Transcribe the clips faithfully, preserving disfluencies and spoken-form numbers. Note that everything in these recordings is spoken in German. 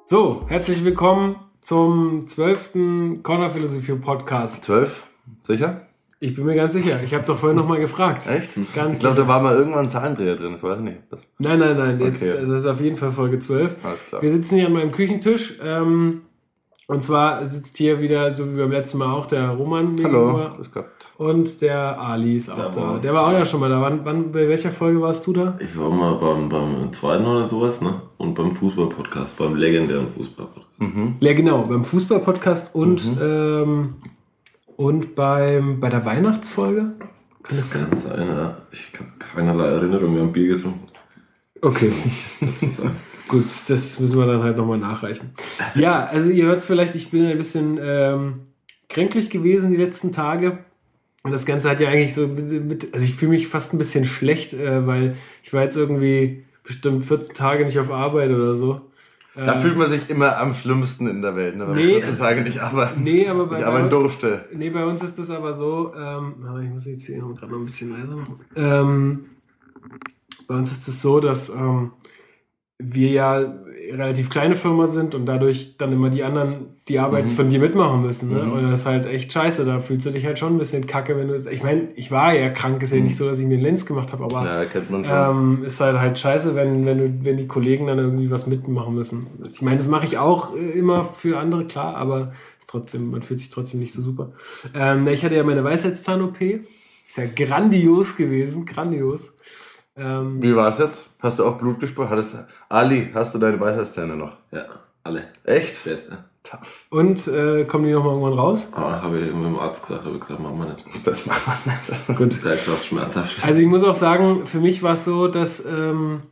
So, herzlich willkommen zum zwölften Corner-Philosophie Podcast. Zwölf? Sicher? Ich bin mir ganz sicher. Ich habe doch vorhin nochmal gefragt. Echt? Ganz ich glaube, da war mal irgendwann ein Zahlendreher drin. Das weiß ich nicht. Das nein, nein, nein. Jetzt, okay. Das ist auf jeden Fall Folge zwölf. Alles klar. Wir sitzen hier an meinem Küchentisch. Ähm, und zwar sitzt hier wieder, so wie beim letzten Mal auch, der Roman. Hallo, grüß Gott. Und der Ali ist auch ja, da. Der war auch ja schon mal da. Wann, wann, bei welcher Folge warst du da? Ich war mal beim, beim zweiten oder sowas, ne? Und beim Fußball-Podcast, beim legendären Fußball-Podcast. Mhm. Ja, genau, beim Fußball-Podcast und, Mhm. ähm, und beim, bei der Weihnachtsfolge. Kann Das, das kann sein, ja. Ich habe keinerlei Erinnerung, wir haben Bier getrunken. Okay. Dazu sagen. Gut, das müssen wir dann halt nochmal nachreichen. Ja, also ihr hört es vielleicht, ich bin ein bisschen ähm, kränklich gewesen die letzten Tage. Und das Ganze hat ja eigentlich so mit, also ich fühle mich fast ein bisschen schlecht, äh, weil ich war jetzt irgendwie bestimmt vierzehn Tage nicht auf Arbeit oder so. Da ähm, fühlt man sich immer am schlimmsten in der Welt, ne? Wenn Nee. man vierzehn Tage nicht arbeiten, Nee, aber bei, nicht arbeiten bei, durfte. nee, bei uns ist das aber so, ähm, aber ich muss jetzt hier gerade noch ein bisschen leiser machen. Ähm, bei uns ist es so, dass ähm, wir ja relativ kleine Firma sind und dadurch dann immer die anderen die Arbeit Mhm. von dir mitmachen müssen. Ne? Mhm. Und das ist halt echt scheiße. Da fühlst du dich halt schon ein bisschen kacke, wenn du. Ich meine, ich war ja krank, ist ja Mhm. nicht so, dass ich mir einen Lenz gemacht habe, aber Ja, kennt man schon. ähm, ist halt halt scheiße, wenn, wenn, du, wenn die Kollegen dann irgendwie was mitmachen müssen. Ich meine, das mache ich auch äh, immer für andere, klar, aber ist trotzdem, man fühlt sich trotzdem nicht so super. Ähm, ich hatte ja meine Weisheitszahn-O P. Ist ja grandios gewesen, grandios. Ähm, Wie war's jetzt? Hast du auch Blut gespürt? Hattest, Ali, hast du deine Weisheitszähne noch? Ja, alle. Echt? Beste. und äh, kommen die nochmal irgendwann raus? Aber habe ich mit dem Arzt gesagt, habe ich gesagt, machen wir nicht. Das macht man nicht. Gut. Vielleicht war es schmerzhaft. Also ich muss auch sagen, für mich war es so, dass ähm,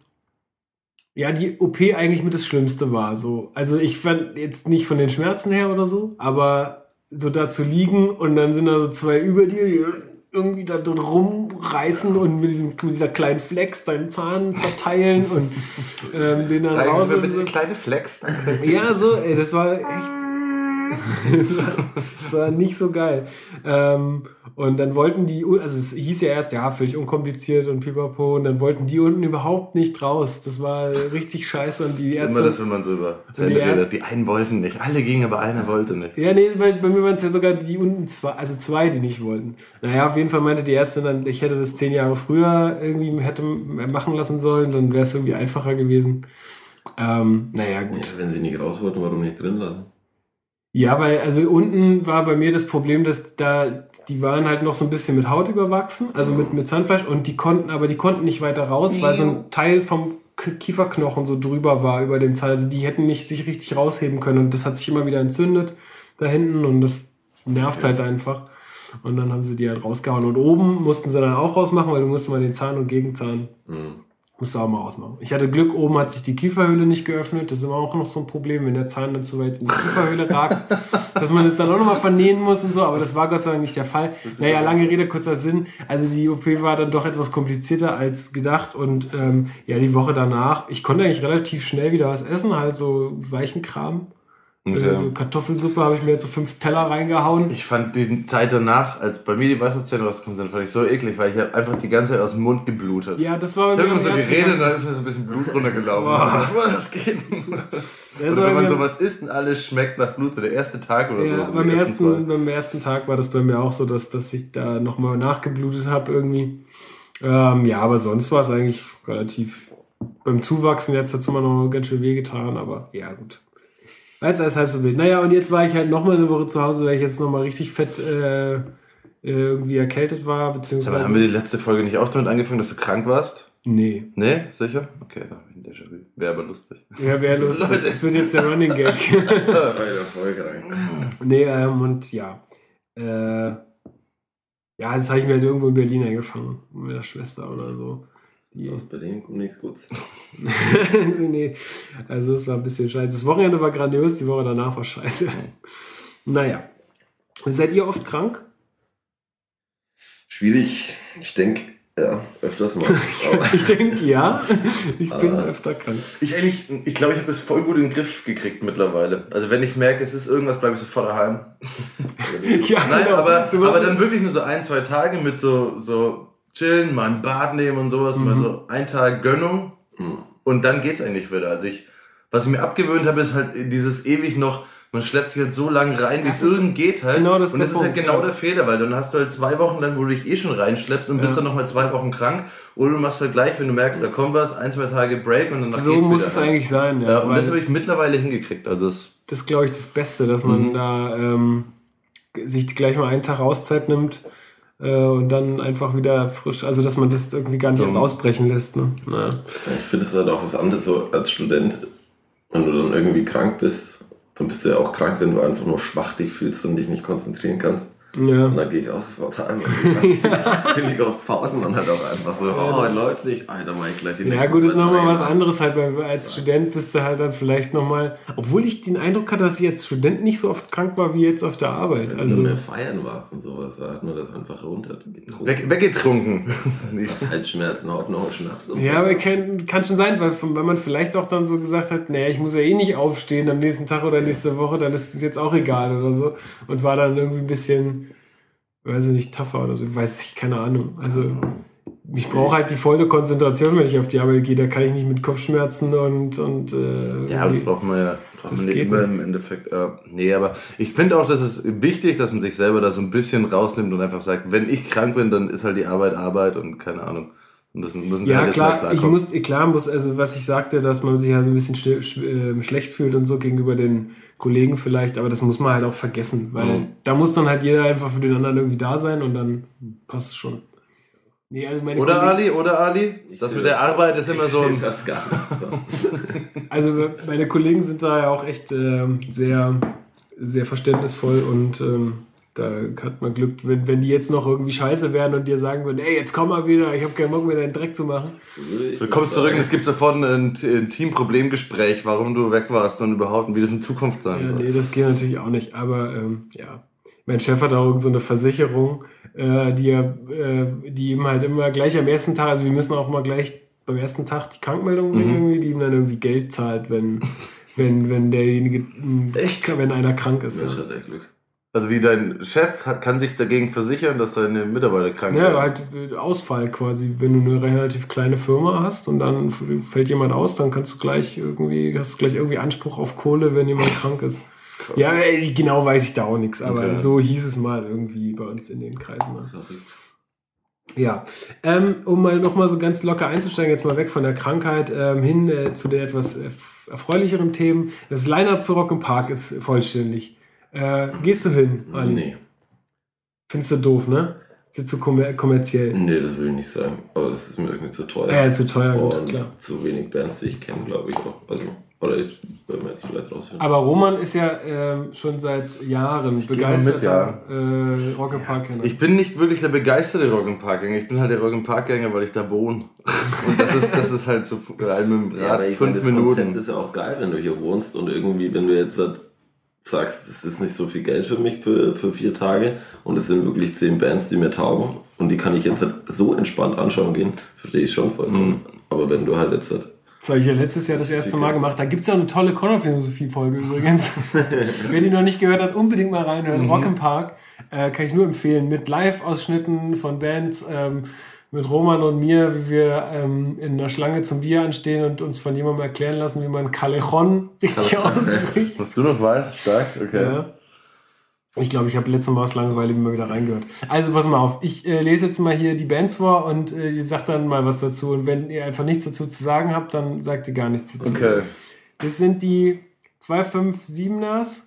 ja die O P eigentlich mit das Schlimmste war. So. Also ich fand jetzt nicht von den Schmerzen her oder so, aber so da zu liegen und dann sind da so zwei über dir, die irgendwie da drin rumreißen und mit, diesem, mit dieser kleinen Flex deinen Zahn zerteilen und ähm, den dann Sagen raus. Sie mir und bitte so. eine kleine Flex. Danke. Ja, so, ey, das war echt. Das war, das war nicht so geil. Ähm, und dann wollten die, also es hieß ja erst, ja, völlig unkompliziert und pipapo, und dann wollten die unten überhaupt nicht raus. Das war richtig scheiße und die Das ist Ärzte. immer das, wenn man so über So die Ende Er- redet. Die einen wollten nicht, alle gingen, aber einer wollte nicht. Ja, nee, bei, bei mir waren es ja sogar die unten zwei, also zwei, die nicht wollten. Naja, auf jeden Fall meinte die Ärztin dann, ich hätte das zehn Jahre früher irgendwie hätte machen lassen sollen, dann wäre es irgendwie einfacher gewesen. Ähm, naja, gut. Ja, wenn sie nicht raus wollten, warum nicht drin lassen? Ja, weil, also unten war bei mir das Problem, dass da, die waren halt noch so ein bisschen mit Haut überwachsen, also mit, mit Zahnfleisch, und die konnten, aber die konnten nicht weiter raus, weil so ein Teil vom K- Kieferknochen so drüber war über dem Zahn. Also die hätten nicht sich richtig rausheben können und das hat sich immer wieder entzündet da hinten und das nervt halt einfach. Und dann haben sie die halt rausgehauen. Und oben mussten sie dann auch rausmachen, weil du musst mal den Zahn und Gegenzahn Mhm. musst du auch mal rausmachen. Ich hatte Glück, oben hat sich die Kieferhöhle nicht geöffnet. Das ist immer auch noch so ein Problem, wenn der Zahn dann zu weit in die Kieferhöhle ragt, dass man es dann auch nochmal vernähen muss und so. Aber das war Gott sei Dank nicht der Fall. Naja, lange Rede, kurzer Sinn. Also die O P war dann doch etwas komplizierter als gedacht. Und ähm, ja, die Woche danach, ich konnte eigentlich relativ schnell wieder was essen, halt so weichen Kram. Okay. Äh, So Kartoffelsuppe habe ich mir jetzt so fünf Teller reingehauen. Ich fand die Zeit danach, als bei mir die Weisheitszähne rausgekommen sind, fand ich so eklig, weil ich habe einfach die ganze Zeit aus dem Mund geblutet. Ja, das war Ich bei habe mir immer am so ersten geredet Tag. und dann ist mir so ein bisschen Blut runtergelaufen. Boah. Boah, das geht. Das Oder war wenn man mir- sowas isst und alles schmeckt nach Blut, so der erste Tag oder Ja, so. beim, die ersten, zwei. beim ersten Tag war das bei mir auch so, dass, dass ich da nochmal nachgeblutet habe irgendwie. Ähm, ja, aber sonst war es eigentlich relativ. Beim Zuwachsen jetzt hat es immer noch ganz schön wehgetan, aber ja, gut. War jetzt alles halb so wild. Naja, und jetzt war ich halt nochmal eine Woche zu Hause, weil ich jetzt nochmal richtig fett äh, irgendwie erkältet war, beziehungsweise. Aber haben wir die letzte Folge nicht auch damit angefangen, dass du krank warst? Nee. Nee, sicher? Okay, da habe ich ein Déjà-vu. Wäre aber lustig. Ja, wäre lustig. Das wird jetzt der Running Gag. Bei der Folge rein. Nee, ähm, und ja. Äh, ja, das habe ich mir halt irgendwo in Berlin eingefangen. Mit der Schwester oder so. Die, Aus Berlin kommt nichts Gutes. also, nee. Also es war ein bisschen scheiße. Das Wochenende war grandios, die Woche danach war scheiße. Naja. Seid ihr oft krank? Schwierig. Ich denke, ja, öfters mal. Aber Ich denke ja. Ich bin Ah. öfter krank. Ich eigentlich, ich glaube, ich habe das voll gut in den Griff gekriegt mittlerweile. Also wenn ich merke, es ist irgendwas, bleibe ich sofort daheim. Ja, Nein, genau. aber, Du machst- aber dann wirklich nur so ein, zwei Tage mit so, so chillen, mal ein Bad nehmen und sowas, Mhm. mal so ein Tag Gönnung Hm. und dann geht's eigentlich wieder. Also ich Was ich mir abgewöhnt habe, ist halt dieses ewig noch, man schleppt sich jetzt so lange rein, wie es irgend geht halt. Genau das und das ist halt genau der Fehler, weil dann hast du halt zwei Wochen lang, wo du dich eh schon reinschleppst und ja. bist dann nochmal zwei Wochen krank. Oder du machst halt gleich, wenn du merkst, da kommt was, ein, zwei Tage Break und dann so geht's muss wieder es rein. Eigentlich sein, ja. ja und das habe ich mittlerweile hingekriegt. Also das, das ist, glaube ich, das Beste, dass man mhm. da ähm, sich gleich mal einen Tag Auszeit nimmt äh, und dann einfach wieder frisch, also dass man das irgendwie gar nicht so. erst ausbrechen lässt. Ne? Naja. Ich finde es halt auch was anderes so als Student, wenn du dann irgendwie krank bist. Dann bist du ja auch krank, wenn du einfach nur schwach dich fühlst und dich nicht konzentrieren kannst. Ja. Und dann gehe ich auch sofort an. Ich war ziemlich auf Pausen und halt auch einfach so, oh, heute läuft's nicht. Alter, mach ich gleich die nächste. Ja gut, ist nochmal was anderes halt, weil als Student bist du halt dann vielleicht nochmal, obwohl ich den Eindruck hatte, dass ich als Student nicht so oft krank war wie jetzt auf der Arbeit. Wenn also du mehr feiern warst und sowas, da hat man das einfach runter. Weg, weggetrunken. Halsschmerzen, Haut noch Schnaps. Und ja, aber kann, kann schon sein, weil, weil man vielleicht auch dann so gesagt hat, naja, ich muss ja eh nicht aufstehen am nächsten Tag oder nächste Woche, dann ist es jetzt auch egal oder so. Und war dann irgendwie ein bisschen, weiß ich nicht, tougher oder so, ich weiß ich, keine Ahnung. Also ich brauche halt die volle Konzentration, wenn ich auf die Arbeit gehe, da kann ich nicht mit Kopfschmerzen und... und äh, ja, aber das braucht man ja braucht man nicht immer im Endeffekt. Äh, nee, aber ich finde auch, dass es wichtig, dass man sich selber da so ein bisschen rausnimmt und einfach sagt, wenn ich krank bin, dann ist halt die Arbeit Arbeit und keine Ahnung. Müssen, müssen sie ja, halt klar, klar ich muss, klar muss, also was ich sagte, dass man sich ja so ein bisschen sch- sch- äh, schlecht fühlt und so gegenüber den Kollegen vielleicht, aber das muss man halt auch vergessen, weil mhm. da muss dann halt jeder einfach für den anderen irgendwie da sein und dann passt es schon. Nee, also meine oder Kollegen, Ali, oder Ali? Ich das mit der das, Arbeit ist immer so ein... Das gar nicht so. Also meine Kollegen sind da ja auch echt äh, sehr, sehr verständnisvoll und ähm, da hat man Glück, wenn, wenn die jetzt noch irgendwie scheiße werden und dir sagen würden, ey, jetzt komm mal wieder, ich habe keinen Bock mehr, deinen Dreck zu machen. Du kommst zurück und es gibt sofort ein, ein Team-Problemgespräch, warum du weg warst und überhaupt, wie das in Zukunft sein ja, soll. Nee, das geht natürlich auch nicht, aber ähm, ja. Mein Chef hat auch so eine Versicherung, äh, die, er, äh, die ihm halt immer gleich am ersten Tag, also wir müssen auch immer gleich beim ersten Tag die Krankmeldung bringen, mhm. irgendwie, die ihm dann irgendwie Geld zahlt, wenn, wenn, wenn derjenige, echt, wenn einer krank ist. Das ja. hat er Glück. Also wie dein Chef hat, kann sich dagegen versichern, dass deine Mitarbeiter krank ja, werden? Ja, halt Ausfall quasi. Wenn du eine relativ kleine Firma hast und dann fällt jemand aus, dann kannst du gleich irgendwie, hast du gleich irgendwie Anspruch auf Kohle, wenn jemand krank ist. Krass. Ja, genau weiß ich da auch nichts, aber okay. So hieß es mal irgendwie bei uns in den Kreisen. Ja, ähm, um mal nochmal so ganz locker einzusteigen, jetzt mal weg von der Krankheit ähm, hin äh, zu den etwas äh, erfreulicheren Themen. Das Line-Up für Rock im Park ist vollständig. Äh, gehst du hin, Ali? Nee. Findest du doof, ne? Ist dir zu kommer- kommerziell? Nee, das will ich nicht sagen. Aber es ist mir irgendwie zu teuer. Ja, zu teuer, und gut, klar. Zu wenig Bands, die ich kenne, glaube ich auch. Also, oder ich will mir jetzt vielleicht rausfinden. Aber Roman ist ja ähm, schon seit Jahren begeisterter mit, ja. äh, Rock im Park-Gänger. Ich bin nicht wirklich der begeisterte Rock im Park-Gänger. Ich bin halt der Rock im Park-Gänger, weil ich da wohne. Und das ist, das ist halt so äh, mit dem Rad ja, aber ich fünf meine, das Minuten. Konzept ist ja auch geil, wenn du hier wohnst und irgendwie, wenn du jetzt halt sagst, das ist nicht so viel Geld für mich für, für vier Tage und es sind wirklich zehn Bands, die mir taugen und die kann ich jetzt halt so entspannt anschauen gehen, verstehe ich schon vollkommen. Mhm. Aber wenn du halt jetzt halt das habe ich ja letztes Jahr das erste Mal gemacht. Da gibt es ja eine tolle Corner-Philosophie-Folge übrigens. Wer die noch nicht gehört hat, unbedingt mal reinhören. Mhm. Rock im Park äh, kann ich nur empfehlen. Mit Live-Ausschnitten von Bands, ähm, mit Roman und mir, wie wir ähm, in einer Schlange zum Bier anstehen und uns von jemandem erklären lassen, wie man Callejon richtig ausspricht. Was du noch weißt, stark, okay. Ja. Ich glaube, ich habe letztes Mal aus Langeweile mal wieder reingehört. Also pass mal auf, ich äh, lese jetzt mal hier die Bands vor und äh, ihr sagt dann mal was dazu. Und wenn ihr einfach nichts dazu zu sagen habt, dann sagt ihr gar nichts dazu. Okay. Das sind die zwei fünf siebeners.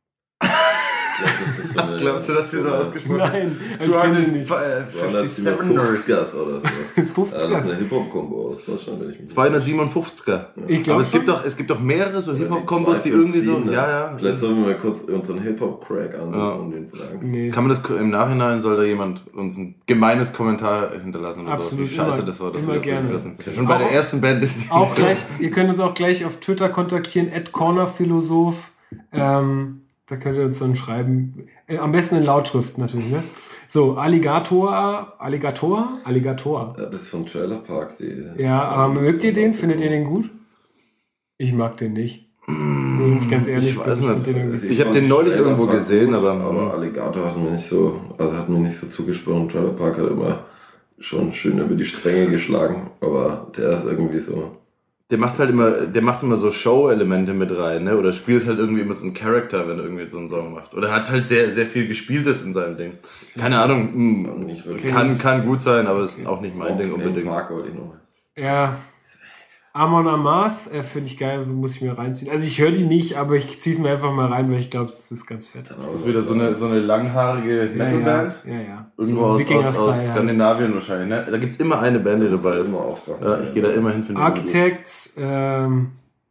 Das so eine, glaubst du, dass die so ausgesprochen sind? Nein, ich kenne sie nicht. fünfzigers oder so. fünfzigers. Das ist eine Hip-Hop-Kombo aus Deutschland, wenn ich mich zweihundertsiebenundfünfziger. Ich glaube, aber es gibt doch, es gibt doch mehrere so Hip-Hop-Kombos, die irgendwie so, ja, ja. Vielleicht sollen wir mal kurz unseren Hip-Hop-Crack anrufen ja. und den fragen. Nee. Kann man das im Nachhinein, soll da jemand uns ein gemeines Kommentar hinterlassen oder absolut, so, wie scheiße immer, das war, dass immer wir das gerne. nicht wissen. Das schon bei der ersten Band. Die auch gleich, ihr könnt uns auch gleich auf Twitter kontaktieren, at cornerphilosoph. Ähm, da könnt ihr uns dann schreiben. Äh, am besten in Lautschrift natürlich, ne? So, Alligator, Alligator, Alligator. Ja, das ist von Trailer Park. Die, ja, aber mögt ihr den? Findet ihr den gut? Ich mag den nicht. Mmh, ich ganz ehrlich, ich weiß ich nicht. Den ich ich habe den neulich Trailer irgendwo Park gesehen, gut, aber, aber Alligator hat mir nicht so, also hat mir nicht so zugesprochen. Trailer Park hat immer schon schön über die Stränge geschlagen, aber der ist irgendwie so. Der macht halt immer, der macht immer so Show-Elemente mit rein, ne? Oder spielt halt irgendwie immer so einen Charakter, wenn er irgendwie so einen Song macht. Oder hat halt sehr, sehr viel Gespieltes in seinem Ding. Keine Ahnung, mh, kann, kann gut sein, aber ist auch nicht mein auch Ding unbedingt. Mark, ich noch. Ja. Amon Amarth, äh, finde ich geil, muss ich mir reinziehen. Also ich höre die nicht, aber ich ziehe es mir einfach mal rein, weil ich glaube, es ist ganz fett. Das ist wieder so eine, so eine langhaarige Metalband. Ja, ja. ja, ja. Irgendwo so aus, aus, aus Skandinavien halt. Wahrscheinlich. Ne? Da gibt es immer eine Band, die dabei ist. Ja, ich gehe da immer hin. Architects, ähm...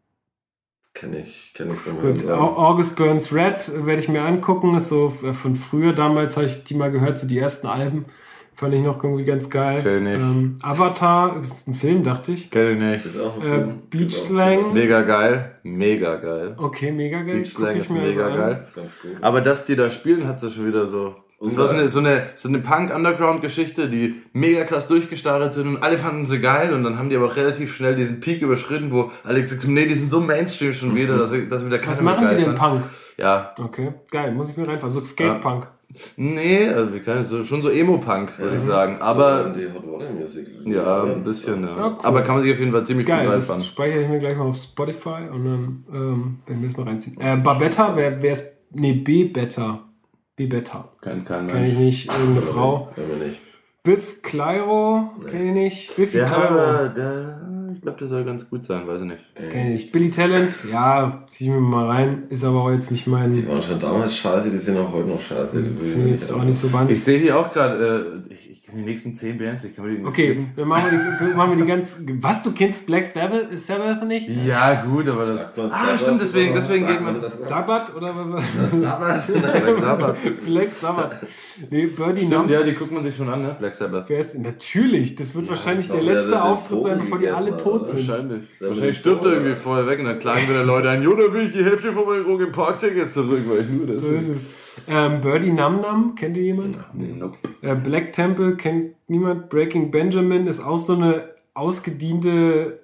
Kenne ich, kenne ich von mir. Gut, August Burns Red werde ich mir angucken. Ist so von früher, damals habe ich die mal gehört, so die ersten Alben. Fand ich noch irgendwie ganz geil. Kenn ich. Ähm, Avatar, das ist ein Film, dachte ich. Kenn ich nicht. Ist auch ein äh, Film. Beach Slang. Mega geil. Mega geil. Okay, mega geil. Beach Slang ist mega also geil. Das ist ganz cool. Aber dass die da spielen, hat sie schon wieder so... Das war so eine, so eine, so eine Punk-Underground-Geschichte, die mega krass durchgestartet sind und alle fanden sie geil und dann haben die aber auch relativ schnell diesen Peak überschritten, wo alle gesagt haben, nee, die sind so Mainstream schon wieder, dass, dass wieder keiner Was machen die denn, Punk? Ja. Okay, geil, muss ich mir reinfahren. So Skate-Punk. Ja. Nee, also wir können so, schon so Emo-Punk, würde ja, ich sagen. Aber. Die Hot Water Music. Ja, ein bisschen, ja. ja cool. Aber kann man sich auf jeden Fall ziemlich geil, gut reinfahren. Das speichere ich mir gleich mal auf Spotify und dann ähm, werden wir es mal reinziehen. Äh, Babetta, wer ist. Nee, B-Betta. B-Betta. Kennt keiner. Kenn ich nicht. Irgendeine Frau. Kennen wir nicht. Biff Clyro. Nee. Kenn ich nicht. Biffy der Clyro. Hat, der, ich glaube, der soll ganz gut sein, weiß ich nicht. Kenn ich. Billy Talent. Ja, zieh ich mir mal rein. Ist aber auch jetzt nicht mein... Die waren schon damals scheiße, die sind auch heute noch scheiße. Finde ich jetzt auch nicht so wahnsinnig. Ich sehe hier auch gerade... Äh, ich, die nächsten zehn Bands, ich kann mir die nicht Okay, geben. dann machen wir die, machen wir die ganz... Was, du kennst Black Sabbath, Sabbath nicht? Ja, gut, aber das... Ah, Sabbath, stimmt, deswegen, deswegen geht man... Sabbath oder was? Sabbath? Black Sabbath. Black Sabbath. Nee, Birdie Stimmt, Numb. ja, die guckt man sich schon an, ne? Black Sabbath. Wer ist, natürlich, das wird Ja, wahrscheinlich das der der, letzte der Auftritt sein, bevor die alle tot oder? sind. Wahrscheinlich. Selber Wahrscheinlich stirbt er irgendwie vorher weg und dann klagen wieder Leute ein, jo, da will ich die Hälfte von meinen Rogen Park-Tickets zurück, weil ich nur das So ist es. Ähm, Birdie Num Num, kennt ihr jemand? Nee, nope. Äh, Black Temple kennt niemand. Breaking Benjamin ist auch so eine ausgediente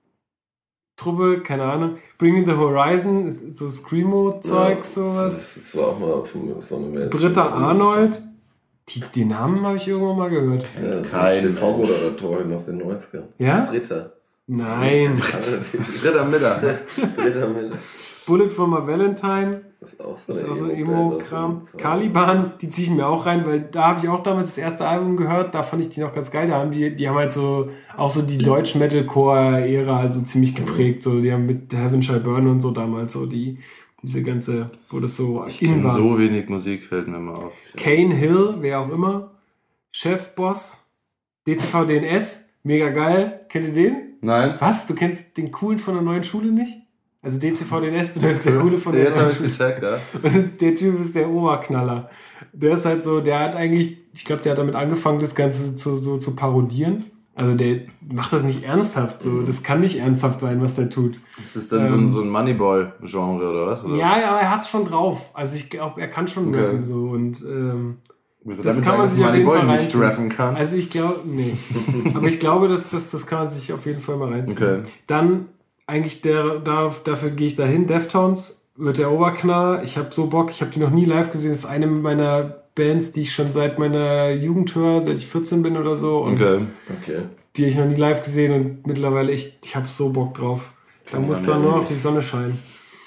Truppe, keine Ahnung. Bringing the Horizon ist so Screamo-Zeug, ja, sowas. Das war auch mal auf so eine Mail. Britta Arnold. Die, den Namen habe ich irgendwann mal gehört. Ja, Kein T V-Moderatorin aus den neunzigern. Ja? Britta. Nein. Britta Miller. Britta Miller. Bullet for my Valentine. Das ist auch so, Das ist auch so ein Emo-Kram. Caliban, die ziehe ich mir auch rein, weil da habe ich auch damals das erste Album gehört, da fand ich die noch ganz geil. Da haben die, die haben halt so auch so die Deutsch-Metalcore-Ära also ziemlich geprägt. So, die haben mit Heaven Shall Burn und so damals so die, diese ganze, wo das so ich in war. So wenig Musik fällt mir mal auf. Kane Hill, wer auch immer. Chef Boss. D C V D N S, mega geil. Kennt ihr den? Nein. Was? Du kennst den Coolen von der neuen Schule nicht? Also D C V D N S bedeutet der Coole von der Jetzt habe ich gecheckt, ja. Und der Typ ist der Oberknaller. Der ist halt so, der hat eigentlich, ich glaube, der hat damit angefangen, das Ganze zu, so, zu parodieren. Also der macht das nicht ernsthaft. So. Das kann nicht ernsthaft sein, was der tut. Ist das dann ähm, so ein, so ein Moneyboy-Genre oder was? Oder? Ja, ja, er hat's schon drauf. Also ich glaube, er kann schon rappen. Okay. So. Und ähm, das kann sagen, man sich auf jeden Fall nicht rappen kann? Also ich glaube, nee. Aber ich glaube, das, das, das kann man sich auf jeden Fall mal reinziehen. Okay. Dann eigentlich der, da, dafür gehe ich dahin. Deftones wird der Oberknaller. Ich habe so Bock. Ich habe die noch nie live gesehen. Das ist eine meiner Bands, die ich schon seit meiner Jugend höre, seit ich vierzehn bin oder so. Und okay. Okay. Die habe ich noch nie live gesehen und mittlerweile echt, ich habe so Bock drauf. Da muss dann nur noch die Sonne scheinen.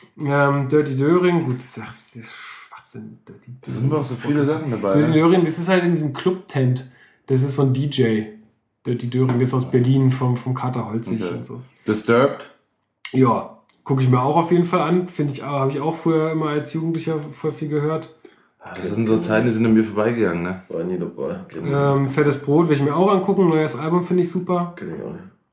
Ähm, Dirty Döring, gut, das ist Schwachsinn. Dirty da sind aber auch so viele Sachen dabei. Dirty Döring, das ist halt in diesem Club-Tent. Das ist so ein D J. Dirty Döring, das ist aus Berlin vom, vom Kater Holzig okay. und so. Disturbed? Ja, gucke ich mir auch auf jeden Fall an. Finde ich, habe ich auch früher immer als Jugendlicher voll viel gehört. Das sind so Zeiten, die sind an mir vorbeigegangen, ne? War nie dabei. Ähm, Fettes Brot werde ich mir auch angucken. Neues Album finde ich super. Kenn ich auch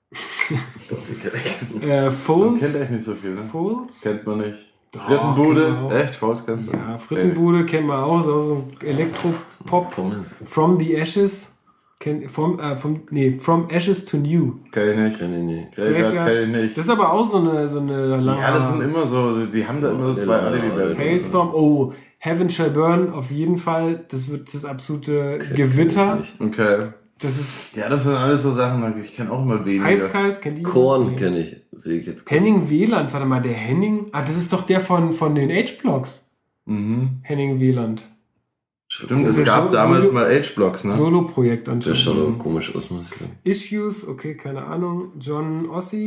nicht. Doch, die kenn ich. äh, Folds. Man kennt echt nicht so viel, ne? Folds? Kennt man nicht. Doch, Frittenbude? Echt? Folds kannst du? Ja, Frittenbude okay. Kennt man auch. Ist auch so ein Elektropop. From the Ashes. Kenn, from, äh, vom, nee, From Ashes to New. Kenn ich nicht. Kenn ich nicht. Graveyard kenn ich nicht. Das ist aber auch so eine, so eine lange... Ja, das sind immer so, die haben da immer so zwei Alibi-Bands. Hailstorm, oh, Heaven Shall Burn, auf jeden Fall. Das wird das absolute okay, Gewitter. Okay. Das ist... Ja, das sind alles so Sachen, ich kenne auch immer weniger. Eiskalt, kennt ihr? Korn nee. kenne ich, sehe ich jetzt. Henning Wieland, warte mal, der Henning... Ah, das ist doch der von, von den H-Blocks. Mhm. Henning Wieland. Stimmt, es gab so, damals Solo, mal H-Blocks, ne? Solo-Projekt anscheinend. Das schaut aber komisch aus, muss ich sagen. Issues, okay, keine Ahnung. John Ossie,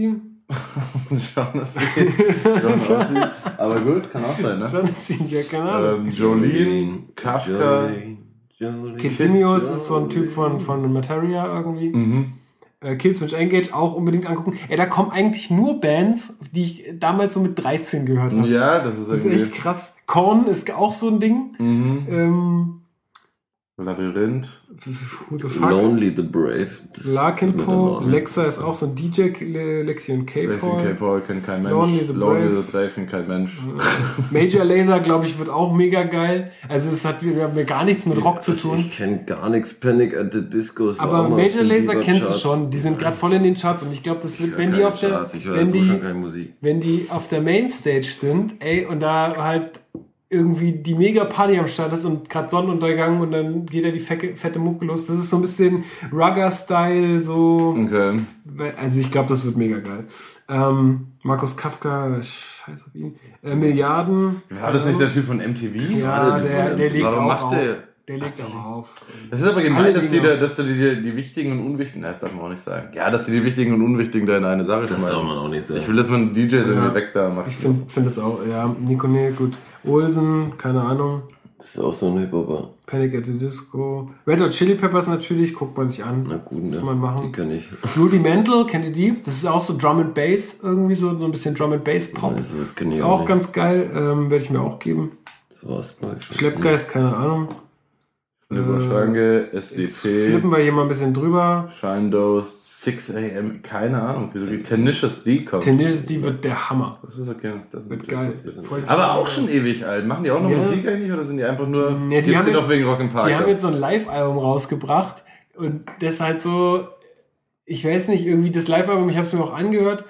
Shaughnessy. Shaughnessy. Aber gut, kann auch sein, ne? Shaughnessy, ja, keine Ahnung. Ähm, Jolene, Kafka. Kitsimios ist so ein Typ von, von Materia irgendwie. Mhm. Äh, Killswitch Engage auch unbedingt angucken. Ey, da kommen eigentlich nur Bands, die ich damals so mit dreizehn gehört habe. Ja, das ist, das ist echt krass. Korn ist auch so ein Ding. Mhm. Ähm, Labyrinth. Who the fuck? Lonely the Brave. Larkin Poe. Lexa ist auch so ein D J. Lexi und K-Paul. Lexi und K-Paul kennt kein Mensch. Lonely the Lonely Brave. the Brave kennt kein Mensch. Major Lazer, glaube ich, wird auch mega geil. Also es hat mir gar nichts mit Rock zu tun. Ich kenne gar nichts. Panic at the Disco. Aber Major Lazer kennst du schon. Die sind gerade voll in den Charts und ich glaube, das wird, wenn die auf der, ich höre wenn so die, schon keine Musik. wenn die auf der Mainstage sind, ey, und da halt irgendwie die mega Party am Start ist und gerade Sonnenuntergang und dann geht ja die fette, fette Mucke los. Das ist so ein bisschen Rugger-Style, so. Okay. Also ich glaube, das wird mega geil. Ähm, Markus Kafka, scheiß auf ihn. Äh, Milliarden. War das nicht der Typ von M T V? Ja, der, der, der legt Warum auch macht auf. der? Der legt auch auf. Das ist aber gemein, Alle dass, die Dinge. da, dass du die, die wichtigen und unwichtigen, nein, das darf man auch nicht sagen. Ja, dass du die wichtigen und unwichtigen da in eine Sache Das schmeißen. darf man auch nicht sagen. Ich will, dass man D Js Ja. irgendwie weg da macht. Ich finde find das auch, ja. Nico, nee, gut. Olsen, keine Ahnung. Das ist auch so ein Hip-Hopper. Panic at the Disco. Red Hot Chili Peppers natürlich, guckt man sich an. Na gut, Muss ne? man machen. Die kann ich. Rudimental, kennt ihr die? Das ist auch so Drum and Bass, irgendwie so, so ein bisschen Drum and Bass Pop. Also, das kenn ich Ist auch auch nicht. ganz geil, ähm, werde ich mir auch geben. So was neu. Schleppgeist, keine Ahnung. Schlange, S D Jetzt T, flippen wir hier mal ein bisschen drüber. Shindose, six a m, keine Ahnung, wieso wie Tenacious D kommt. Tenacious D wird der Hammer. Das ist okay. Das ist Wird okay. geil. Das ist Voll aber auch schon ewig alt. Machen die auch noch Ja. Musik eigentlich oder sind die einfach nur. Ja, die gibt's haben die jetzt- doch wegen Rock'n'Park? Die haben jetzt so ein Live-Album rausgebracht und das ist halt so, ich weiß nicht, irgendwie das Live-Album, ich habe es mir auch angehört.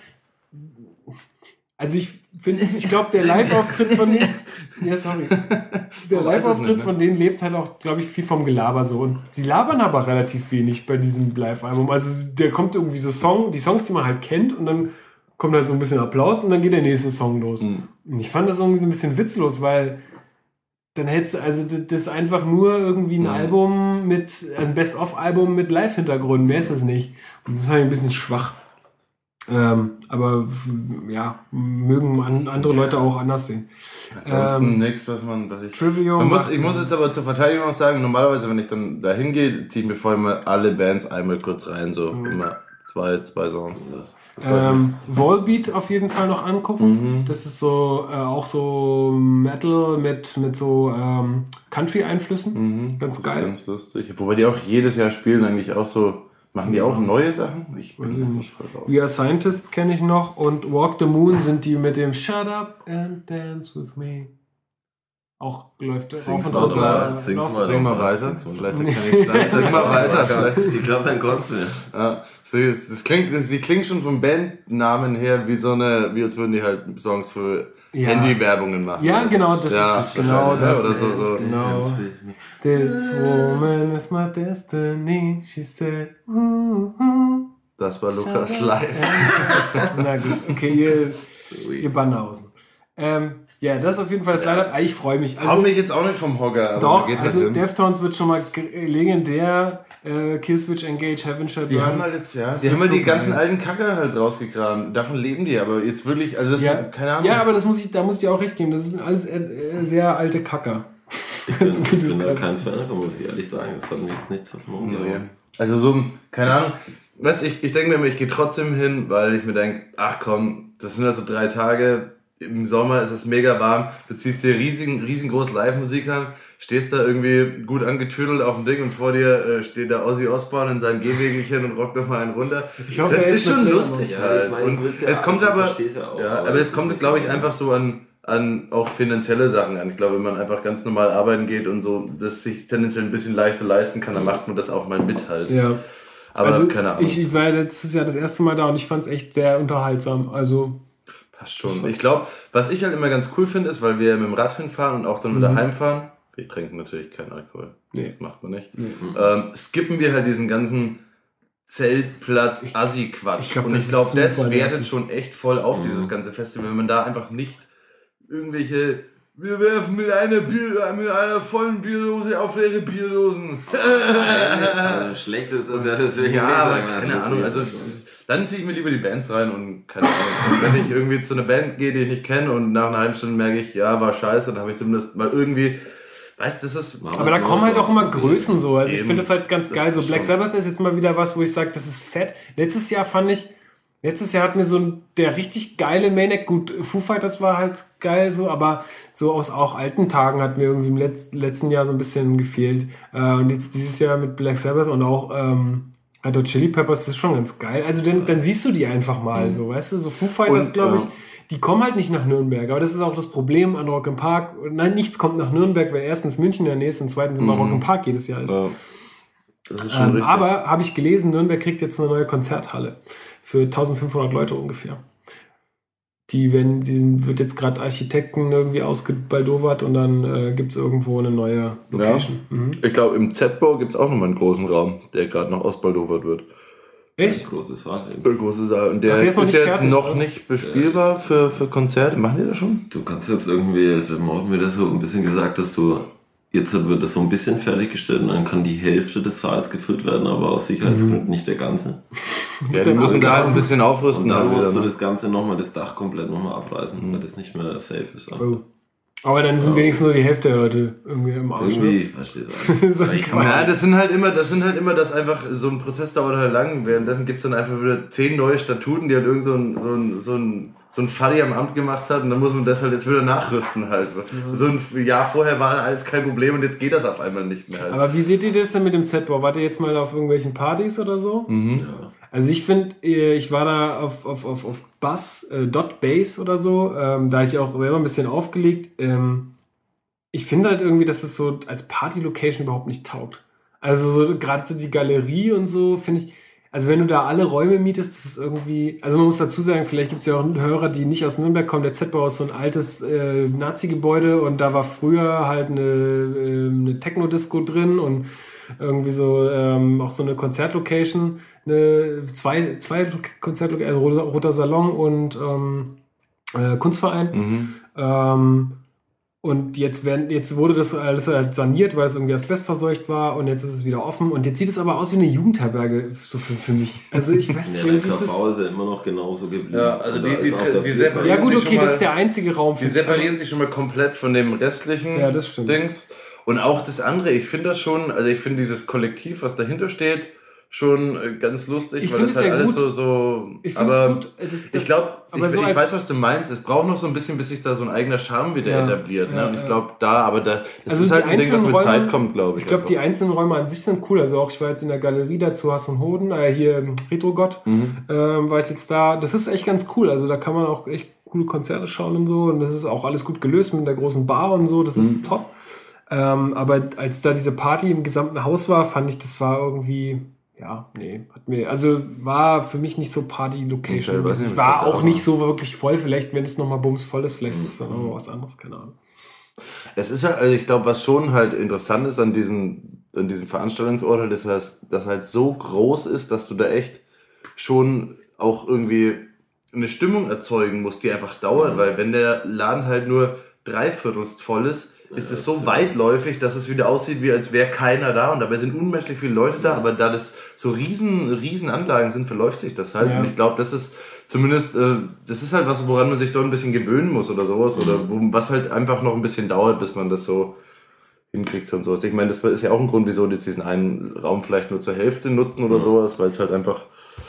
Also ich finde, ich glaube, der Live-Auftritt von denen, ja sorry, der Man weiß es Live-Auftritt nicht, ne? von denen lebt halt auch, glaube ich, viel vom Gelaber so und sie labern aber relativ wenig bei diesem Live-Album. Also der kommt irgendwie so Song, die Songs, die man halt kennt und dann kommt halt so ein bisschen Applaus und dann geht der nächste Song los. Mhm. Und ich fand das irgendwie so ein bisschen witzlos, weil dann hättest du, also das ist einfach nur irgendwie ein Mhm. Album mit, also ein Best-of-Album mit Live-Hintergrund, mehr ist es nicht. Und das war ein bisschen schwach. Ähm, aber f- ja, mögen an, andere Leute auch anders sehen. Ansonsten Ähm, nichts, was man, was ich. Trivium. Man muss, ich muss jetzt aber zur Verteidigung auch sagen, normalerweise, wenn ich dann da hingehe, ziehe ich mir vorher mal alle Bands einmal kurz rein, so Mhm. immer zwei, zwei Songs. Ähm, Volbeat auf jeden Fall noch angucken. Mhm. Das ist so äh, auch so Metal mit, mit so ähm, Country-Einflüssen. Mhm. Ganz Das geil. ist ganz lustig. Wobei die auch jedes Jahr spielen, eigentlich auch so. Machen die auch neue Sachen? Ich bin Weiß ich da nicht. voll raus. We Are Scientists kenne ich noch und Walk the Moon sind die mit dem Shut Up and Dance with Me. Auch läuft Sing's rauf und mal, runter, mal, sing's rauf- mal. Sing mal weiter. Vielleicht kann ich es dann. Sing mal weiter. Vielleicht. Ich glaube, dann kommt's mir. Ja, so, das, das klingt, die klingen schon vom Bandnamen her wie so eine, wie als würden die halt Songs für Ja. Handywerbungen machen. Ja, oder so. genau, das Ja, ist es. Genau wahrscheinlich, das oder so, ist so. genau. This woman is my destiny, she said. Uh, uh. Das war Lukas live. Na gut, okay, ihr, ihr Banausen. Ähm, ja, das ist auf jeden Fall das Line-Up. Ah, ich freue mich. Hau Also, mich jetzt auch nicht vom Hocker, aber doch, geht halt also hin. Deftones wird schon mal g- legendär. Äh, Killswitch Engage, Heaven Shall Die Burn. haben halt jetzt, ja, Das die haben wird halt die so ganzen geil. alten Kacker halt rausgegraben. Davon leben die, aber jetzt wirklich, also das ja, ist, keine Ahnung. ja, aber das muss ich, da muss ich dir auch recht geben. Das sind alles äh, äh, sehr alte Kacker. Ich bin, Also, wie ich du bin da sagst. kein Fan davon, muss ich ehrlich sagen. Das hat mir jetzt nichts auf den Mund Nee. gehauen. Also so, ein- keine Ahnung. Weißt du, ich, ich denke mir immer, ich gehe trotzdem hin, weil ich mir denke, ach komm, das sind also drei Tage. Im Sommer ist es mega warm. Du ziehst dir riesigen, riesengroß Live-Musik an, stehst da irgendwie gut angetüdelt auf dem Ding und vor dir äh, steht der Ozzy Osbourne in seinem Gehwägelchen und rockt nochmal einen runter. Ich hoffe, das er ist ist schon eine lustig Ja, halt. ich meine, und ich will's ja es kommt alles, ich aber, versteh's ja auch, ja, aber aber es es ist kommt, nicht glaube so ich, einfach so an, an auch finanzielle Sachen an. Ich glaube, wenn man einfach ganz normal arbeiten geht und so, das sich tendenziell ein bisschen leichter leisten kann, dann macht man das auch mal mit halt. Ja. Aber also, keine Ahnung. ich, ich war letztes Jahr das erste Mal da und ich fand es echt sehr unterhaltsam. Also, Passt schon. Ich glaube, was ich halt immer ganz cool finde, ist, weil wir mit dem Rad hinfahren und auch dann wieder heimfahren. Wir trinken natürlich keinen Alkohol. Nee. Das macht man nicht. Ähm, skippen wir halt diesen ganzen Zeltplatz Assi-Quatsch. ich glaub, und das ich ist glaube, das super wertet nervig. schon echt voll auf, dieses ganze Festival, wenn man da einfach nicht irgendwelche. Wir werfen mit einer, Bier, mit einer vollen Bierdose auf leere Bierdosen. Also schlecht ist das ja deswegen Ja, nicht, aber sagen wir, keine das Ahnung. ist Also, nicht. Dann ziehe ich mir lieber die Bands rein und keine Ahnung. Und wenn ich irgendwie zu einer Band gehe, die ich nicht kenne und nach einer halben Stunde merke ich, ja, war scheiße, dann habe ich zumindest mal irgendwie, weißt du, das ist... Aber da kommen halt auch immer Größen so. Also ich finde das halt ganz geil. So Black Sabbath ist jetzt mal wieder was, wo ich sage, das ist fett. Letztes Jahr fand ich, letztes Jahr hat mir so ein, der richtig geile Maniac, gut, Foo Fighters war halt geil so, aber so aus auch alten Tagen hat mir irgendwie im Letz-, letzten Jahr so ein bisschen gefehlt. Äh, und jetzt dieses Jahr mit Black Sabbath und auch ähm, Red Hot Chili Peppers, das ist schon ganz geil. Also dann, dann siehst du die einfach mal mhm. so, weißt du, so Foo Fighters, glaube ich, ja. Die kommen halt nicht nach Nürnberg, aber das ist auch das Problem an Rock im Park. Nein, nichts kommt nach Nürnberg, weil erstens München in der Nähe ist und zweitens immer mhm. Rock im Park jedes Jahr ist. Ja. Das ist schon ähm, richtig. Aber, habe ich gelesen, Nürnberg kriegt jetzt eine neue Konzerthalle für eintausendfünfhundert Leute ungefähr. Die werden, die wird jetzt gerade Architekten irgendwie ausgebaldowert und dann äh, gibt es irgendwo eine neue Location. Ja. Mhm. Ich glaube, im Z-Bau gibt es auch nochmal einen großen Raum, der gerade noch ausbaldowert wird. Echt? Ein großes Saal. Ein große Saal. Und der, Ach, der ist, ist jetzt fertig, noch oder? Nicht bespielbar für, für Konzerte. Machen die das schon? Du kannst jetzt irgendwie, da haben wir das so ein bisschen gesagt, dass du, jetzt wird das so ein bisschen fertiggestellt und dann kann die Hälfte des Saals gefüllt werden, aber aus Sicherheitsgründen mhm. nicht der ganze. Ja, die müssen da halt ein bisschen aufrüsten. Und dann musst du das Ganze nochmal, das Dach komplett nochmal abreißen, mhm. weil das nicht mehr safe ist. Oh. Aber dann sind ja. wenigstens nur die Hälfte der Leute irgendwie im Arsch. Irgendwie, ich verstehe das. Ja, das sind halt immer, das sind halt immer, dass einfach so ein Prozess dauert halt lang. Währenddessen gibt es dann einfach wieder zehn neue Statuten, die halt irgend so ein, so ein, so ein, so ein Fadi am Amt gemacht hat und dann muss man das halt jetzt wieder nachrüsten halt. So ein Jahr vorher war alles kein Problem und jetzt geht das auf einmal nicht mehr halt. Aber wie seht ihr das denn mit dem Z-Bau? Wart ihr jetzt mal auf irgendwelchen Partys oder so? Mhm. Ja. Also ich finde, ich war da auf, auf, auf, auf Bass, äh, Dot Bass oder so, ähm, da ich auch selber ein bisschen aufgelegt. Ähm, ich finde halt irgendwie, dass es so als Party-Location überhaupt nicht taugt. Also so, gerade so die Galerie und so, finde ich, also wenn du da alle Räume mietest, das ist irgendwie, also man muss dazu sagen, vielleicht gibt es ja auch Hörer, die nicht aus Nürnberg kommen, der Z-Bau ist so ein altes äh, Nazi-Gebäude und da war früher halt eine, äh, eine Techno-Disco drin und irgendwie so ähm, auch so eine Konzertlocation, eine, zwei, zwei Konzertlocations, also Roter, Roter Salon und ähm, äh, Kunstverein. Mhm. Ähm, und jetzt, werden, jetzt wurde das alles halt saniert, weil es irgendwie asbestverseucht war und jetzt ist es wieder offen und jetzt sieht es aber aus wie eine Jugendherberge so für, für mich. Also ich weiß nicht, ja, wie es ist. ist ja immer noch genauso geblieben. Ja, also die, die, die, die separieren ja gut, okay, das ist der einzige Raum. Die separieren sich schon mal komplett von dem restlichen ja, das stimmt. Dings. Und auch das andere, ich finde das schon, also ich finde dieses Kollektiv, was dahinter steht, schon ganz lustig, ich weil das halt ja alles gut. so, so, ich finde es gut. Das, das, ich glaube, ich, so ich weiß, was du meinst, es braucht noch so ein bisschen, bis sich da so ein eigener Charme wieder ja, etabliert, ja, ne? Und ich ja. glaube, da, aber da, das also ist halt ein Ding, was mit Räume, Zeit kommt, glaube ich. Ich glaube, die einzelnen Räume an sich sind cool, also auch, ich war jetzt in der Galerie dazu, Hass und Hoden, äh, hier Retrogott, mhm. ähm, war ich jetzt da, das ist echt ganz cool, also da kann man auch echt coole Konzerte schauen und so und das ist auch alles gut gelöst mit der großen Bar und so, das ist mhm. top. Ähm, aber als da diese Party im gesamten Haus war, fand ich, das war irgendwie, ja, nee, hat mir, also war für mich nicht so Party-Location. Okay, nicht, war auch nicht so wirklich voll, vielleicht, wenn es nochmal bumsvoll ist, vielleicht mhm. ist es dann auch was anderes, keine Ahnung. Es ist halt, also ich glaube, was schon halt interessant ist an diesem, an diesem Veranstaltungsort, halt, ist, dass das halt so groß ist, dass du da echt schon auch irgendwie eine Stimmung erzeugen musst, die einfach dauert, mhm. weil wenn der Laden halt nur dreiviertelst voll ist, ist es so weitläufig, dass es wieder aussieht, wie als wäre keiner da und dabei sind unmenschlich viele Leute da, aber da das so riesen, riesen Anlagen sind, verläuft sich das halt ja. Und ich glaube, das ist zumindest, äh, das ist halt was, woran man sich dort ein bisschen gewöhnen muss oder sowas oder wo, was halt einfach noch ein bisschen dauert, bis man das so hinkriegt und sowas. Ich meine, das ist ja auch ein Grund, wieso jetzt diesen einen Raum vielleicht nur zur Hälfte nutzen oder sowas, weil es halt einfach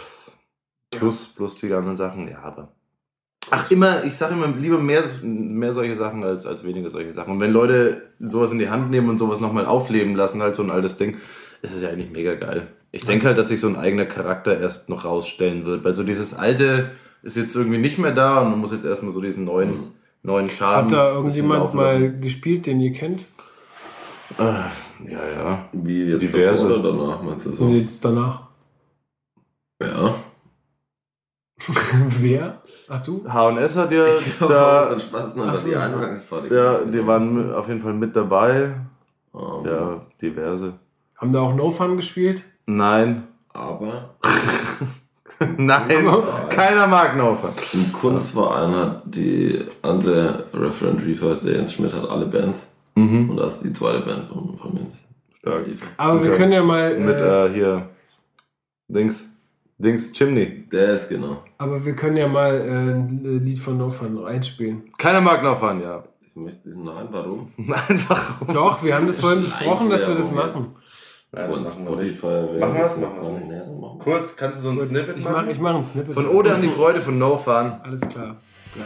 plus, plus die anderen Sachen, ja, aber ach, immer, ich sage immer, lieber mehr, mehr solche Sachen als, als weniger solche Sachen. Und wenn Leute sowas in die Hand nehmen und sowas nochmal aufleben lassen, halt so ein altes Ding, ist es ja eigentlich mega geil. Ich denke halt, dass sich so ein eigener Charakter erst noch rausstellen wird, weil so dieses alte ist jetzt irgendwie nicht mehr da und man muss jetzt erstmal so diesen neuen, mhm. neuen Charme. Hat da irgendjemand mal gespielt, den ihr kennt? Äh, ja, ja. Wie jetzt diverse oder danach, meinst du so? Und jetzt danach. Ja. Wer? Ach du? H und S hat ja glaub, da... Spaß, noch, so, die Eingangsparty. Ja, die waren auf jeden Fall mit dabei. Oh, ja, diverse. Haben da auch No Fun gespielt? Nein. Aber... Nein, keiner mag No Fun. Im Kunstverein hat die andere Referent Reefer, der Jens Schmidt, hat alle Bands. Mhm. Und das ist die zweite Band von, von Jens. Stark. Aber okay. Wir können ja mal... Mit äh, hier... Dings... Dings, Chimney. Der ist genau. Aber wir können ja mal äh, ein Lied von No Fun einspielen. Keiner mag No Fun, ja. Ich möchte, nein, warum? Nein, warum? Doch, wir haben das vorhin besprochen, dass wir das machen. Ja, von Spotify. Machen wir es, machen wir es nicht. Kurz, kannst du so ein Kurz, Snippet ich machen? Mach, ich mache ein Snippet. Von Ode an die Freude von No Fun. Alles klar. Gleich.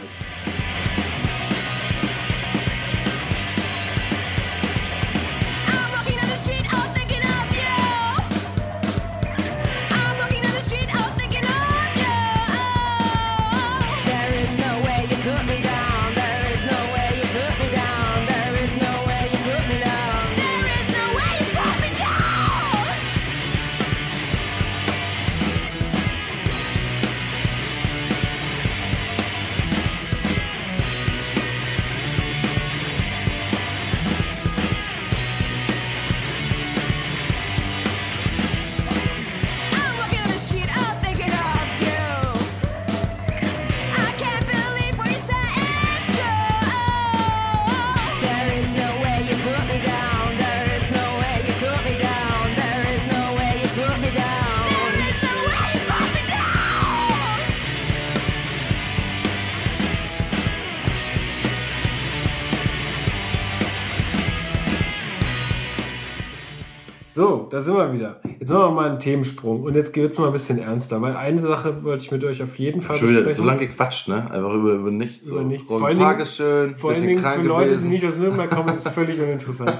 So, da sind wir wieder. Jetzt machen wir mal einen Themensprung und jetzt wird es mal ein bisschen ernster, weil eine Sache wollte ich mit euch auf jeden Fall besprechen. Schon wieder so lange gequatscht, ne? Einfach über, über nichts. Über so. nichts. Vor allen Dingen, ist schön, vor allen Dingen für gewesen. Leute, die nicht aus Nürnberg kommen, ist es völlig uninteressant.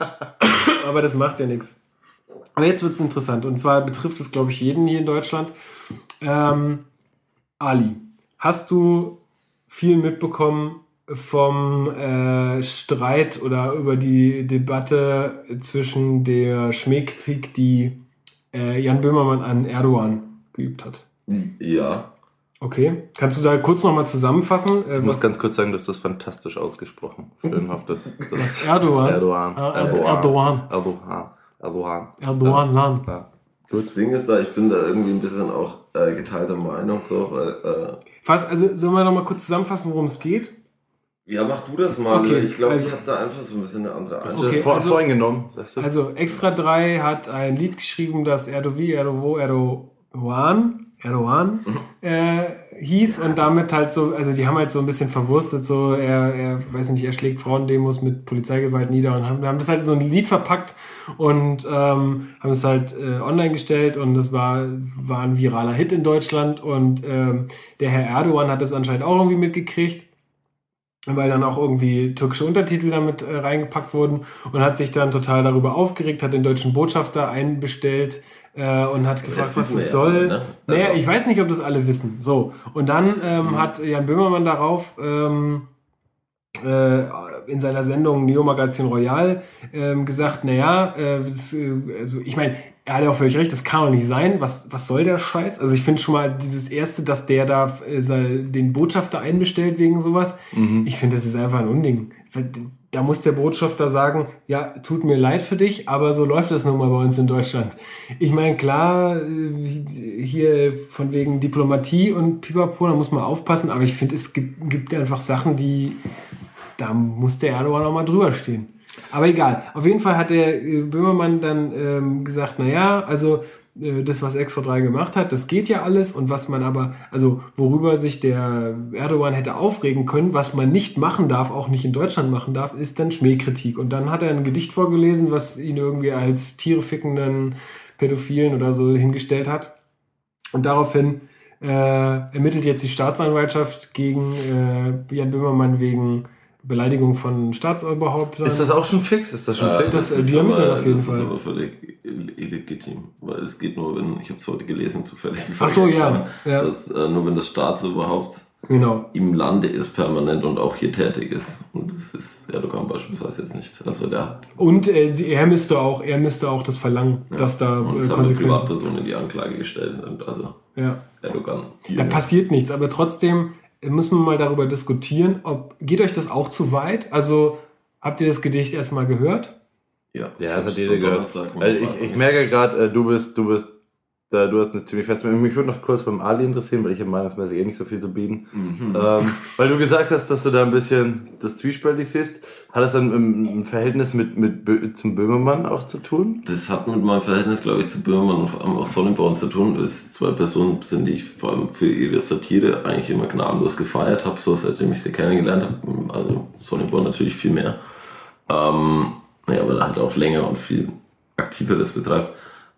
Aber das macht ja nichts. Aber jetzt wird es interessant und zwar betrifft es, glaube ich, jeden hier in Deutschland. Ähm, Ali, hast du viel mitbekommen vom äh, Streit oder über die Debatte zwischen der Schmähkritik, die äh, Jan Böhmermann an Erdogan geübt hat? Ja. Okay. Kannst du da kurz nochmal zusammenfassen? Äh, ich muss ganz kurz sagen, du hast das fantastisch ausgesprochen. Schönhaft. Das, das, das Erdogan? Erdogan. Erdogan. Erdogan. Erdogan. Erdogan. Erdogan. Land. Ja. Das Ding ist da, ich bin da irgendwie ein bisschen auch äh, geteilter Meinung. So, weil, äh Was, also sollen wir nochmal kurz zusammenfassen, worum es geht? Ja, mach du das mal. Okay, ich glaube, also, ich habe da einfach so ein bisschen eine andere Einstellung. Okay, vor, also, voreingenommen. Also Extra drei hat ein Lied geschrieben, das Erdovi, Erdovo, Erdogan, Erdogan äh, hieß und damit halt so, also die haben halt so ein bisschen verwurstet, so er, er weiß nicht, er schlägt Frauendemos mit Polizeigewalt nieder und haben, wir haben das halt so ein Lied verpackt und ähm, haben es halt äh, online gestellt und das war, war ein viraler Hit in Deutschland und ähm, der Herr Erdogan hat das anscheinend auch irgendwie mitgekriegt, weil dann auch irgendwie türkische Untertitel damit äh, reingepackt wurden und hat sich dann total darüber aufgeregt, hat den deutschen Botschafter einbestellt äh, und hat gefragt, was das soll. Ne? Naja, ich weiß nicht, ob das alle wissen. So, und dann ähm, mhm. hat Jan Böhmermann darauf ähm, äh, in seiner Sendung Neo Magazin Royal ähm, gesagt, naja, äh, das, äh, also ich meine, er hat ja auch völlig recht, das kann doch nicht sein. Was, was soll der Scheiß? Also ich finde schon mal dieses Erste, dass der da äh, den Botschafter einbestellt wegen sowas. Mhm. Ich finde, das ist einfach ein Unding. Da muss der Botschafter sagen, ja, tut mir leid für dich, aber so läuft das nun mal bei uns in Deutschland. Ich meine, klar, hier von wegen Diplomatie und Pipapo, da muss man aufpassen, aber ich finde, es gibt, gibt einfach Sachen, die, da muss der Erdogan auch mal drüber stehen. Aber egal. Auf jeden Fall hat der äh, Böhmermann dann ähm, gesagt, naja, also äh, das, was Extra drei gemacht hat, das geht ja alles und was man aber, also worüber sich der Erdogan hätte aufregen können, was man nicht machen darf, auch nicht in Deutschland machen darf, ist dann Schmähkritik. Und dann hat er ein Gedicht vorgelesen, was ihn irgendwie als tierefickenden Pädophilen oder so hingestellt hat. Und daraufhin äh, ermittelt jetzt die Staatsanwaltschaft gegen äh, Jan Böhmermann wegen Beleidigung von Staatsoberhauptern. Ist das auch schon fix? Ist das schon äh, fix? Das, das, ist, die aber, auf jeden das Fall. ist aber völlig illegitim, weil es geht nur, wenn, ich habe es heute gelesen, zufällig. Ach so, ja. ja. Dass, äh, nur wenn das Staatsoberhaupt genau. im Lande ist permanent und auch hier tätig ist. Und das ist Erdogan beispielsweise jetzt nicht. Also der hat und äh, er müsste auch, er müsste auch das verlangen, ja. dass da und es äh, haben Privatpersonen in die Anklage gestellt. Also ja. Erdogan. Da passiert nichts, aber trotzdem muss man mal darüber diskutieren, ob geht euch das auch zu weit? Also habt ihr das Gedicht erstmal gehört? Ja, ja, das hat jeder gehört. Also ich, ich merke gerade, du bist, du bist Da, du hast eine ziemlich feste Meinung. Mich würde noch kurz beim Ali interessieren, weil ich habe meinungsmäßig eh nicht so viel zu bieten. Mhm. Ähm, weil du gesagt hast, dass du da ein bisschen das zwiespältig siehst. Hat das dann ein Verhältnis mit, mit Bö- zum Böhmermann auch zu tun? Das hat mit meinem Verhältnis, glaube ich, zu Böhmermann und vor allem auch Sonnenborn zu tun. Das zwei Personen sind, die ich vor allem für ihre Satire eigentlich immer gnadenlos gefeiert habe, so seitdem ich sie kennengelernt habe. Also Sonnenborn natürlich viel mehr. Ähm, ja, weil er halt auch länger und viel aktiver das betreibt.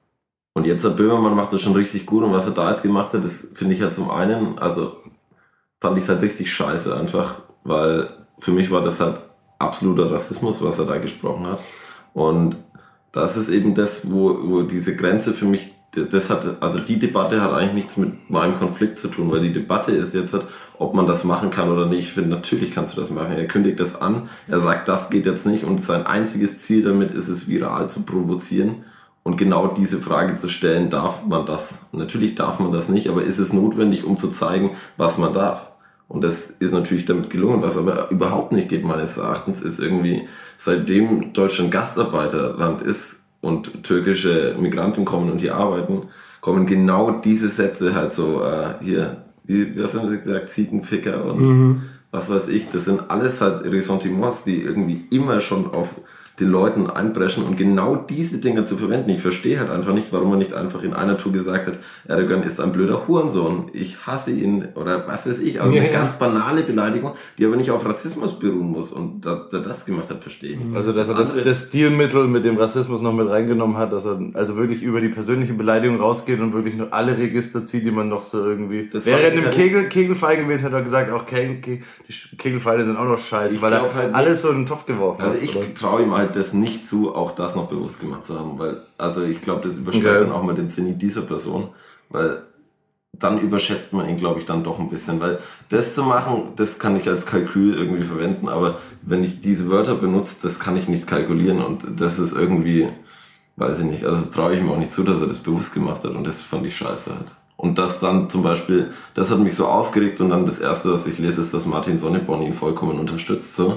Und jetzt der Böhmermann macht das schon richtig gut und was er da jetzt gemacht hat, das finde ich halt zum einen, also fand ich es halt richtig scheiße einfach, weil für mich war das halt absoluter Rassismus, was er da gesprochen hat. Und das ist eben das, wo, wo diese Grenze für mich, das hat, also die Debatte hat eigentlich nichts mit meinem Konflikt zu tun, weil die Debatte ist jetzt, ob man das machen kann oder nicht. Ich finde, natürlich kannst du das machen. Er kündigt das an, er sagt, das geht jetzt nicht und sein einziges Ziel damit ist es, viral zu provozieren. Und genau diese Frage zu stellen, darf man das? Natürlich darf man das nicht, aber ist es notwendig, um zu zeigen, was man darf? Und das ist natürlich damit gelungen. Was aber überhaupt nicht geht, meines Erachtens, ist irgendwie, seitdem Deutschland Gastarbeiterland ist und türkische Migranten kommen und hier arbeiten, kommen genau diese Sätze halt so, äh, hier, wie, wie hast du gesagt, Ziegenficker und mhm. was weiß ich. Das sind alles halt Ressentiments, die irgendwie immer schon auf den Leuten einpreschen und genau diese Dinge zu verwenden. Ich verstehe halt einfach nicht, warum man nicht einfach in einer Tour gesagt hat, Erdogan ist ein blöder Hurensohn, ich hasse ihn oder was weiß ich. Also ja, eine ja. ganz banale Beleidigung, die aber nicht auf Rassismus beruhen muss und dass er das gemacht hat, verstehe ich nicht. Also dass er das, das Stilmittel mit dem Rassismus noch mit reingenommen hat, dass er also wirklich über die persönliche Beleidigung rausgeht und wirklich nur alle Register zieht, die man noch so irgendwie... Das wäre in einem Kegel, Kegelverein gewesen, hätte er gesagt, auch okay, okay, die Kegelvereine sind auch noch scheiße, ich weil er halt alles so in den Topf geworfen also hat. Also ich traue ihm halt das nicht zu, auch das noch bewusst gemacht zu haben, weil, also ich glaube, das überschreitet okay. dann auch mal den Zenit dieser Person, weil dann überschätzt man ihn, glaube ich, dann doch ein bisschen, weil das zu machen, das kann ich als Kalkül irgendwie verwenden, aber wenn ich diese Wörter benutze, das kann ich nicht kalkulieren und das ist irgendwie, weiß ich nicht, also das traue ich ihm auch nicht zu, dass er das bewusst gemacht hat und das fand ich scheiße halt. Und das dann zum Beispiel, das hat mich so aufgeregt und dann das erste, was ich lese, ist, dass Martin Sonneborn ihn vollkommen unterstützt, so.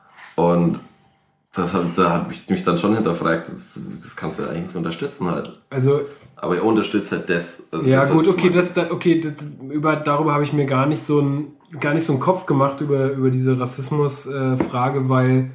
Und das hat, da hat mich, mich dann schon hinterfragt, das, das kannst du ja eigentlich nicht unterstützen halt. Also, aber er unterstützt halt das. Also ja das, gut, okay, das, okay, das, über, darüber habe ich mir gar nicht so ein, gar nicht so einen Kopf gemacht über, über diese Rassismus-Frage, äh, weil,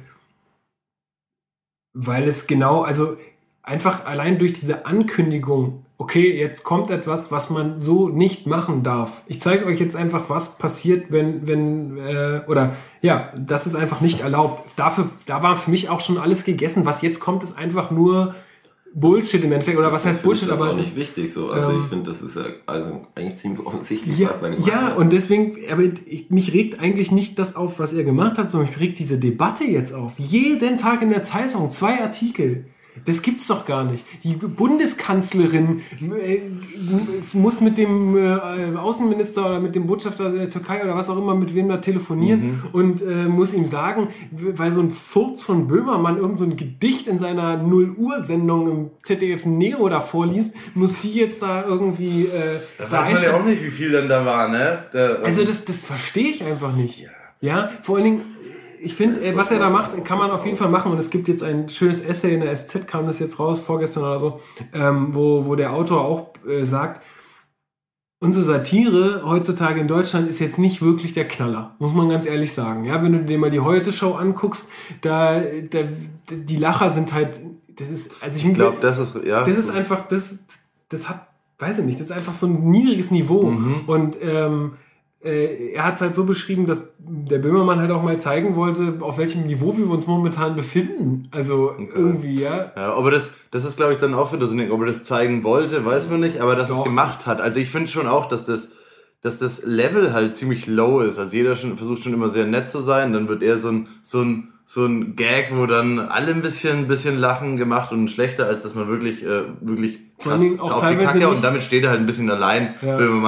weil es genau, also einfach allein durch diese Ankündigung, okay, jetzt kommt etwas, was man so nicht machen darf. Ich zeige euch jetzt einfach, was passiert, wenn, wenn, äh, oder ja, das ist einfach nicht erlaubt. Dafür, da war für mich auch schon alles gegessen. Was jetzt kommt, ist einfach nur Bullshit im Endeffekt. Oder das was heißt Bullshit? Das aber ist auch es nicht wichtig so. Also ähm, ich finde, das ist ja also eigentlich ziemlich offensichtlich, ja, was da gemacht Ja, wird. Und deswegen, aber ich, mich regt eigentlich nicht das auf, was er gemacht hat, sondern mich regt diese Debatte jetzt auf. Jeden Tag in der Zeitung zwei Artikel. Das gibt's doch gar nicht. Die Bundeskanzlerin äh, muss mit dem äh, Außenminister oder mit dem Botschafter der Türkei oder was auch immer, mit wem da telefonieren mhm. und äh, muss ihm sagen, weil so ein Furz von Böhmermann irgend so ein Gedicht in seiner null-Uhr-Sendung im Z D F Neo da vorliest, muss die jetzt da irgendwie... Äh, da weiß man ja auch nicht, wie viel dann da war, ne? Da, also das, das verstehe ich einfach nicht. Ja, ja vor allen Dingen... Ich finde, was er da macht, kann man auf jeden Fall machen. Und es gibt jetzt ein schönes Essay in der S Z, kam das jetzt raus, vorgestern oder so, ähm, wo, wo der Autor auch äh, sagt, unsere Satire heutzutage in Deutschland ist jetzt nicht wirklich der Knaller, muss man ganz ehrlich sagen. Ja, wenn du dir mal die Heute-Show anguckst, da, da die Lacher sind halt, das ist, also ich, ich glaube, das ist, ja. Das ist einfach, das, das hat, weiß ich nicht, das ist einfach so ein niedriges Niveau. Mhm. Und, ähm, er hat es halt so beschrieben, dass der Böhmermann halt auch mal zeigen wollte, auf welchem Niveau wir uns momentan befinden. Also okay. irgendwie, ja. Ja, aber das, das ist, glaube ich, dann auch wieder so ein Ding. Ob er das zeigen wollte, weiß man nicht, aber dass er es gemacht hat. Also ich finde schon auch, dass das, dass das Level halt ziemlich low ist. Also jeder schon, versucht schon immer sehr nett zu sein, dann wird eher so ein, so ein, so ein Gag, wo dann alle ein bisschen, ein bisschen lachen gemacht und schlechter, als dass man wirklich, äh, wirklich krass auch auf die Kacke und damit steht er halt ein bisschen allein, ja. Böhmermann.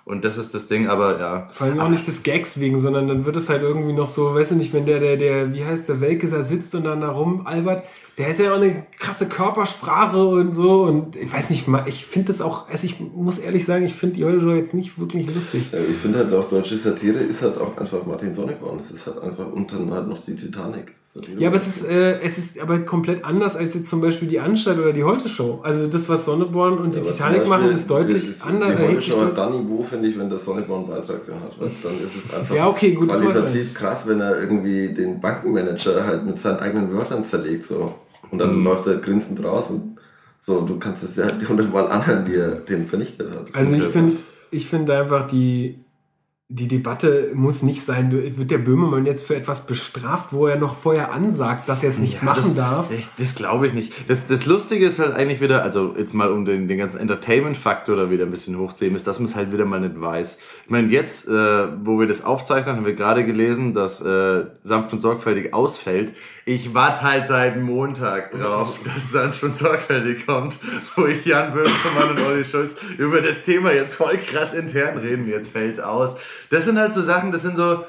Und das ist das Ding, aber ja. Vor allem auch nicht des Gags wegen, sondern dann wird es halt irgendwie noch so, weißt du nicht, wenn der, der, der, wie heißt der, Welke da sitzt und dann da rum albert, der ist ja auch eine krasse Körpersprache und so und ich weiß nicht, ich finde das auch, also ich muss ehrlich sagen, ich finde die heute schon jetzt nicht wirklich lustig. Ja, ich finde halt auch, deutsche Satire ist halt auch einfach Martin Sonneborn, das ist halt einfach, und dann halt noch die Titanic. Ja, aber es ist, äh, es ist aber komplett anders als jetzt zum Beispiel die Anstalt oder die Heute-Show. Also das, was Sonneborn und ja, die Titanic machen, ist deutlich ist, anders. Die Heute-Show hat dann Niveau, finde ich, wenn der Sonneborn einen Beitrag hat, weil dann ist es einfach ja, okay, gut, qualitativ krass, wenn er irgendwie den Bankenmanager halt mit seinen eigenen Wörtern zerlegt, so. Und dann mhm. läuft er grinsend raus und so, du kannst es ja halt hundertmal anhören, wie er den vernichtet hat. Das also ich finde ich finde einfach, die, die Debatte muss nicht sein, wird der Böhmermann jetzt für etwas bestraft, wo er noch vorher ansagt, dass er es nicht ja, machen das, darf? Ich, das glaube ich nicht. Das, das Lustige ist halt eigentlich wieder, also jetzt mal um den, den ganzen Entertainment-Faktor da wieder ein bisschen hochzuheben, ist, dass man es halt wieder mal nicht weiß. Ich meine, jetzt, äh, wo wir das aufzeichnen, haben wir gerade gelesen, dass äh, sanft und sorgfältig ausfällt. Ich warte halt seit Montag drauf, dass sanft und sorgfältig kommt, wo ich Jan Böhmermann und Olli Schulz über das Thema jetzt voll krass intern reden. Jetzt fällt's aus. Das sind halt so Sachen, das sind so,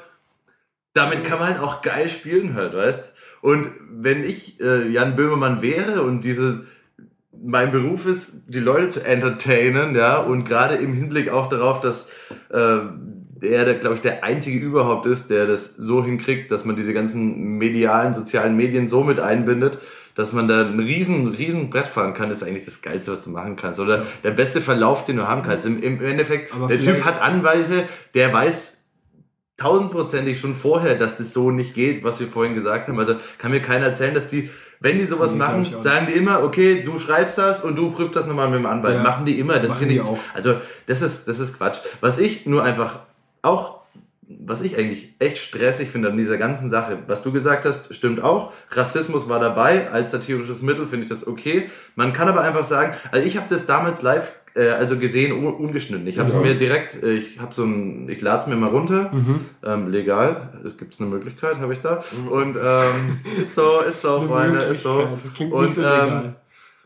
damit kann man halt auch geil spielen halt, weißt? Und wenn ich äh, Jan Böhmermann wäre und diese, mein Beruf ist, die Leute zu entertainen, ja, und gerade im Hinblick auch darauf, dass äh, er, der, glaube ich, der einzige überhaupt ist, der das so hinkriegt, dass man diese ganzen medialen, sozialen Medien so mit einbindet, dass man da ein riesen, riesen Brett fahren kann, ist eigentlich das Geilste, was du machen kannst. Oder ja. der beste Verlauf, den du haben kannst. Im, im Endeffekt, aber der Typ hat Anwälte, der weiß tausendprozentig schon vorher, dass das so nicht geht, was wir vorhin gesagt haben. Also kann mir keiner erzählen, dass die, wenn die sowas nee, machen, sagen die immer, okay, du schreibst das und du prüfst das nochmal mit dem Anwalt. Ja. Machen die immer. Das finde ich auch. Also das ist, das ist Quatsch. Was ich nur einfach auch, was ich eigentlich echt stressig finde an dieser ganzen Sache, was du gesagt hast, stimmt auch. Rassismus war dabei, als satirisches Mittel finde ich das okay. Man kann aber einfach sagen, also ich habe das damals live äh, also gesehen, un- ungeschnitten. Ich habe es ja. mir direkt, äh, ich habe so ein, ich lade es mir mal runter, mhm. ähm, legal, es gibt eine Möglichkeit, habe ich da. Mhm. Und ähm, ist so, ist so, Freunde, ist so. Das klingt und nicht so ähm,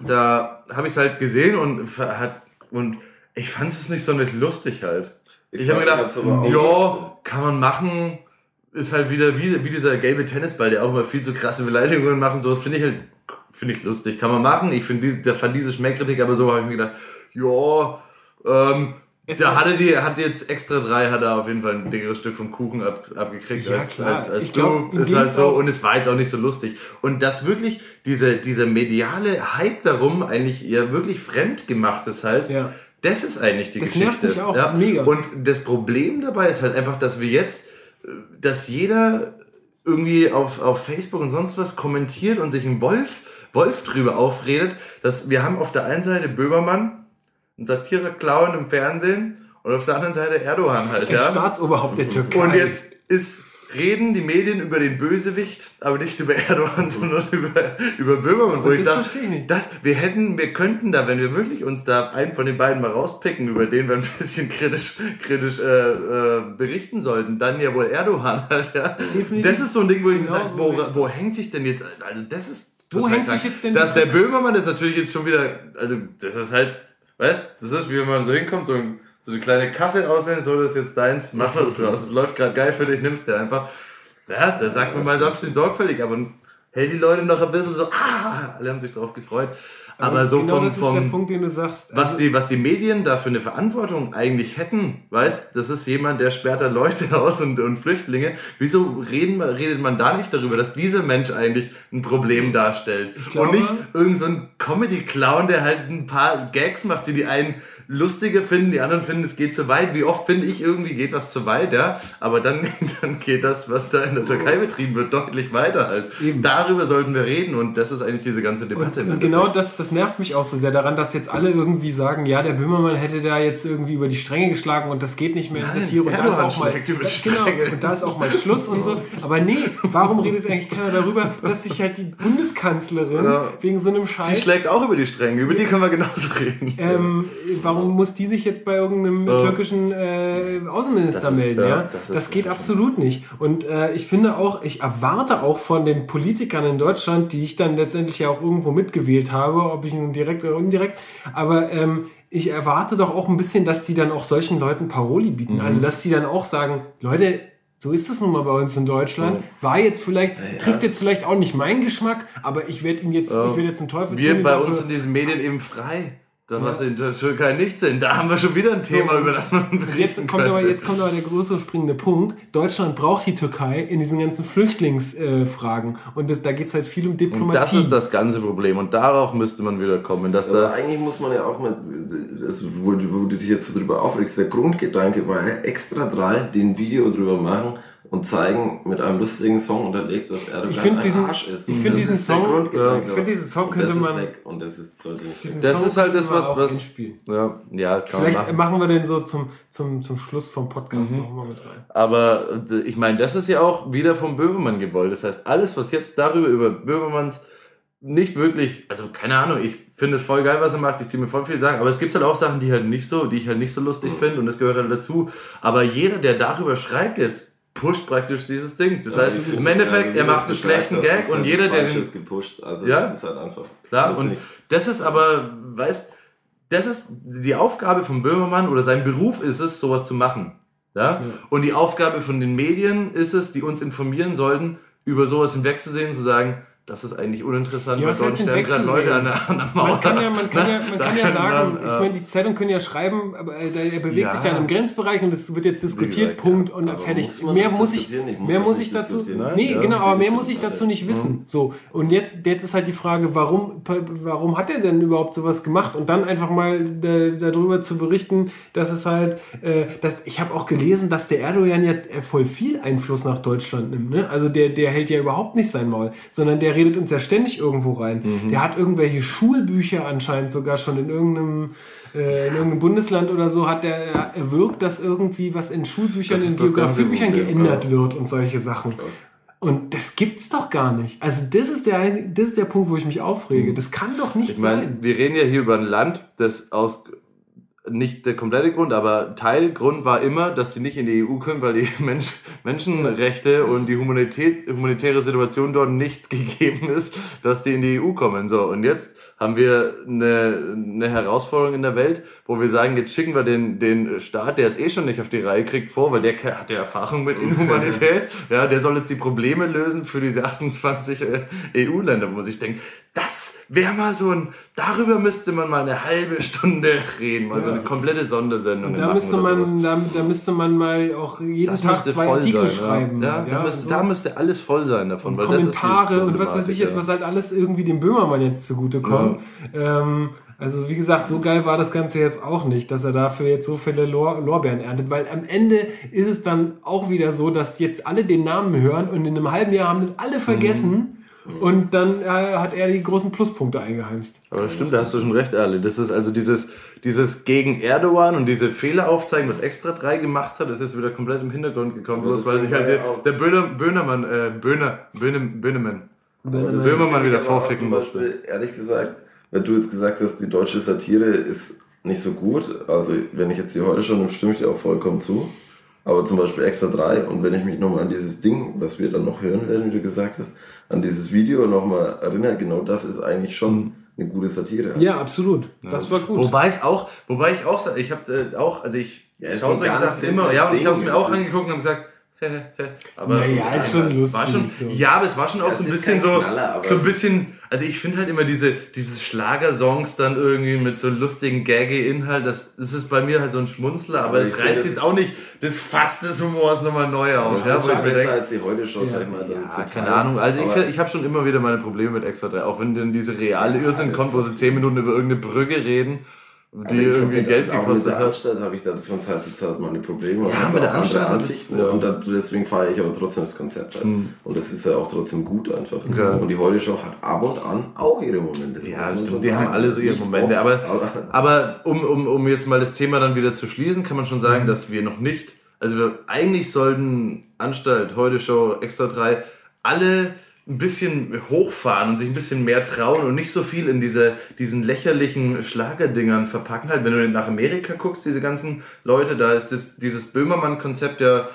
da habe ich es halt gesehen und hat und ich fand es nicht so nicht lustig halt. Ich, ich habe mir gedacht, ja, kann man machen, ist halt wieder wie, wie dieser gelbe Tennisball, der auch immer viel zu krasse Beleidigungen macht und so, finde ich halt, finde ich lustig, kann man machen. Ich finde diese, der fand diese Schmähkritik, aber so habe ich mir gedacht, ja, ähm, da hatte die, hat jetzt extra drei, hat er auf jeden Fall ein dickeres Stück vom Kuchen ab, abgekriegt ja, als, klar. als, als ich du, glaub, ist halt so, und es war jetzt auch nicht so lustig. Und dass wirklich diese, diese mediale Hype darum eigentlich ja wirklich fremd gemacht ist halt, ja. Das ist eigentlich die das Geschichte. Das nervt mich auch ja? mega. Und das Problem dabei ist halt einfach, dass wir jetzt, dass jeder irgendwie auf, auf Facebook und sonst was kommentiert und sich ein Wolf, Wolf drüber aufredet, dass wir haben auf der einen Seite Böhmermann, einen Satire-Clown im Fernsehen und auf der anderen Seite Erdogan halt. Der ja? Staatsoberhaupt der Türkei. Und jetzt ist... reden die Medien über den Bösewicht, aber nicht über Erdogan, sondern über, über Böhmermann. Wo das ich sage, das, wir hätten, wir könnten da, wenn wir wirklich uns da einen von den beiden mal rauspicken, über den wir ein bisschen kritisch, kritisch äh, äh, berichten sollten, dann ja wohl Erdogan halt. Ja. Definitiv. Das ist so ein Ding, wo ich genau sage, wo, wo hängt sich denn jetzt, also das ist Wo hängt krank. sich jetzt denn Dass der Böhmermann ist natürlich jetzt schon wieder, also das ist halt, weißt, das ist wie wenn man so hinkommt, so ein so eine kleine Kasse ausleihen, so, das ist jetzt deins, mach was draus. Es läuft gerade geil für dich, nimmst dir einfach. Ja, da sagt man mal sanft und sorgfältig, aber hält die Leute noch ein bisschen so, ah, alle haben sich drauf gefreut. Aber, aber so genau vom, das ist vom, der Punkt, den du sagst. Also was, die, was die Medien da für eine Verantwortung eigentlich hätten, weißt, das ist jemand, der sperrt da Leute aus und, und Flüchtlinge. Wieso reden, redet man da nicht darüber, dass dieser Mensch eigentlich ein Problem darstellt? Glaube, und nicht irgend so ein Comedy-Clown, der halt ein paar Gags macht, die die einen lustiger finden, die anderen finden, es geht zu weit. Wie oft finde ich irgendwie, geht was zu weit, ja? Aber dann, dann geht das, was da in der Türkei betrieben wird, deutlich weiter halt. Eben. Darüber sollten wir reden und das ist eigentlich diese ganze Debatte. Und, und genau das, das nervt mich auch so sehr daran, dass jetzt alle irgendwie sagen, ja, der Böhmermann hätte da jetzt irgendwie über die Stränge geschlagen und das geht nicht mehr in Satire. Und da ist auch mal, das, genau, und da ist auch mal Schluss und so. Aber nee, warum redet eigentlich keiner darüber, dass sich halt die Bundeskanzlerin ja. wegen so einem Scheiß... Die schlägt auch über die Stränge, über die können wir genauso reden. Ähm, warum muss die sich jetzt bei irgendeinem oh. türkischen äh, Außenminister ist, melden? Ja, ja? Das, das geht absolut nicht. Und äh, ich finde auch, ich erwarte auch von den Politikern in Deutschland, die ich dann letztendlich ja auch irgendwo mitgewählt habe, ob ich nun direkt oder indirekt, aber ähm, ich erwarte doch auch ein bisschen, dass die dann auch solchen Leuten Paroli bieten. Mhm. Also, dass die dann auch sagen, Leute, so ist das nun mal bei uns in Deutschland. War jetzt vielleicht, ja, ja. trifft jetzt vielleicht auch nicht meinen Geschmack, aber ich werde ihn jetzt, ja. ich werde jetzt einen Teufel Wir tun. bei dafür. Uns in diesen Medien eben frei. Da ja. was in der Türkei nicht sind. Da haben wir schon wieder ein Thema, so, über das man berichten jetzt kommt aber Jetzt kommt aber der größere springende Punkt. Deutschland braucht die Türkei in diesen ganzen Flüchtlingsfragen. Äh, und das, da geht es halt viel um Diplomatie. Und das ist das ganze Problem. Und darauf müsste man wieder kommen. Dass aber da eigentlich muss man ja auch mal, also, wo, wo du dich jetzt so drüber aufregst, der Grundgedanke war ja extra drei, die ein Video drüber machen und zeigen mit einem lustigen Song unterlegt, dass Erdogan ich ein diesen, Arsch ist. Ich finde diesen Song, ja, ich finde diesen Song könnte das man ist weg und das ist sollte nicht. Das Song ist halt das, was was ja, ja, das kann vielleicht man machen. machen wir den so zum zum zum Schluss vom Podcast mhm. noch mal mit rein. Aber ich meine, das ist ja auch wieder vom Böhmermann gewollt. Das heißt, alles, was jetzt darüber über Böhmermanns nicht wirklich, also keine Ahnung, ich finde es voll geil, was er macht, ich ziehe mir voll viel sagen, aber es gibt halt auch Sachen, die halt nicht so, die ich halt nicht so lustig mhm. finde und das gehört halt dazu. Aber jeder, der darüber schreibt jetzt, pusht praktisch dieses Ding. Das ja, heißt, im Endeffekt, ja, er macht einen schlechten Gag und jeder, der den... gepusht. Also ja, das ist halt einfach... Klar, und das ist aber, weißt, das ist die Aufgabe von Böhmermann oder sein Beruf ist es, sowas zu machen. Ja? Ja. Und die Aufgabe von den Medien ist es, die uns informieren sollten, über sowas hinwegzusehen, zu sagen, das ist eigentlich uninteressant, ja, weil dort sterben gerade Leute an der, an der Mauer. Man kann ja, man kann ja, man kann ja sagen, man, äh, ich meine, die Zeitung können ja schreiben, aber er bewegt ja. sich dann im Grenzbereich und es wird jetzt diskutiert, gesagt, Punkt, ja. und aber fertig. Muss mehr muss ich, ich mehr muss ich dazu, nee, ja, genau, aber mehr muss ich dazu nicht wissen. Mhm. So, und jetzt, jetzt ist halt die Frage, warum, warum hat er denn überhaupt sowas gemacht? Und dann einfach mal da, darüber zu berichten, dass es halt, äh, dass, ich habe auch gelesen, dass der Erdogan ja voll viel Einfluss nach Deutschland nimmt, ne? Also der, der hält ja überhaupt nicht sein Maul, sondern der redet uns ja ständig irgendwo rein. Mhm. Der hat irgendwelche Schulbücher anscheinend sogar schon in irgendeinem, äh, in irgendeinem Bundesland oder so, hat der erwirkt, dass irgendwie was in Schulbüchern, in Geografiebüchern geändert ja. wird und solche Sachen. Und das gibt's doch gar nicht. Also das ist der, das ist der Punkt, wo ich mich aufrege. Das kann doch nicht ich mein, sein. Wir reden ja hier über ein Land, das aus... nicht der komplette Grund, aber Teilgrund war immer, dass die nicht in die E U können, weil die Mensch, Menschenrechte und die Humanität, humanitäre Situation dort nicht gegeben ist, dass die in die E U kommen. So, und jetzt haben wir eine, eine Herausforderung in der Welt, wo wir sagen, jetzt schicken wir den, den Staat, der es eh schon nicht auf die Reihe kriegt, vor, weil der hat ja Erfahrung mit Inhumanität, ja, der soll jetzt die Probleme lösen für diese achtundzwanzig E U-Länder, wo man sich denkt, das wäre mal so ein, darüber müsste man mal eine halbe Stunde reden, also ja. eine komplette Sondersendung. Da müsste man, da, da müsste man mal auch jeden das Tag zwei Artikel sein, schreiben. Ja, ja, da, müsste, so. da müsste alles voll sein davon. Und weil Kommentare das ist und was weiß ich jetzt, was halt alles irgendwie dem Böhmermann jetzt zugutekommt. Ja. Ähm, also wie gesagt, so geil war das Ganze jetzt auch nicht, dass er dafür jetzt so viele Lor- Lorbeeren erntet, weil am Ende ist es dann auch wieder so, dass jetzt alle den Namen hören und in einem halben Jahr haben das alle vergessen. Mhm. Und dann äh, hat er die großen Pluspunkte eingeheimst. Aber das stimmt, da hast du schon recht, Ali. Das ist also dieses, dieses gegen Erdogan und diese Fehler aufzeigen, was Extra drei gemacht hat, das ist wieder komplett im Hintergrund gekommen. Bloß weil sich halt der, der Böhner, Böhnermann, äh, Böhner, Böhner, Böhnermann, Böhnermann, Böhmermann wieder vorficken musste. Ehrlich gesagt, wenn du jetzt gesagt hast, die deutsche Satire ist nicht so gut, also wenn ich jetzt die heute schon, dann stimme ich dir auch vollkommen zu. Aber zum Beispiel Extra drei und wenn ich mich nochmal an dieses Ding, was wir dann noch hören werden, wie du gesagt hast, an dieses Video nochmal erinnere, genau das ist eigentlich schon eine gute Satire. Ja, absolut. Ja. Das war gut. Wobei es auch, wobei ich auch sage, ich habe äh, auch, also ich ja, schaue so gesagt immer, ja, und ich habe es mir auch angeguckt und habe gesagt, aber naja, ist schon lustig. War schon, so. Ja, aber es war schon auch ja, so ein bisschen so, Knaller, so ein bisschen, also ich finde halt immer diese, diese Schlagersongs dann irgendwie mit so lustigen Gaggy-Inhalt, das, das ist bei mir halt so ein Schmunzler, aber es reißt jetzt auch nicht das Fass des Humors nochmal neu auf. Das ist ja, besser denke, als die heute schon, ja, sag ich mal. Ja, keine Ahnung, also ich, ich habe schon immer wieder meine Probleme mit Extra drei, auch wenn dann diese reale ja, Irrsinn kommt, wo sie zehn Minuten über irgendeine Brücke reden, die irgendwie Geld gekostet hat. Anstalt habe ich da von Zeit zu Zeit meine Probleme. Ja, mit der Anstalt Ansichten. Ja. Und deswegen feiere ich aber trotzdem das Konzept halt. Mhm. Und das ist ja auch trotzdem gut einfach. Ja. Und die Heute Show hat ab und an auch ihre Momente. Ja, stimmt. Die haben alle so ihre Momente. Aber, aber um, um, um jetzt mal das Thema dann wieder zu schließen, kann man schon sagen, mhm. dass wir noch nicht, also wir, eigentlich sollten Anstalt, Heute Show, Extra drei, alle ein bisschen hochfahren und sich ein bisschen mehr trauen und nicht so viel in diese, diesen lächerlichen Schlagerdingern verpacken. Halt, wenn du nach Amerika guckst, diese ganzen Leute, da ist das, dieses Böhmermann-Konzept ja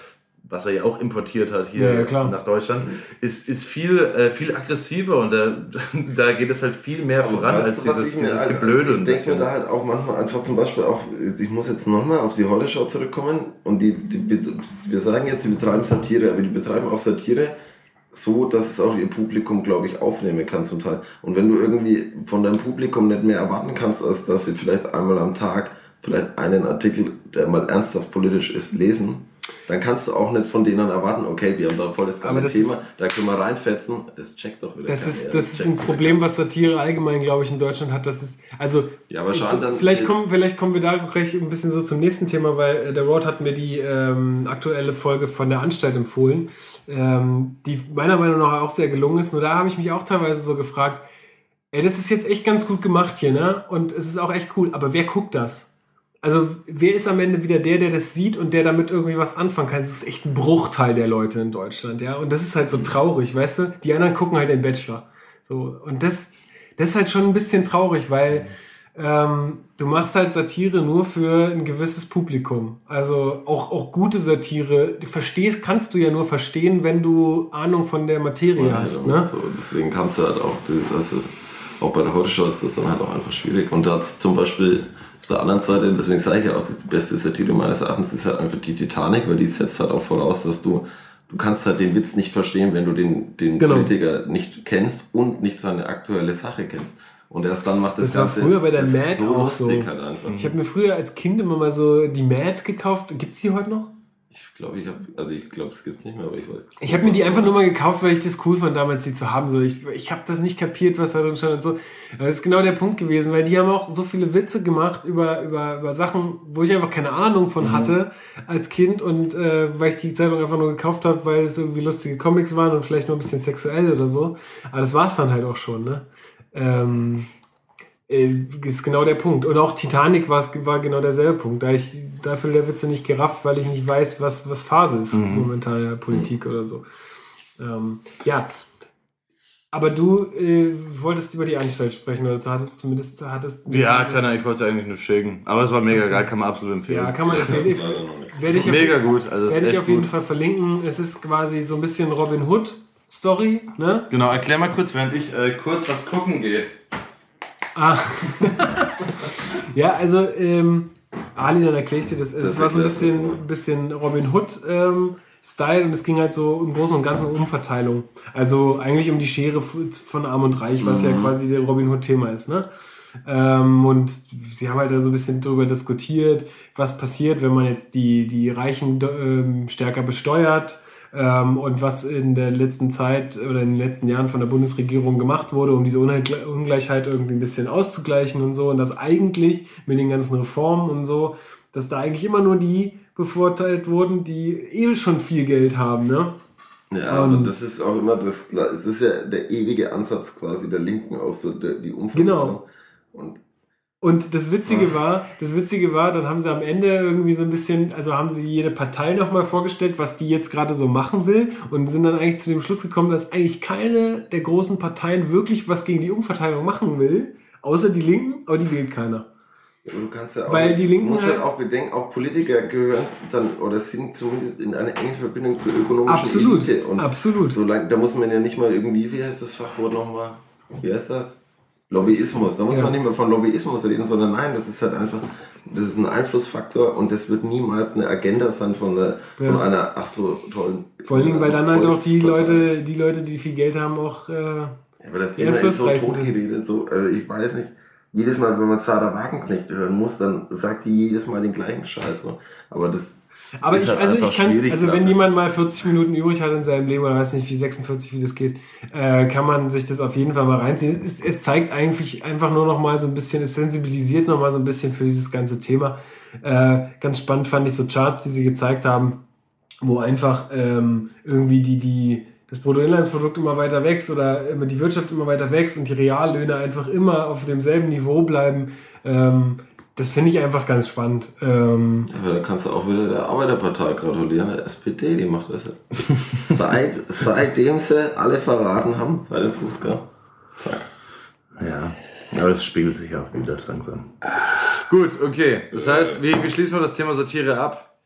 was er ja auch importiert hat hier ja, ja, nach Deutschland, ist, ist viel, äh, viel aggressiver und da, da geht es halt viel mehr aber voran als du, dieses, dieses Geblöde. Ich denke mir da halt auch manchmal einfach zum Beispiel auch, ich muss jetzt nochmal auf die Heute-Show zurückkommen und die, die, wir sagen jetzt, die betreiben Satire, aber die betreiben auch Satire so, dass es auch ihr Publikum, glaube ich, aufnehmen kann zum Teil. Und wenn du irgendwie von deinem Publikum nicht mehr erwarten kannst, als dass sie vielleicht einmal am Tag vielleicht einen Artikel, der mal ernsthaft politisch ist, lesen, dann kannst du auch nicht von denen erwarten, okay, wir haben da voll das geile Thema, ist, da können wir reinfetzen, das checkt doch wieder. Das ist, das ist ein Problem, was Satire allgemein, glaube ich, in Deutschland hat. Das ist, also, ja, aber schon dann vielleicht, kommen, vielleicht kommen wir da gleich ein bisschen so zum nächsten Thema, weil äh, der Road hat mir die ähm, aktuelle Folge von der Anstalt empfohlen, ähm, die meiner Meinung nach auch sehr gelungen ist. Nur da habe ich mich auch teilweise so gefragt, ey, das ist jetzt echt ganz gut gemacht hier, ne? Und es ist auch echt cool, aber wer guckt das? Also wer ist am Ende wieder der, der das sieht und der damit irgendwie was anfangen kann? Das ist echt ein Bruchteil der Leute in Deutschland, ja. Und das ist halt so traurig, weißt du? Die anderen gucken halt den Bachelor. So, und das, das ist halt schon ein bisschen traurig, weil ähm, du machst halt Satire nur für ein gewisses Publikum. Also auch, auch gute Satire, du verstehst, kannst du ja nur verstehen, wenn du Ahnung von der Materie ja, hast. Ne? So, deswegen kannst du halt auch, das ist, auch bei der Heute-Show ist das dann halt auch einfach schwierig. Und da hat zum Beispiel auf der anderen Seite, deswegen sage ich ja auch, die beste Satire meines Erachtens ist halt einfach die Titanic, weil die setzt halt auch voraus, dass du, du kannst halt den Witz nicht verstehen, wenn du den, den genau. Politiker nicht kennst und nicht seine aktuelle Sache kennst. Und erst dann macht das, das Ganze... Das war früher bei der Mad so auch so. Halt einfach. Ich habe mir früher als Kind immer mal so die Mad gekauft. Gibt's die heute noch? Ich glaube, ich habe, also ich glaube, es gibt's nicht mehr, aber ich weiß. Ich habe mir die einfach nur mal gekauft, weil ich das cool fand, damals die zu haben. So, ich, ich habe das nicht kapiert, was da drin stand und so. Das ist genau der Punkt gewesen, weil die haben auch so viele Witze gemacht über über über Sachen, wo ich einfach keine Ahnung von hatte mhm. als Kind und äh, weil ich die Zeitung einfach nur gekauft habe, weil es irgendwie lustige Comics waren und vielleicht noch ein bisschen sexuell oder so. Aber das war's dann halt auch schon, ne? Ähm, ist genau der Punkt. Und auch Titanic war, war genau derselbe Punkt. Da ich dafür der Witze nicht gerafft, weil ich nicht weiß, was, was Phase ist mhm. momentan in der Politik mhm. oder so. Ähm, ja. Aber du äh, wolltest über die Anstalt sprechen, oder du hattest zumindest hattest. Ja, kann er, ich wollte es eigentlich nur schicken. Aber es war mega geil, kann man absolut empfehlen. Ja, kann man empfehlen. Werde ich mega auf, gut. Also werde ich auf jeden gut. Fall verlinken. Es ist quasi so ein bisschen Robin Hood Story, ne? Genau, erklär mal kurz, während ich äh, kurz was gucken gehe. Ah. Ja, also ähm, Ali, dann erkläre ich dir das. Es das war so ein bisschen, bisschen Robin Hood ähm, Style und es ging halt so im Großen und Ganzen um Umverteilung. Also eigentlich um die Schere von Arm und Reich, was mhm. ja quasi der Robin Hood Thema ist, ne? Ähm, und sie haben halt da so ein bisschen darüber diskutiert, was passiert, wenn man jetzt die, die Reichen ähm, stärker besteuert. Ähm, und was in der letzten Zeit oder in den letzten Jahren von der Bundesregierung gemacht wurde, um diese Ungleichheit irgendwie ein bisschen auszugleichen und so. Und dass eigentlich mit den ganzen Reformen und so, dass da eigentlich immer nur die bevorteilt wurden, die eh schon viel Geld haben, ne? Ja, und das ist auch immer das, das ist ja der ewige Ansatz quasi der Linken, auch so der, die Umverteilung. Genau. Und Und das Witzige war, das Witzige war, dann haben sie am Ende irgendwie so ein bisschen, also haben sie jede Partei nochmal vorgestellt, was die jetzt gerade so machen will und sind dann eigentlich zu dem Schluss gekommen, dass eigentlich keine der großen Parteien wirklich was gegen die Umverteilung machen will, außer die Linken, aber die wählt keiner. Ja, du kannst ja auch, Weil die Linken musst halt auch bedenken, auch Politiker gehören dann oder sind zumindest in einer engen Verbindung zur ökonomischen absolut, Elite. Und absolut. So lang, da muss man ja nicht mal irgendwie, wie heißt das Fachwort nochmal? Wie heißt das? Lobbyismus. Da muss ja. man nicht mehr von Lobbyismus reden, sondern nein, das ist halt einfach, das ist ein Einflussfaktor und das wird niemals eine Agenda sein von, einer, ja. von einer, ach so, tollen... Vor allen Dingen, weil dann halt auch die Leute, die Leute, die viel Geld haben, auch äh, ja, aber das Thema ist so totgeredet, so, also ich weiß nicht, jedes Mal, wenn man Sarah Wagenknecht hören muss, dann sagt die jedes Mal den gleichen Scheiß. Ne? Aber das Aber ist ich, halt also ich kann, also wenn das jemand mal vierzig Minuten übrig hat in seinem Leben, oder weiß nicht, wie sechsundvierzig, wie das geht, äh, kann man sich das auf jeden Fall mal reinziehen. Es, es zeigt eigentlich einfach nur noch mal so ein bisschen, es sensibilisiert noch mal so ein bisschen für dieses ganze Thema. Äh, ganz spannend fand ich so Charts, die sie gezeigt haben, wo einfach ähm, irgendwie die, die, das Bruttoinlandsprodukt immer weiter wächst oder immer die Wirtschaft immer weiter wächst und die Reallöhne einfach immer auf demselben Niveau bleiben. Ähm, Das finde ich einfach ganz spannend. Ähm Aber da kannst du auch wieder der Arbeiterpartei gratulieren, der S P D, die macht das ja. Seit, seitdem sie alle verraten haben, seit dem Fußgänger. Zack. Ja, aber das spiegelt sich auch wieder langsam. Gut, okay. Das heißt, wie, wie schließen wir das Thema Satire ab?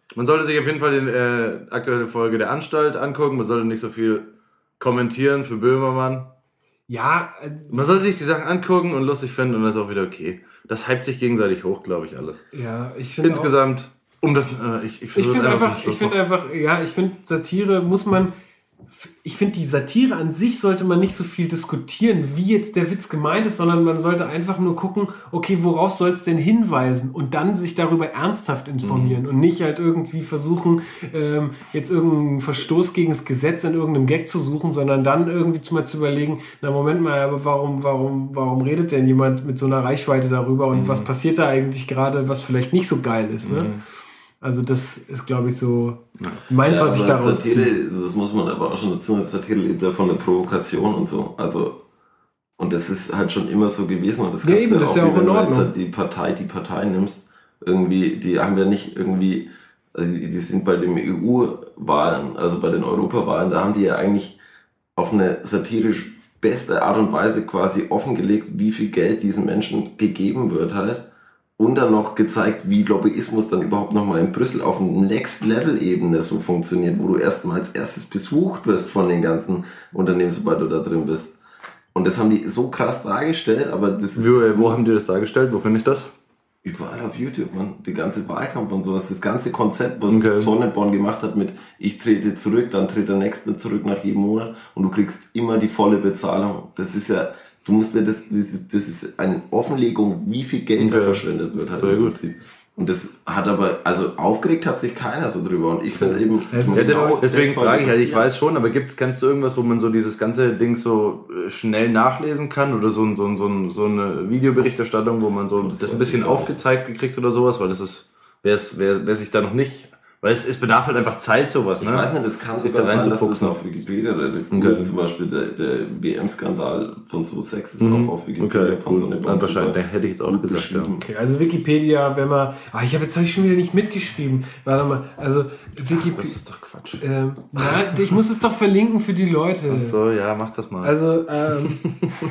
Man sollte sich auf jeden Fall die äh, aktuelle Folge der Anstalt angucken. Man sollte nicht so viel kommentieren für Böhmermann. Ja. Also man sollte sich die Sachen angucken und lustig finden und das ist auch wieder okay. Das hypt sich gegenseitig hoch, glaube ich, alles. Ja, ich finde insgesamt, auch, um das, äh, ich, ich, ich finde einfach, ich finde einfach, ja, ich finde Satire muss man, ich finde die Satire an sich sollte man nicht so viel diskutieren, wie jetzt der Witz gemeint ist, sondern man sollte einfach nur gucken, okay, worauf soll es denn hinweisen und dann sich darüber ernsthaft informieren mhm. und nicht halt irgendwie versuchen, ähm, jetzt irgendeinen Verstoß gegen das Gesetz in irgendeinem Gag zu suchen, sondern dann irgendwie mal zu überlegen, na Moment mal, aber warum, warum, warum redet denn jemand mit so einer Reichweite darüber und mhm. was passiert da eigentlich gerade, was vielleicht nicht so geil ist, ne? Mhm. Also das ist, glaube ich, so meins, ja, was ich daraus Satire, ziehe. Das muss man aber auch schon dazu sagen, Satire lebt ja von der Provokation und so. Also, und das ist halt schon immer so gewesen. Und das ja, kannst eben, du das auch, ist ja auch wenn in du Ordnung. jetzt die Partei, die Partei nimmst, irgendwie, die haben ja nicht irgendwie, also die sind bei den E U-Wahlen, also bei den Europawahlen, da haben die ja eigentlich auf eine satirisch beste Art und Weise quasi offengelegt, wie viel Geld diesen Menschen gegeben wird halt. Und dann noch gezeigt, wie Lobbyismus dann überhaupt nochmal in Brüssel auf einem Next-Level-Ebene so funktioniert, wo du erstmal als erstes besucht wirst von den ganzen Unternehmen, sobald du da drin bist. Und das haben die so krass dargestellt, aber das ist... Wo, wo haben die das dargestellt? Wo finde ich das? Überall auf YouTube, man. Die ganze Wahlkampf und sowas, das ganze Konzept, was okay. Sonneborn gemacht hat mit ich trete zurück, dann tritt der Nächste zurück nach jedem Monat und du kriegst immer die volle Bezahlung. Das ist ja... Du musst ja das, das ist eine Offenlegung, wie viel Geld okay. da verschwendet wird halt im Prinzip. Und das hat aber, also aufgeregt hat sich keiner so drüber. Und ich finde eben... Ja, das, deswegen frage ich halt, ich weiß schon, aber gibt's, kennst du irgendwas, wo man so dieses ganze Ding so schnell nachlesen kann? Oder so, so, so, so eine Videoberichterstattung, wo man so das, das ein bisschen aufgezeigt gekriegt oder sowas? Weil das ist, wer, wer, wer sich da noch nicht... Weil es, es bedarf halt einfach Zeit, sowas, ne? Ich weiß nicht, das kann sich da reinzufuchsen auf Wikipedia. Der okay. Zum Beispiel der, der W M-Skandal von zweitausendsechs ist mhm. auch auf Wikipedia okay. von so einer Band. Wahrscheinlich, hätte ich jetzt auch gesagt. Ja. Okay, also Wikipedia, wenn man... Ah, ich habe jetzt hab ich schon wieder nicht mitgeschrieben. Warte mal, also Wikipedia... Das ist doch Quatsch. Ähm, na, ich muss es doch verlinken für die Leute. Ach so, ja, mach das mal. Also, ähm...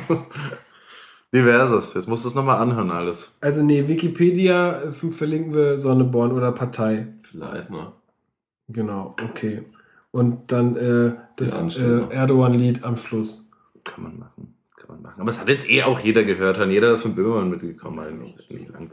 Diverses. Jetzt musst du es nochmal anhören alles. Also nee, Wikipedia verlinken wir Sonneborn oder Partei. Vielleicht, ne? Genau, okay. Und dann äh, das äh, Erdogan-Lied am Schluss. Kann man machen. Kann man machen. Aber es hat jetzt eh auch jeder gehört. Hat jeder ist von Böhmermann mitgekommen. Eigentlich nicht lang.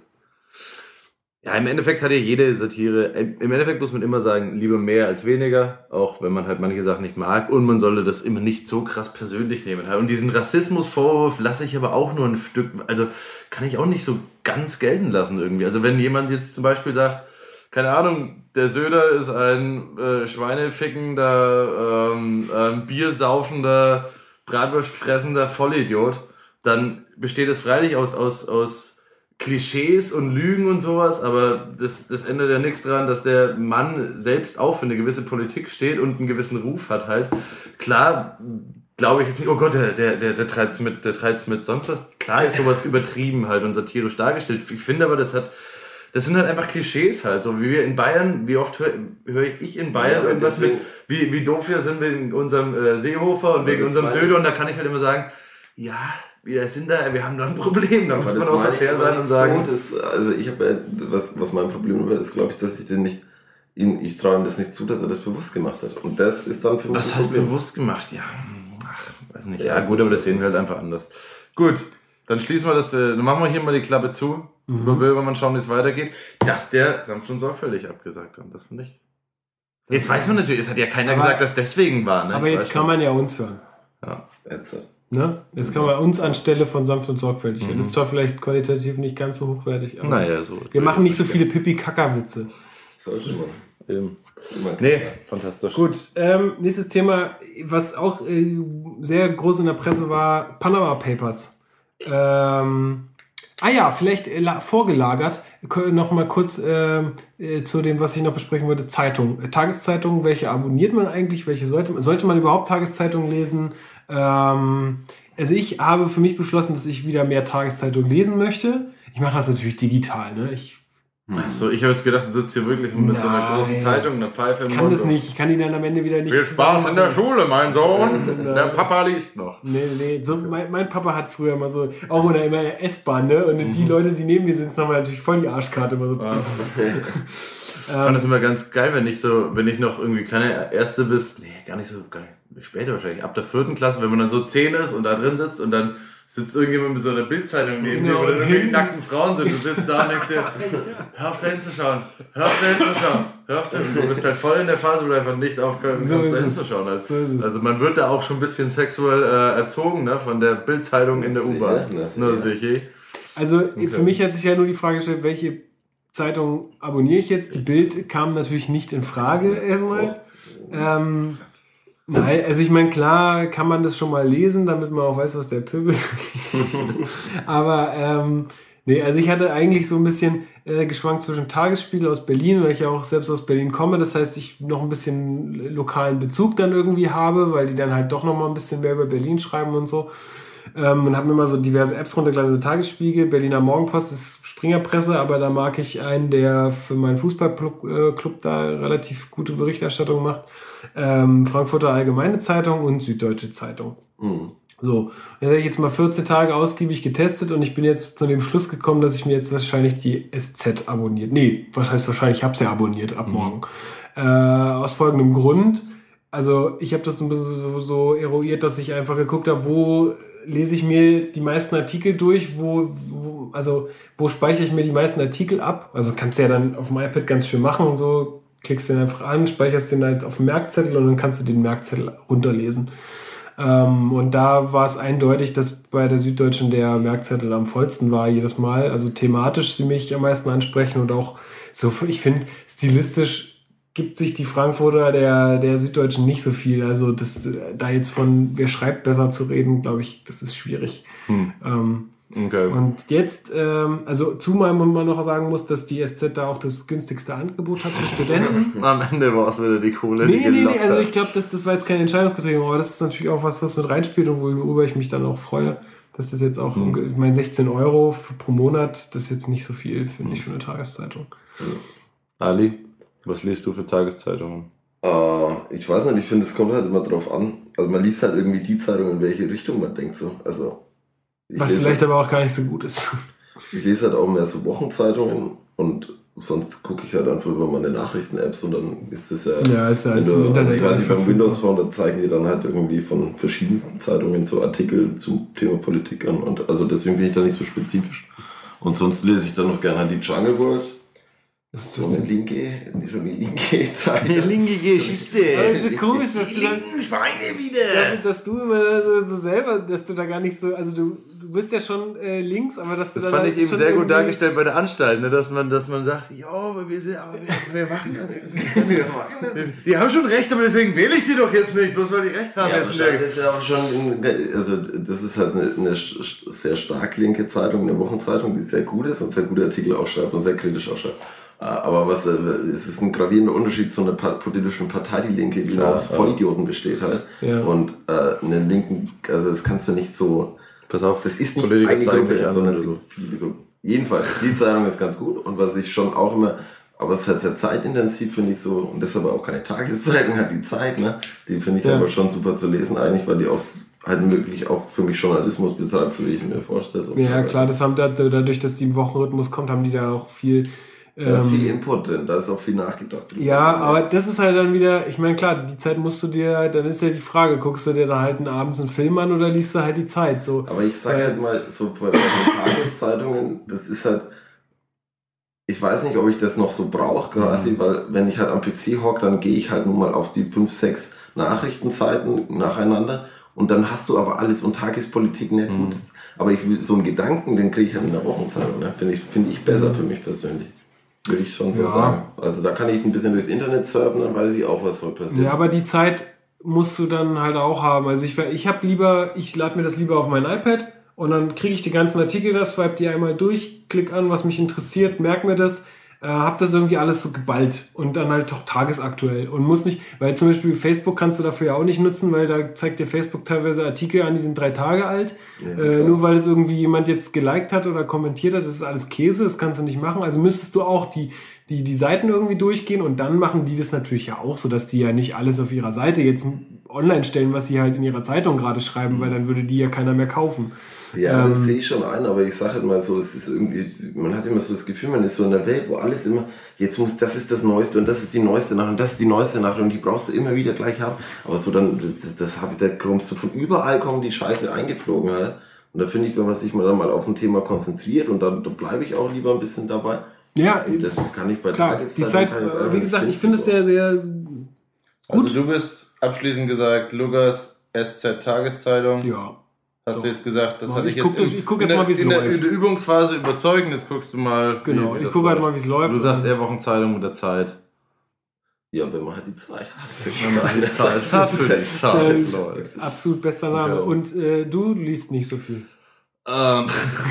Ja, im Endeffekt hat ja jede Satire, im Endeffekt muss man immer sagen, lieber mehr als weniger, auch wenn man halt manche Sachen nicht mag, und man sollte das immer nicht so krass persönlich nehmen. Und diesen Rassismusvorwurf lasse ich aber auch nur ein Stück, also kann ich auch nicht so ganz gelten lassen irgendwie. Also wenn jemand jetzt zum Beispiel sagt, keine Ahnung, der Söder ist ein äh, schweinefickender, ähm, ähm, biersaufender, bratwurstfressender Vollidiot, dann besteht es freilich aus, aus, aus Klischees und Lügen und sowas, aber das, das ändert ja nichts daran, dass der Mann selbst auch für eine gewisse Politik steht und einen gewissen Ruf hat halt. Klar, glaube ich jetzt nicht, oh Gott, der, der, der, der treibt's mit, der treibt's mit sonst was. Klar ist sowas übertrieben halt und satirisch dargestellt. Ich finde aber, das hat, das sind halt einfach Klischees halt, so wie wir in Bayern, wie oft höre hör ich in Bayern ja, irgendwas mit, wie, wie doof wir sind wegen unserem äh, Seehofer und wegen unserem Söder, und da kann ich halt immer sagen, ja, wir sind da, wir haben da ein Problem, da muss man auch so fair sein und sagen. So, das, also ich habe ja, was, was mein Problem war, ist, glaube ich, dass ich den nicht, ihn, ich traue ihm das nicht zu, dass er das bewusst gemacht hat. Und das ist dann für mich. Was heißt bewusst gemacht? Ja, ach, weiß nicht. Ja, ja gut, aber das sehen wir halt einfach anders. Gut, dann schließen wir das, dann machen wir hier mal die Klappe zu. Mhm. Über Böhmermann schauen, wie es weitergeht. Dass der sanft und sorgfältig abgesagt hat, das finde ich. Jetzt weiß man natürlich, es hat ja keiner aber, gesagt, dass deswegen war. Ne? Aber jetzt kann man ja uns hören. Ja, jetzt das. Ne? Jetzt kann man uns anstelle von sanft und sorgfältig hören. Mhm. Das ist zwar vielleicht qualitativ nicht ganz so hochwertig, aber naja, so wir machen nicht so viele Pipi-Kaka-Witze. Sollte man. Eben. Nee, fantastisch. Gut, ähm, nächstes Thema, was auch äh, sehr groß in der Presse war, Panama Papers. Ähm, ah ja, vielleicht äh, vorgelagert, noch mal kurz äh, äh, zu dem, was ich noch besprechen wollte, Zeitung. Äh, Tageszeitungen, welche abonniert man eigentlich? Welche sollte man, sollte man überhaupt Tageszeitungen lesen? Ähm, also ich habe für mich beschlossen, dass ich wieder mehr Tageszeitungen lesen möchte. Ich mache das natürlich digital, ne? Ich Achso, ich habe jetzt gedacht, du sitzt hier wirklich mit Nein. so einer großen Zeitung, einer Pfeife im Ich kann das nicht, ich kann die dann am Ende wieder nicht. Viel Spaß in der Schule, mein Sohn. Der Papa liest noch. Nee, nee, so, mein, mein Papa hat früher mal so, auch in der, in der S-Bahn, ne? Und mhm. die Leute, die neben mir sitzen, haben natürlich voll die Arschkarte. Immer so. Ah, okay. Ich fand das immer ganz geil, wenn ich so, wenn ich noch irgendwie keine Erste bis, nee, gar nicht so, gar nicht, später wahrscheinlich, ab der vierten Klasse, wenn man dann so zehn ist und da drin sitzt und dann sitzt irgendjemand mit so einer Bildzeitung neben dir, wo dann irgendwie nackten Frauen sind. Du bist da und denkst dir, hör auf da hinzuschauen, hör auf da hinzuschauen, hör auf da hinzuschauen. Du bist halt voll in der Phase, wo du einfach nicht aufhören kannst, so da hinzuschauen. Halt. So also man wird da auch schon ein bisschen sexuell äh, erzogen, ne, von der Bildzeitung in der U-Bahn. Nur sicher. Also okay. Für mich hat sich ja nur die Frage gestellt, welche Zeitung abonniere ich jetzt? Die Bild kam natürlich nicht in Frage erstmal. Oh. Ähm, Nein, also ich meine, klar kann man das schon mal lesen, damit man auch weiß, was der Pöbel ist. Aber ähm, nee, also ich hatte eigentlich so ein bisschen äh, geschwankt zwischen Tagesspiegel aus Berlin, weil ich ja auch selbst aus Berlin komme. Das heißt, ich noch ein bisschen lokalen Bezug dann irgendwie habe, weil die dann halt doch noch mal ein bisschen mehr über Berlin schreiben und so. Ähm, und habe mir mal so diverse Apps runtergeladen, so Tagesspiegel, Berliner Morgenpost ist Springerpresse, aber da mag ich einen, der für meinen Fußballclub äh, Club da relativ gute Berichterstattung macht. Ähm, Frankfurter Allgemeine Zeitung und Süddeutsche Zeitung. Mhm. So, dann habe ich jetzt mal vierzehn Tage ausgiebig getestet und ich bin jetzt zu dem Schluss gekommen, dass ich mir jetzt wahrscheinlich die S Z abonniert. Nee, was heißt wahrscheinlich, ich habe es ja abonniert ab mhm. morgen. Äh, aus folgendem Grund. Also ich habe das ein bisschen so, so eruiert, dass ich einfach geguckt habe, wo lese ich mir die meisten Artikel durch, wo, wo also wo speichere ich mir die meisten Artikel ab. Also kannst du ja dann auf dem iPad ganz schön machen und so, klickst den einfach an, speicherst den halt auf dem Merkzettel und dann kannst du den Merkzettel runterlesen. Ähm, und da war es eindeutig, dass bei der Süddeutschen der Merkzettel am vollsten war jedes Mal. Also thematisch sie mich am meisten ansprechen und auch so, ich finde, stilistisch gibt sich die Frankfurter der, der Süddeutschen nicht so viel. Also das, da jetzt von wer schreibt besser zu reden, glaube ich, das ist schwierig. Hm. Ähm, okay. Und jetzt, ähm, also zumal man noch sagen muss, dass die S Z da auch das günstigste Angebot hat für Studenten. Am Ende war es wieder die Kohle, nee, die nee, nee, also ich glaube, das, das war jetzt kein Entscheidungskriterium, aber das ist natürlich auch was, was mit reinspielt und worüber ich mich dann auch freue. Dass das jetzt auch, hm. ich meine, sechzehn Euro pro Monat, das ist jetzt nicht so viel, finde ich, für eine Tageszeitung. Ali? Was liest du für Tageszeitungen? Uh, ich weiß nicht, ich finde, es kommt halt immer drauf an. Also man liest halt irgendwie die Zeitung, in welche Richtung man denkt. So. Also, was vielleicht halt, aber auch gar nicht so gut ist. Ich lese halt auch mehr so Wochenzeitungen und sonst gucke ich halt einfach über meine Nachrichten-Apps und dann ist das ja... Ja, ist ja alles im Internet. Also ich beim Windows Phone, da zeigen die dann halt irgendwie von verschiedensten Zeitungen so Artikel zum Thema Politik an. Und also deswegen bin ich da nicht so spezifisch. Und sonst lese ich dann noch gerne halt die Jungle World. Das ist so eine linke, so eine linke Zeit. Eine linke Geschichte. Das ist so komisch, dass die du dann, linken Schweine wieder. Dass du immer so, so selber, dass du da gar nicht so, also du, du bist ja schon äh, links, aber dass du das dann fand halt ich eben sehr gut dargestellt bei der Anstalt, ne, dass man, dass man sagt, ja, aber wir sind, aber wir, wir machen das. Wir machen das. Die haben schon recht, aber deswegen wähle ich die doch jetzt nicht, bloß weil die recht haben. Ja, jetzt das ist ja auch schon, also das ist halt eine, eine sehr stark linke Zeitung, eine Wochenzeitung, die sehr gut ist und sehr gute Artikel auch schreibt und sehr kritisch auch schreibt. Aber was, es ist ein gravierender Unterschied zu einer politischen Partei, die Linke, die nur aus Vollidioten besteht halt. Ja. Und äh, eine Linken, also das kannst du nicht so, pass auf, das ist nicht eine Gruppe, sondern es gibt viele Gruppen. Jedenfalls, die Zeitung ist ganz gut und was ich schon auch immer, aber es ist halt sehr zeitintensiv, finde ich so, und deshalb auch keine Tageszeitung, halt die Zeit, ne? Die finde ich ja. aber schon super zu lesen eigentlich, weil die auch halt wirklich auch für mich Journalismus betreibt, so wie ich mir vorstelle. So ja klar, das haben da, dadurch, dass die im Wochenrhythmus kommt, haben die da auch viel... Da ist viel Input drin, da ist auch viel nachgedacht. Ja, aber das ist halt dann wieder, ich meine, klar, die Zeit musst du dir, dann ist ja die Frage, guckst du dir da halt abends einen Film an oder liest du halt die Zeit? So. Aber ich sage äh, halt mal, so bei den Tageszeitungen, das ist halt, ich weiß nicht, ob ich das noch so brauche, quasi, mhm. weil wenn ich halt am P C hocke, dann gehe ich halt nun mal auf die fünf, sechs Nachrichtenseiten nacheinander und dann hast du aber alles und Tagespolitik nicht mhm. gut. Aber ich will so einen Gedanken, den kriege ich halt in der Wochenzeitung, ne? Finde ich, find ich besser mhm. für mich persönlich. Würde ich schon so ja. sagen. Also da kann ich ein bisschen durchs Internet surfen, dann weiß ich auch, was soll passieren. Ja, aber die Zeit musst du dann halt auch haben. Also ich, ich habe lieber, ich lade mir das lieber auf mein iPad und dann kriege ich die ganzen Artikel, das swipe die einmal durch, klick an, was mich interessiert, merke mir das, äh, habe das irgendwie alles so geballt und dann halt auch tagesaktuell und muss nicht, weil zum Beispiel Facebook kannst du dafür ja auch nicht nutzen, weil da zeigt dir Facebook teilweise Artikel an, die sind drei Tage alt, ja, äh, nur weil es irgendwie jemand jetzt geliked hat oder kommentiert hat, das ist alles Käse, das kannst du nicht machen, also müsstest du auch die die die Seiten irgendwie durchgehen und dann machen die das natürlich ja auch so, dass die ja nicht alles auf ihrer Seite jetzt online stellen, was sie halt in ihrer Zeitung gerade schreiben, mhm. weil dann würde die ja keiner mehr kaufen. Ja, ähm, das sehe ich schon ein, aber ich sage halt mal so, das ist irgendwie, man hat immer so das Gefühl, man ist so in der Welt, wo alles immer, jetzt muss, das ist das Neueste und das ist die neueste Nacht und das ist die neueste Nacht und die brauchst du immer wieder gleich haben. Aber so dann, das, das hab ich, da kommst du von überall, kommen die Scheiße eingeflogen halt. Und da finde ich, wenn man sich mal dann mal auf ein Thema konzentriert und dann, dann bleibe ich auch lieber ein bisschen dabei. Ja, das kann ich bei klar, die Zeit, wie gesagt, ich finde es sehr, sehr gut. Also du bist abschließend gesagt, Lukas, S Z Tageszeitung. Ja. Hast doch. du jetzt gesagt, das ja, hatte ich, ich jetzt guck, in, ich guck jetzt in, mal, wie es läuft. In der Übungsphase überzeugen, jetzt guckst du mal. Genau, ich gucke halt mal, wie es läuft. Du sagst eher Wochenzeitung oder Zeit. Ja, wenn man halt die Zeit hat. Wenn man eine Zeit hat für die Zeit, Leute. Absolut bester Name. Okay. Und äh, du liest nicht so viel. Ähm,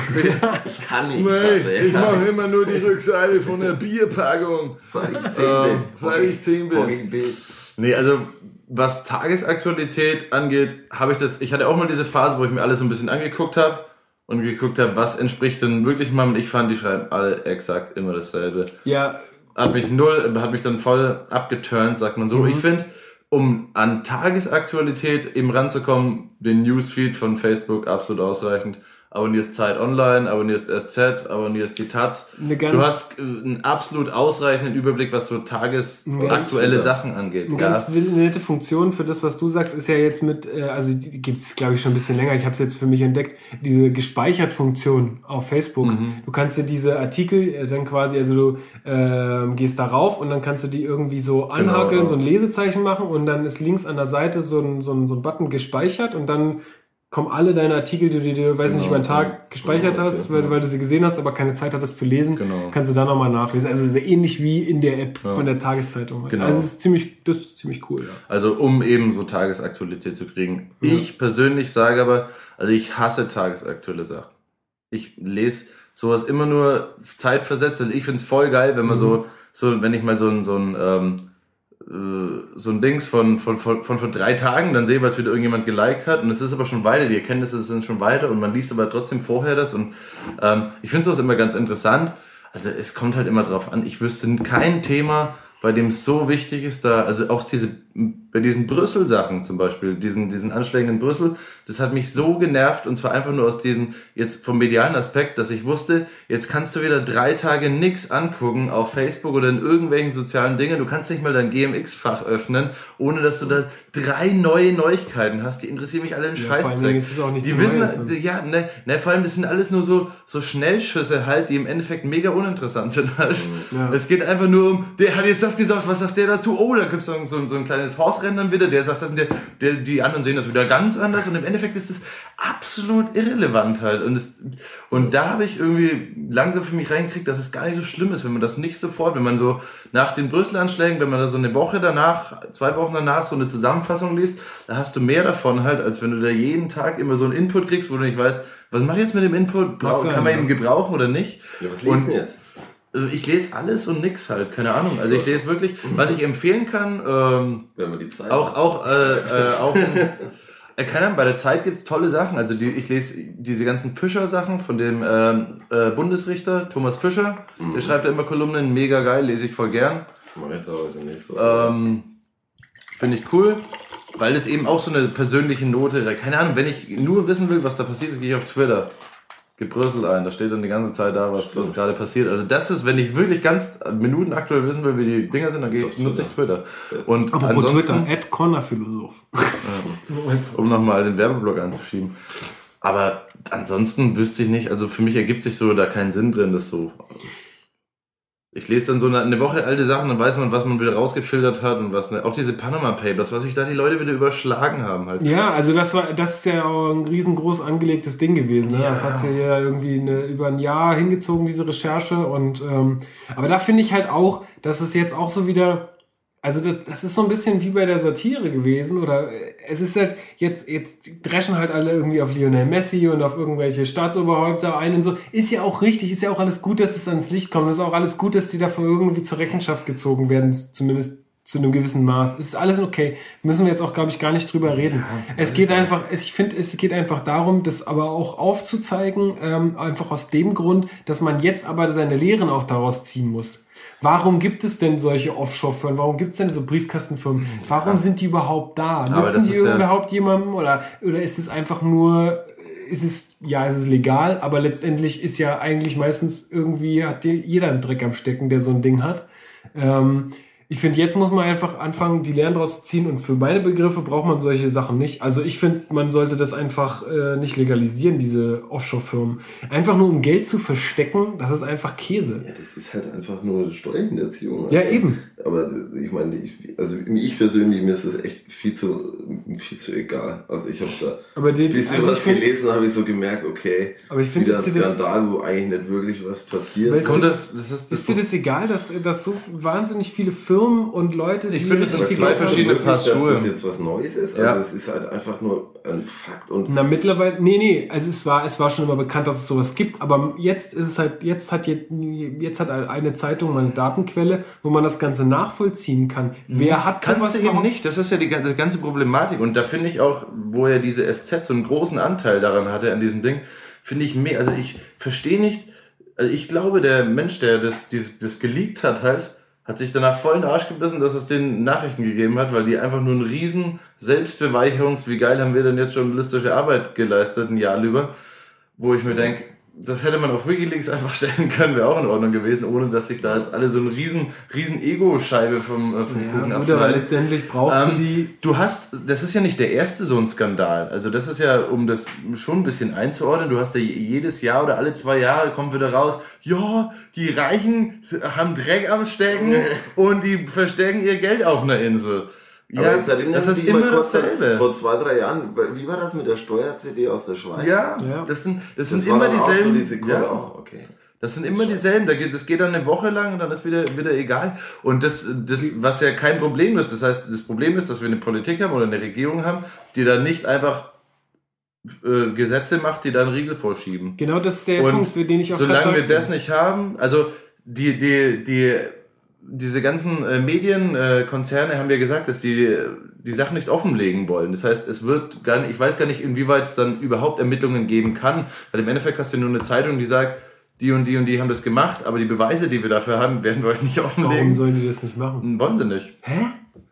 ich kann nicht. Nee, ich mache immer nur die Rückseite von der Bierpackung. Seit ich zehn bin. Ähm, seit ich zehn bin. Nee, also was Tagesaktualität angeht, habe ich das, ich hatte auch mal diese Phase, wo ich mir alles so ein bisschen angeguckt habe und geguckt habe, was entspricht denn wirklich mal, und ich fand, die schreiben alle exakt immer dasselbe. Ja. Hat mich null, hat mich dann voll abgeturnt, sagt man so. Mhm. Ich finde, um an Tagesaktualität eben ranzukommen, den Newsfeed von Facebook absolut ausreichend. Abonnierst Zeit Online, abonnierst S Z, abonnierst die Taz. Du hast einen absolut ausreichenden Überblick, was so tagesaktuelle Sachen angeht. Eine ja. ganz nette Funktion für das, was du sagst, ist ja jetzt mit, also die gibt es, glaube ich, schon ein bisschen länger. Ich habe es jetzt für mich entdeckt, diese Gespeichert-Funktion auf Facebook. Mhm. Du kannst dir diese Artikel dann quasi, also du äh, gehst da rauf und dann kannst du die irgendwie so anhakeln, genau, so ein Lesezeichen machen und dann ist links an der Seite so ein, so ein, so ein Button gespeichert und dann kommen alle deine Artikel, die du dir, weiß genau, nicht, über einen Tag ja, gespeichert genau, hast, weil, weil du sie gesehen hast, aber keine Zeit hattest zu lesen, genau, kannst du da nochmal nachlesen. Also sehr ähnlich wie in der App ja. von der Tageszeitung. Genau. Also es ist ziemlich, das ist ziemlich cool. Ja. Also um eben so Tagesaktualität zu kriegen. Ja. Ich persönlich sage aber, also ich hasse tagesaktuelle Sachen. Ich lese sowas immer nur zeitversetzt. Also ich finde es voll geil, wenn man mhm. so, so, wenn ich mal so ein, so ein, ähm, so ein Dings von, von, von, von vor drei Tagen, dann sehe, weil es wieder irgendjemand geliked hat und es ist aber schon weiter, die Erkenntnisse sind schon weiter und man liest aber trotzdem vorher das und ähm, ich finde sowas immer ganz interessant. Also es kommt halt immer drauf an, ich wüsste kein Thema, bei dem es so wichtig ist, da, also auch diese, bei diesen Brüssel-Sachen zum Beispiel, diesen, diesen Anschlägen in Brüssel, das hat mich so genervt und zwar einfach nur aus diesem, jetzt vom medialen Aspekt, dass ich wusste, jetzt kannst du wieder drei Tage nix angucken auf Facebook oder in irgendwelchen sozialen Dingen, du kannst nicht mal dein G M X-Fach öffnen, ohne dass du da drei neue Neuigkeiten hast, die interessieren mich alle im ja, Scheißdreck. Ist es auch nicht die wissen, Neues, ja, ne, ne, vor allem, das sind alles nur so, so Schnellschüsse halt, die im Endeffekt mega uninteressant sind halt. Ja. Es geht einfach nur um, der hat jetzt das gesagt, was sagt der dazu? Oh, da gibt es so, so, so ein kleines Horserennen dann wieder, der sagt das und der, der, die anderen sehen das wieder ganz anders und im Endeffekt ist das absolut irrelevant halt. Und, das, und da habe ich irgendwie langsam für mich reingekriegt, dass es gar nicht so schlimm ist, wenn man das nicht sofort, wenn man so nach den Brüssel-Anschlägen, wenn man da so eine Woche danach, zwei Wochen danach so eine Zusammenfassung liest, da hast du mehr davon halt, als wenn du da jeden Tag immer so einen Input kriegst, wo du nicht weißt, was mache ich jetzt mit dem Input? Kann man ihn gebrauchen oder nicht? Ja, was liest du jetzt? Ich lese alles und nix halt, keine Ahnung. Also ich lese wirklich, was ich empfehlen kann, ähm, wenn man die Zeit auch, auch, äh, äh, auch, äh, keine Ahnung, bei der Zeit gibt's tolle Sachen. Also die, ich lese diese ganzen Fischer-Sachen von dem ähm, äh, Bundesrichter Thomas Fischer. Mhm. Der schreibt ja immer Kolumnen, mega geil, lese ich voll gern. Nicht so, ähm, Finde ich cool, weil das eben auch so eine persönliche Note, keine Ahnung, wenn ich nur wissen will, was da passiert ist, gehe ich auf Twitter. Gib Brüssel ein, da steht dann die ganze Zeit da, was, was gerade passiert. Also das ist, wenn ich wirklich ganz Minuten aktuell wissen will, wie die Dinger sind, dann gehe ich, nutze ich Twitter. Und aber ansonsten, Twitter, at Cornerphilosoph. Um nochmal den Werbeblock anzuschieben. Aber ansonsten wüsste ich nicht, also für mich ergibt sich so da keinen Sinn drin, das so... Ich lese dann so eine, eine Woche alte Sachen, dann weiß man, was man wieder rausgefiltert hat und was, ne, auch diese Panama Papers, was sich da die Leute wieder überschlagen haben halt. Ja, also das war, das ist ja auch ein riesengroß angelegtes Ding gewesen, ne? Ja. Das hat sich ja irgendwie eine, über ein Jahr hingezogen, diese Recherche und, ähm, aber da finde ich halt auch, dass es jetzt auch so wieder, also das, das ist so ein bisschen wie bei der Satire gewesen oder es ist halt, jetzt, jetzt dreschen halt alle irgendwie auf Lionel Messi und auf irgendwelche Staatsoberhäupter ein und so. Ist ja auch richtig, ist ja auch alles gut, dass es ans Licht kommt. Ist auch alles gut, dass die davon irgendwie zur Rechenschaft gezogen werden, zumindest zu einem gewissen Maß. Ist alles okay. Müssen wir jetzt auch, glaube ich, gar nicht drüber reden. Ja, es geht einfach, ich finde, es geht einfach darum, das aber auch aufzuzeigen, ähm, einfach aus dem Grund, dass man jetzt aber seine Lehren auch daraus ziehen muss. Warum gibt es denn solche Offshore-Firmen? Warum gibt es denn so Briefkastenfirmen? Warum sind die überhaupt da? Nutzen die überhaupt ja jemandem? Oder, oder ist es einfach nur ist es, ja, es ist legal, aber letztendlich ist ja eigentlich meistens irgendwie, hat jeder einen Dreck am Stecken, der so ein Ding hat. Ähm, ich finde, jetzt muss man einfach anfangen, die Lehren draus zu ziehen und für meine Begriffe braucht man solche Sachen nicht. Also ich finde, man sollte das einfach äh, nicht legalisieren, diese Offshore-Firmen. Einfach nur um Geld zu verstecken, das ist einfach Käse. Ja, das ist halt einfach nur Steuerhinterziehung. Ja, eben. Aber ich meine, ich, also ich persönlich, mir ist das echt viel zu, viel zu egal. Also ich habe da aber die, ein bisschen also was find, gelesen, habe ich so gemerkt, okay, aber ich find, wieder ein Skandal, das, wo eigentlich nicht wirklich was passiert. Weißt du, das, das, das ist, ist dir das egal, dass, dass so wahnsinnig viele Firmen und Leute, ich finde, es sind zwei verschiedene Paar Schuhe. Dass das jetzt was Neues ist, also ja. Es ist halt einfach nur ein Fakt. Und na, mittlerweile, nee, nee, also es war, es war schon immer bekannt, dass es sowas gibt, aber jetzt ist es halt, jetzt hat, jetzt, jetzt hat eine Zeitung mal eine Datenquelle, wo man das Ganze nachvollziehen kann. Mhm. Wer hat Kannst du eben nicht, das ist ja die ganze, ganze Problematik und da finde ich auch, wo ja diese S Z so einen großen Anteil daran hatte, an diesem Ding, finde ich mehr, also ich verstehe nicht, also ich glaube, der Mensch, der das, das, das geleakt hat halt, hat sich danach voll in den Arsch gebissen, dass es den Nachrichten gegeben hat, weil die einfach nur einen riesen Selbstbeweicherungs-, wie geil haben wir denn jetzt journalistische Arbeit geleistet, ein Jahr über, wo ich mir denke, das hätte man auf WikiLeaks einfach stellen können, wäre auch in Ordnung gewesen, ohne dass sich da jetzt alle so eine riesen, riesen Ego-Scheibe vom, äh, vom ja, Kuchen gut, abschneiden. Aber letztendlich brauchst ähm, du die... Du hast, das ist ja nicht der erste so ein Skandal. Also das ist ja, um das schon ein bisschen einzuordnen, du hast ja jedes Jahr oder alle zwei Jahre kommt wieder raus, ja, die Reichen haben Dreck am Stecken und die verstecken ihr Geld auf einer Insel. Ja, das ist immer dasselbe. Vor zwei, drei Jahren, wie war das mit der Steuer-C D aus der Schweiz? Ja, ja. das sind, das, das sind immer dieselben. Auch so diese ja. oh, okay. Das sind immer dieselben. Das geht dann eine Woche lang und dann ist wieder, wieder egal. Und das, das, was ja kein Problem ist, das heißt, das Problem ist, dass wir eine Politik haben oder eine Regierung haben, die dann nicht einfach äh, Gesetze macht, die dann Riegel vorschieben. Genau, das ist der und Punkt, den ich auch solange wir das nicht haben, also die, die, die diese ganzen äh, Medienkonzerne äh, haben ja gesagt, dass die die Sachen nicht offenlegen wollen. Das heißt, es wird gar nicht, ich weiß gar nicht, inwieweit es dann überhaupt Ermittlungen geben kann, weil im Endeffekt hast du nur eine Zeitung, die sagt, die und die und die haben das gemacht, aber die Beweise, die wir dafür haben, werden wir euch nicht offenlegen. Warum sollen die das nicht machen? Wollen sie nicht. Hä?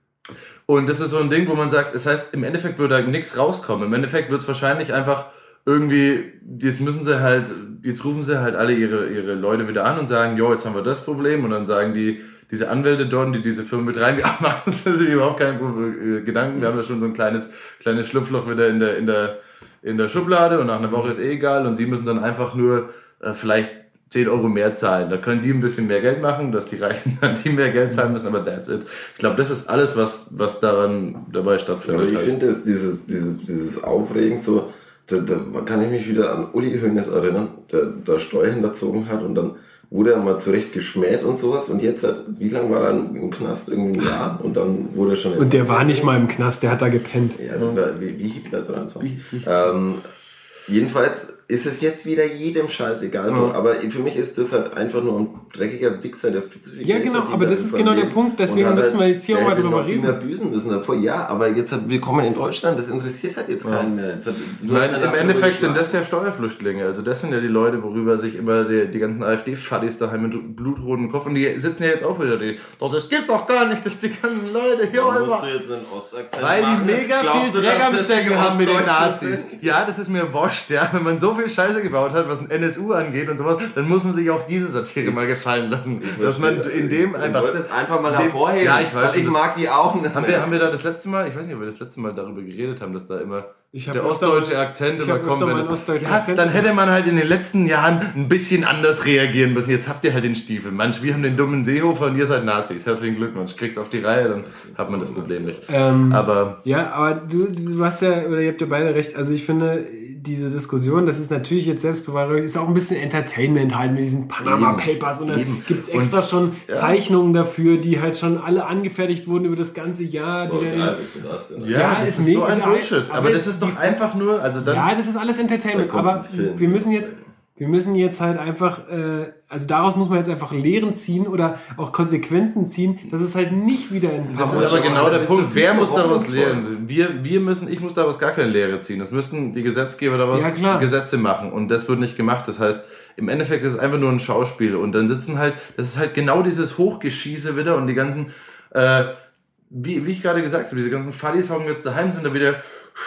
Und das ist so ein Ding, wo man sagt, das heißt, im Endeffekt wird da nichts rauskommen. Im Endeffekt wird es wahrscheinlich einfach irgendwie, jetzt müssen sie halt, jetzt rufen sie halt alle ihre, ihre Leute wieder an und sagen, jo, jetzt haben wir das Problem. Und dann sagen die, diese Anwälte dort, die diese Firmen betreiben, die machen sich überhaupt keinen äh, Gedanken. Wir haben da schon so ein kleines, kleines Schlupfloch wieder in der, in der, in der Schublade und nach einer Woche ist eh egal und sie müssen dann einfach nur äh, vielleicht zehn Euro mehr zahlen. Da können die ein bisschen mehr Geld machen, dass die Reichen dann die mehr Geld zahlen müssen, aber that's it. Ich glaube, das ist alles, was, was daran dabei stattfindet. Aber ich finde, dieses, dieses, dieses Aufregen so, da, da kann ich mich wieder an Uli Hoeneß erinnern, der da Steuern hinterzogen hat und dann wurde er mal zurecht geschmäht und sowas und jetzt hat, wie lange war er im Knast? Irgendwie ein Jahr und dann wurde er schon... Und der war nicht mal im Knast, der hat da gepennt. Ja, das war wie, wie Hitler dreiundzwanzig. Ähm, jedenfalls ist es jetzt wieder jedem scheißegal. So. Mhm. Aber für mich ist das halt einfach nur ein dreckiger Wichser, der viel zu viel Ja, genau, aber das ist genau der Punkt, deswegen müssen wir jetzt hier auch mal drüber reden. viel mehr büßen müssen davor. Ja, aber jetzt, willkommen in Deutschland, das interessiert halt jetzt keinen mehr. Jetzt hat, Nein, im Endeffekt sind das ja Steuerflüchtlinge. Also das sind ja die Leute, worüber sich immer die, die ganzen AfD-Fadis daheim mit blutrotem Kopf und die sitzen ja jetzt auch wieder die. Doch, das gibt's doch gar nicht, dass die ganzen Leute hier immer... Musst du jetzt einen Ostakzent Weil die mega viel Dreck am Stecken haben mit den Nazis. Ja, das ist mir wurscht, ja. Wenn man so viel Scheiße gebaut hat, was ein N S U angeht und sowas, dann muss man sich auch diese Satire mal gefallen lassen. Dass man in dem einfach... Ich wollte es einfach mal hervorheben, ja, ich weiß, ich mag die auch nicht. Haben wir, haben wir da das letzte Mal, ich weiß nicht, ob wir das letzte Mal darüber geredet haben, dass da immer ich der ostdeutsche Akzent immer kommt. Wenn das, ja, Akzent dann hätte man halt in den letzten Jahren ein bisschen anders reagieren müssen. Jetzt habt ihr halt den Stiefel. Manch, wir haben den dummen Seehofer und ihr seid Nazis. Herzlichen Glückwunsch. Kriegt's auf die Reihe, dann hat man das Problem nicht. Ähm, aber ja, aber du, du hast ja, oder ihr habt ja beide recht. Also ich finde, diese Diskussion, das ist natürlich jetzt Selbstbeweihräucherung, ist auch ein bisschen Entertainment halt mit diesen Panama Papers und dann gibt's extra und, schon ja. Zeichnungen dafür, die halt schon alle angefertigt wurden über das ganze Jahr. Die dann, ja, ja, das ist, ist so ein Bullshit. Aber, aber das ist doch einfach nur, also dann... Ja, das ist alles Entertainment, aber wir müssen jetzt... Wir müssen jetzt halt einfach, äh, also daraus muss man jetzt einfach Lehren ziehen oder auch Konsequenzen ziehen, dass es halt nicht wieder in Das ist aber genau der Punkt. Wer muss daraus lehren? Wir, wir müssen, ich muss daraus gar keine Lehre ziehen. Das müssten die Gesetzgeber daraus ja, Gesetze machen und das wird nicht gemacht. Das heißt, im Endeffekt ist es einfach nur ein Schauspiel und dann sitzen halt, das ist halt genau dieses Hochgeschieße wieder und die ganzen, äh, wie, wie ich gerade gesagt habe, diese ganzen Fallis, warum jetzt daheim sind, da wieder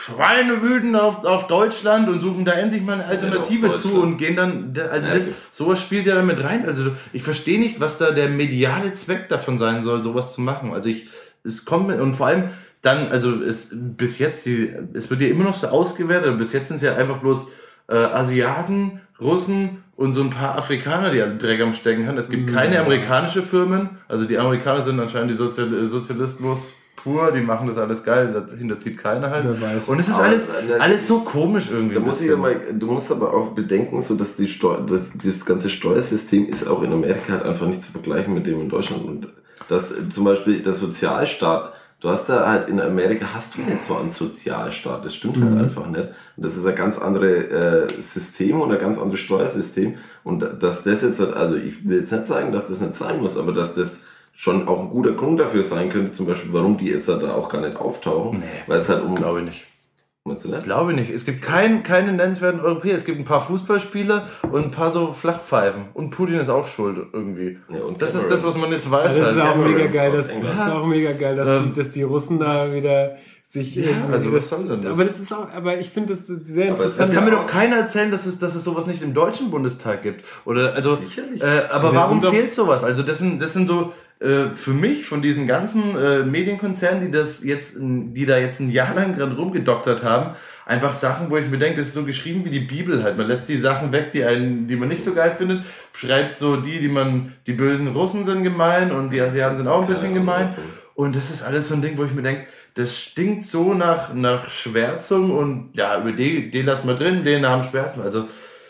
schweinewütend auf, auf Deutschland und suchen da endlich mal eine Alternative ja, zu und gehen dann, also das, sowas spielt ja damit rein. Also ich verstehe nicht, was da der mediale Zweck davon sein soll, sowas zu machen. Also ich, es kommt mir, und vor allem dann, also es bis jetzt, die, es wird ja immer noch so ausgewertet, bis jetzt sind es ja einfach bloß äh, Asiaten, Russen und so ein paar Afrikaner, die alle Dreck am Stecken haben. Es gibt ja. keine amerikanische Firmen, also die Amerikaner sind anscheinend die Sozial- Sozialismus pur, die machen das alles geil, dahinter zieht keiner halt. Und es ist aber alles, alles so komisch irgendwie. Da muss ich ja mal, du musst aber auch bedenken, so dass die Steu- das, das ganze Steuersystem ist auch in Amerika halt einfach nicht zu vergleichen mit dem in Deutschland. Und das zum Beispiel der Sozialstaat, du hast da halt in Amerika hast du nicht so einen Sozialstaat, das stimmt halt mhm. einfach nicht. Und das ist ein ganz anderes äh, System und ein ganz anderes Steuersystem. Und dass das jetzt, also ich will jetzt nicht sagen, dass das nicht sein muss, aber dass das schon auch ein guter Grund dafür sein könnte, zum Beispiel, warum die jetzt da auch gar nicht auftauchen. Nee, weil es halt um. Glaube ich nicht. Meinst du nicht? Glaube ich nicht. Es gibt keinen, keinen nennenswerten Europäer. Es gibt ein paar Fußballspieler und ein paar so Flachpfeifen. Und Putin ist auch schuld irgendwie. Ja, und das Cameron. Ist das, was man jetzt weiß. Also das halt. ist auch mega geil, dass, das ist auch mega geil, dass, ähm, die, dass die Russen da das, wieder sich. Ja, also was soll denn das? Aber das ist auch, aber ich finde das sehr interessant. Das kann mir doch keiner erzählen, dass es, dass es sowas nicht im Deutschen Bundestag gibt. Oder also. Sicherlich. Äh, aber ja, warum fehlt sowas? Also das sind, das sind so. Für mich von diesen ganzen äh, Medienkonzernen, die das jetzt, die da jetzt ein Jahr lang dran rumgedoktert haben, einfach Sachen, wo ich mir denke, das ist so geschrieben wie die Bibel halt. Man lässt die Sachen weg, die einen, die man nicht so geil findet, schreibt so die, die man, die bösen Russen sind gemein und die Asiaten sind auch ein bisschen gemein. Und das ist alles so ein Ding, wo ich mir denke, das stinkt so nach, nach Schwärzung und ja, über den, den lassen wir drin, den Namen schwärzen. Also,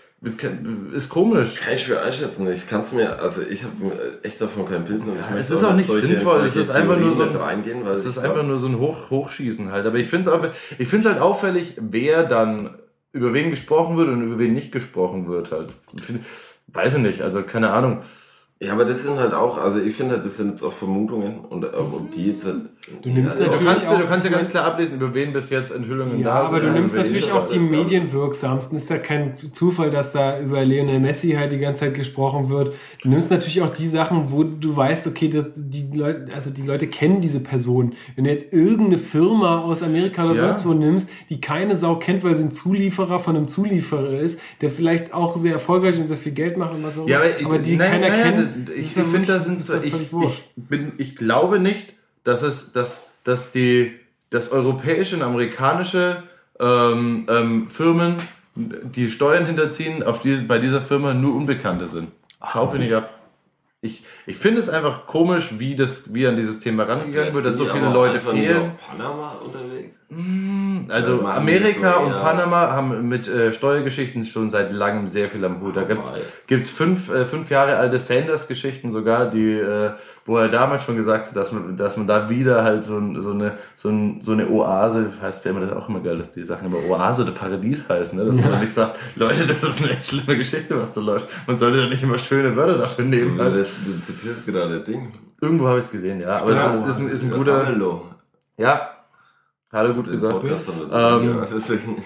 ist komisch. Kann ich schwer einschätzen. Ich kann es mir, also ich habe echt davon kein Bild. Und ja, es ist auch nicht sinnvoll. Es ist einfach nur so ein, reingehen, weil es ist einfach nur so ein Hoch, Hochschießen halt. Aber ich finde es auch, ich finde es halt auffällig, wer dann über wen gesprochen wird und über wen nicht gesprochen wird halt. Ich find, weiß ich nicht. Also keine Ahnung. Ja, aber das sind halt auch, also ich finde, das sind jetzt auch Vermutungen und ob die jetzt. Du nimmst ja, natürlich du kannst, auch, du kannst ja ganz klar ablesen, über wen bis jetzt Enthüllungen ja, da sind. Aber du nimmst natürlich auch die medienwirksamsten. Ist ja kein Zufall, dass da über Lionel Messi halt die ganze Zeit gesprochen wird. Du nimmst natürlich auch die Sachen, wo du weißt, okay, das, die Leute, also die Leute kennen diese Person. Wenn du jetzt irgendeine Firma aus Amerika oder ja. sonst wo nimmst, die keine Sau kennt, weil sie ein Zulieferer von einem Zulieferer ist, der vielleicht auch sehr erfolgreich und sehr viel Geld macht und was auch immer, ja, aber, aber die nein, keiner nein, kennt. Ich, ich finde, das sind so, ich, ich, bin, ich glaube nicht, dass es, dass, dass die, dass europäische und amerikanische ähm, ähm, Firmen, die Steuern hinterziehen, auf die, bei dieser Firma nur Unbekannte sind. Kaufe nicht ab. Ich, ich finde es einfach komisch, wie das, wie an dieses Thema rangegangen wird, dass so viele Leute fehlen. Auf Panama unterwegs? Also Amerika so, und ja. Panama haben mit äh, Steuergeschichten schon seit langem sehr viel am Hut. Da gibt's gibt's fünf äh, fünf Jahre alte Sanders-Geschichten sogar, die äh, wo er damals schon gesagt hat, dass man dass man da wieder halt so, so eine so, ein, so eine Oase, heißt ja immer, das ist auch immer geil, dass die Sachen immer Oase oder Paradies heißen, ne? Dass ja. man nicht sagt, Leute, das ist eine echt schlimme Geschichte, was da läuft. Man sollte da nicht immer schöne Wörter dafür nehmen. Ja, halt. Du zitierst gerade das Ding. Irgendwo habe ich es gesehen, ja. Aber es ist, ist, ein, ist ein guter. Hallo. Ja. Hat er gut gesagt. Ähm, ja,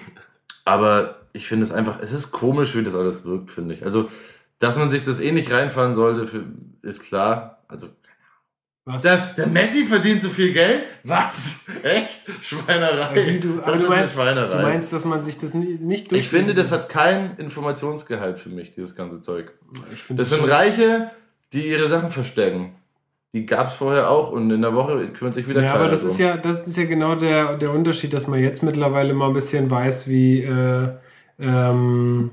aber ich finde es einfach, es ist komisch, wie das alles wirkt, finde ich. Also, dass man sich das eh nicht reinfahren sollte, für, ist klar. Also, was? Der, der Messi verdient so viel Geld? Was? Echt? Schweinerei. Ja, du, das ist du meinst, eine Schweinerei. Du meinst, dass man sich das nicht durch. Ich finde, das hat kein Informationsgehalt für mich, dieses ganze Zeug. Ich find das, das sind Reiche, die ihre Sachen verstecken. Die gab es vorher auch und in der Woche kümmert sich wieder ja, keiner. Aber das so. ist ja, das ist ja genau der, der Unterschied, dass man jetzt mittlerweile mal ein bisschen weiß, wie äh, ähm,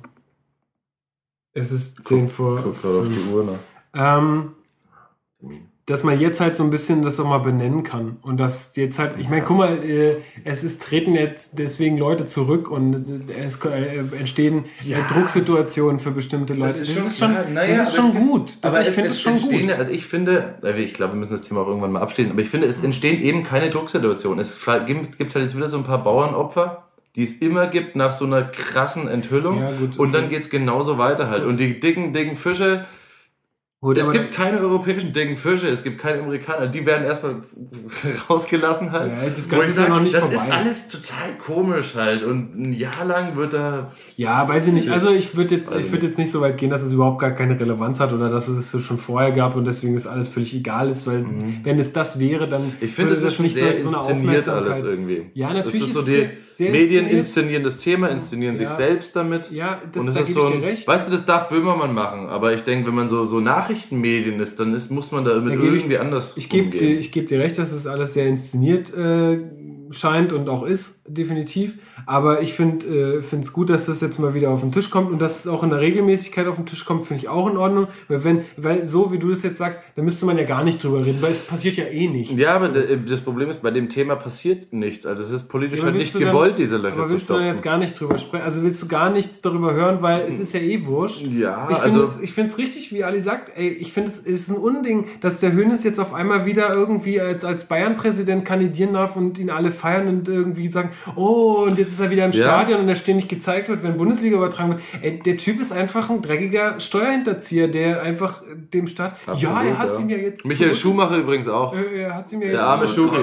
es ist zehn vor Guck gerade auf die Uhr, ne? Ähm, dass man jetzt halt so ein bisschen das auch mal benennen kann. Und dass jetzt halt, ich meine, guck mal, äh, es ist, treten jetzt deswegen Leute zurück und äh, es äh, entstehen ja. äh, Drucksituationen für bestimmte Leute. Das ist, das schon, ist schon, ja, naja, das ist schon gut. Das aber ich finde es schon gut. Also ich finde, ich glaube, wir müssen das Thema auch irgendwann mal abschließen, aber ich finde, es entstehen eben keine Drucksituationen. Es gibt, gibt halt jetzt wieder so ein paar Bauernopfer, die es immer gibt nach so einer krassen Enthüllung. Ja, gut, okay. Und dann geht es genauso weiter halt. Gut. Und die dicken, dicken Fische, Gut, es gibt keine europäischen dicken Fische, es gibt keine Amerikaner, die werden erstmal rausgelassen halt. Ja, das Ganze ist ja noch nicht das vorbei. Das ist alles total komisch halt und ein Jahr lang wird da... Ja, weiß ich nicht, also ich würde jetzt, ich würd jetzt nicht so weit gehen, dass es überhaupt gar keine Relevanz hat oder dass es es schon vorher gab und deswegen das alles völlig egal ist, weil mhm. wenn es das wäre, dann ich finde, es ist nicht sehr so, so eine inszeniert alles irgendwie. Ja, natürlich das ist so die sehr, sehr Medien inszenieren das Thema, inszenieren ja. sich selbst damit. Ja, das, und da ist gebe so ich ein, dir recht. Weißt du, das darf Böhmermann machen, aber ich denke, wenn man so, so Nachrichtenmedien ist, dann ist, muss man da mit da irgendwie ich, anders ich gebe dir, ich geb dir recht, dass das alles sehr inszeniert äh, scheint und auch ist, definitiv. Aber ich finde es äh, gut, dass das jetzt mal wieder auf den Tisch kommt und dass es auch in der Regelmäßigkeit auf den Tisch kommt, finde ich auch in Ordnung. Weil wenn, weil so wie du das jetzt sagst, da müsste man ja gar nicht drüber reden, weil es passiert ja eh nichts. Ja, aber so. das Problem ist, bei dem Thema passiert nichts. Also es ist politisch ja, halt nicht gewollt, dann, diese Löcher zu stopfen. Aber willst du dann jetzt gar nicht drüber sprechen? Also willst du gar nichts darüber hören, weil es ist ja eh wurscht. Ja, ich also... finde es richtig, wie Ali sagt, ey, ich finde es ist ein Unding, dass der Hoeneß jetzt auf einmal wieder irgendwie als, als Bayern-Präsident kandidieren darf und ihn alle feiern und irgendwie sagen, oh, und jetzt ist er wieder im ja. Stadion und er ständig gezeigt wird, wenn Bundesliga übertragen wird. Ey, der Typ ist einfach ein dreckiger Steuerhinterzieher, der einfach dem Staat... Absolut, ja, er hat ja. sie mir jetzt... Michael zurück. Schumacher übrigens auch. Äh, er hat sie mir der jetzt... Arme Schumi.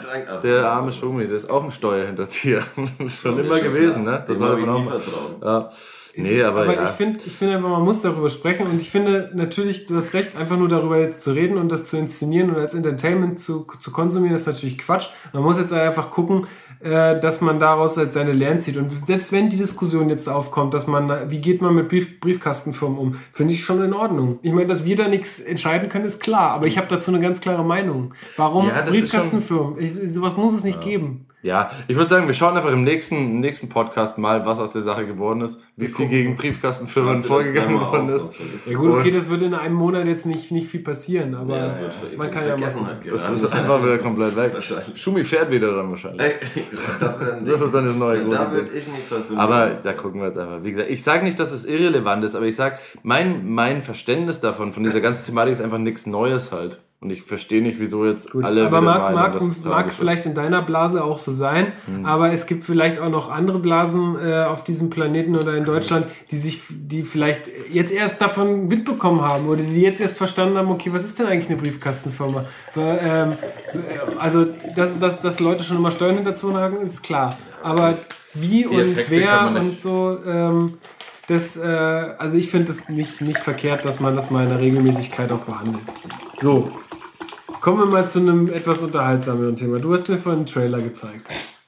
Der arme Schumi, der ist auch ein Steuerhinterzieher. Schon immer gewesen, ne? Das soll man auch mal... Ja. Nee, aber, aber ja. ich finde ich find einfach, man muss darüber sprechen und ich finde natürlich, du hast recht, einfach nur darüber jetzt zu reden und das zu inszenieren und als Entertainment zu, zu konsumieren, ist natürlich Quatsch. Man muss jetzt einfach gucken, äh, dass man daraus halt seine Lehren zieht und selbst wenn die Diskussion jetzt aufkommt, dass man, wie geht man mit Brief, Briefkastenfirmen um, finde ich schon in Ordnung. Ich meine, dass wir da nichts entscheiden können, ist klar, aber ich habe dazu eine ganz klare Meinung. Warum ja, Briefkastenfirmen? Ich, sowas muss es nicht ja. geben. Ja, ich würde sagen, wir schauen einfach im nächsten, im nächsten Podcast mal, was aus der Sache geworden ist, wie viel gegen Briefkastenfirmen vorgegangen worden ist. Ja gut, okay, das wird in einem Monat jetzt nicht, nicht viel passieren, aber ja, man kann ja machen. Das ist einfach wieder komplett weg. Schumi fährt wieder dann wahrscheinlich. Das, das ist dann das neue große Da würde ich nicht versuchen. Aber da gucken wir jetzt einfach. Wie gesagt, ich sage nicht, dass es irrelevant ist, aber ich sage, mein, mein Verständnis davon, von dieser ganzen Thematik ist einfach nichts Neues halt. Und ich verstehe nicht, wieso jetzt Gut, alle... Aber mag, mag, mag vielleicht in deiner Blase auch so sein, hm. aber es gibt vielleicht auch noch andere Blasen äh, auf diesem Planeten oder in Deutschland, die sich, die vielleicht jetzt erst davon mitbekommen haben oder die jetzt erst verstanden haben, okay, was ist denn eigentlich eine Briefkastenfirma? Weil, ähm, also, dass, dass, dass Leute schon immer Steuern hinterzogen haben, ist klar. Aber wie und wer und so... Ähm, Das, äh, also ich finde es nicht, nicht verkehrt, dass man das mal in der Regelmäßigkeit auch behandelt. So, kommen wir mal zu einem etwas unterhaltsameren Thema. Du hast mir vorhin einen Trailer gezeigt.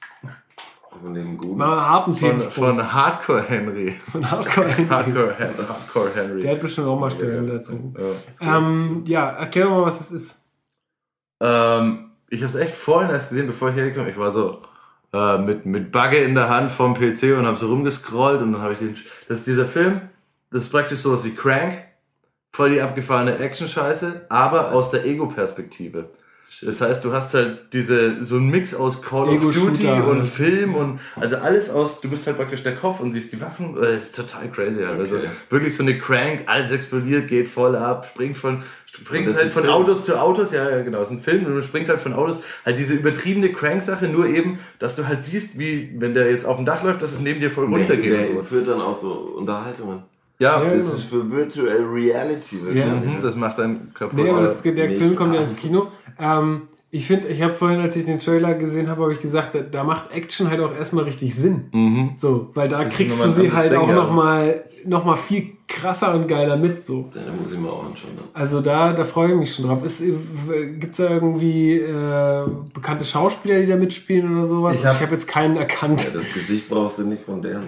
Von dem guten. Mal harten Von, von Hardcore Henry. Von Hardcore Henry. Hardcore, Hardcore Henry. Der hat bestimmt auch mal Stellen ja, dazu. Ja, ähm, ja, erklär doch mal, was das ist. Ähm, ich habe es echt vorhin erst gesehen, bevor ich hergekommen bin. Ich war so... mit, mit Bagge in der Hand vom P C und habe so rumgescrollt und dann habe ich diesen... Das ist dieser Film, das ist praktisch sowas wie Crank, voll die abgefahrene Action-Scheiße, aber aus der Ego-Perspektive. Das heißt, du hast halt diese so einen Mix aus Call of Duty und halt. Film und also alles aus, du bist halt praktisch der Kopf und siehst die Waffen, das ist total crazy halt. Okay. Also wirklich so eine Crank, alles explodiert, geht voll ab, springt von springt halt von Autos zu Autos, ja, ja genau, das ist ein Film und du springt halt von Autos, halt diese übertriebene Crank-Sache, nur eben, dass du halt siehst, wie, wenn der jetzt auf dem Dach läuft, dass es neben dir voll runtergeht. Nee, und so. Führt dann auch so Unterhaltungen. Ja, ja, das ist für Virtual Reality. Ja. Mhm, das macht dein Körper. Nee, aber das, der Film kommt ja ins Kino. Ähm, ich finde, ich habe vorhin, als ich den Trailer gesehen habe, habe ich gesagt, da, da macht Action halt auch erstmal richtig Sinn. Mhm. So, weil da das kriegst du sie halt Ding, auch ja. nochmal noch mal viel krasser und geiler mit. So. Da muss ich mal auch anschauen. Also da, da freue ich mich schon drauf. Gibt es da irgendwie äh, bekannte Schauspieler, die da mitspielen oder sowas? Ich habe hab jetzt keinen erkannt. Ja, das Gesicht brauchst du nicht von denen.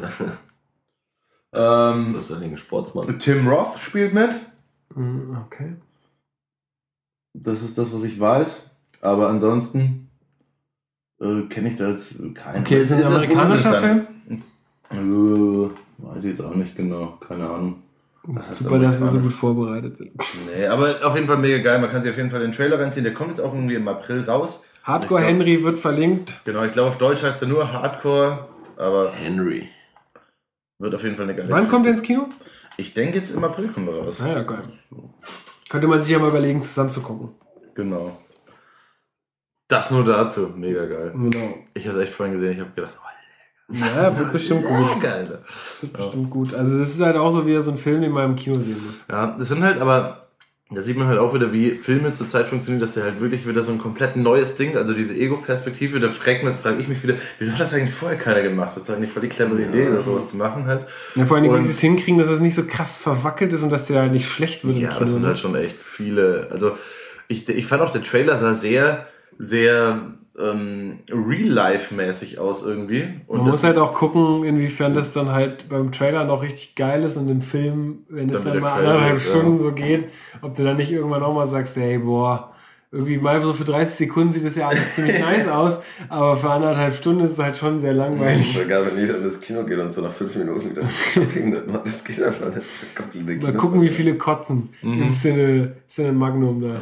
Ähm, das ist ein Sportsmann. Tim Roth spielt mit. Okay. Das ist das, was ich weiß. Aber ansonsten äh, kenne ich da jetzt keinen. Okay, ist das ein amerikanischer Film? Äh, weiß ich jetzt auch nicht genau. Keine Ahnung. Das Super, dass wir so gut vorbereitet sind. Nee, aber auf jeden Fall mega geil. Man kann sich auf jeden Fall den Trailer reinziehen. Der kommt jetzt auch irgendwie im April raus. Hardcore glaub, Henry wird verlinkt. Genau, ich glaube auf Deutsch heißt er nur Hardcore. Aber Henry. Wird auf jeden Fall eine geile Wann Geschichte. Kommt der ins Kino? Ich denke jetzt im April kommt er raus. Ah ja, geil. Könnte man sich ja mal überlegen, zusammen zu gucken. Genau. Das nur dazu. Mega geil. Genau. Ich habe es echt vorhin gesehen. Ich habe gedacht, oh, ja, wird bestimmt gut. Geil. Das wird bestimmt ja. gut. Also das ist halt auch so wieder so ein Film, den man im Kino sehen muss. Ja, das sind halt aber Da sieht man halt auch wieder, wie Filme zurzeit funktionieren, dass der halt wirklich wieder so ein komplett neues Ding, also diese Ego-Perspektive, da frage frag ich mich wieder, wieso hat das eigentlich vorher keiner gemacht? Das ist doch eigentlich voll die clevere ja. Idee, oder sowas zu machen halt. Ja, vor allem, wie sie es hinkriegen, dass es nicht so krass verwackelt ist und dass der halt nicht schlecht wird. Ja, das sind halt schon echt viele, also ich, ich fand auch, der Trailer sah sehr, sehr ähm, Real-Life-mäßig aus irgendwie. Und man muss halt auch gucken, inwiefern das dann halt beim Trailer noch richtig geil ist und im Film, wenn es dann mal anderthalb Stunden ja. so geht, ob du dann nicht irgendwann auch mal sagst, hey, boah, irgendwie mal so für dreißig Sekunden sieht das ja alles ziemlich nice aus, aber für anderthalb Stunden ist es halt schon sehr langweilig. Ja, egal, wenn jeder in das Kino geht und so nach fünf Minuten wieder Shopping, das geht einfach nicht. Mal gucken, wie viele kotzen mhm. im Sinne, Sinne Magnum da.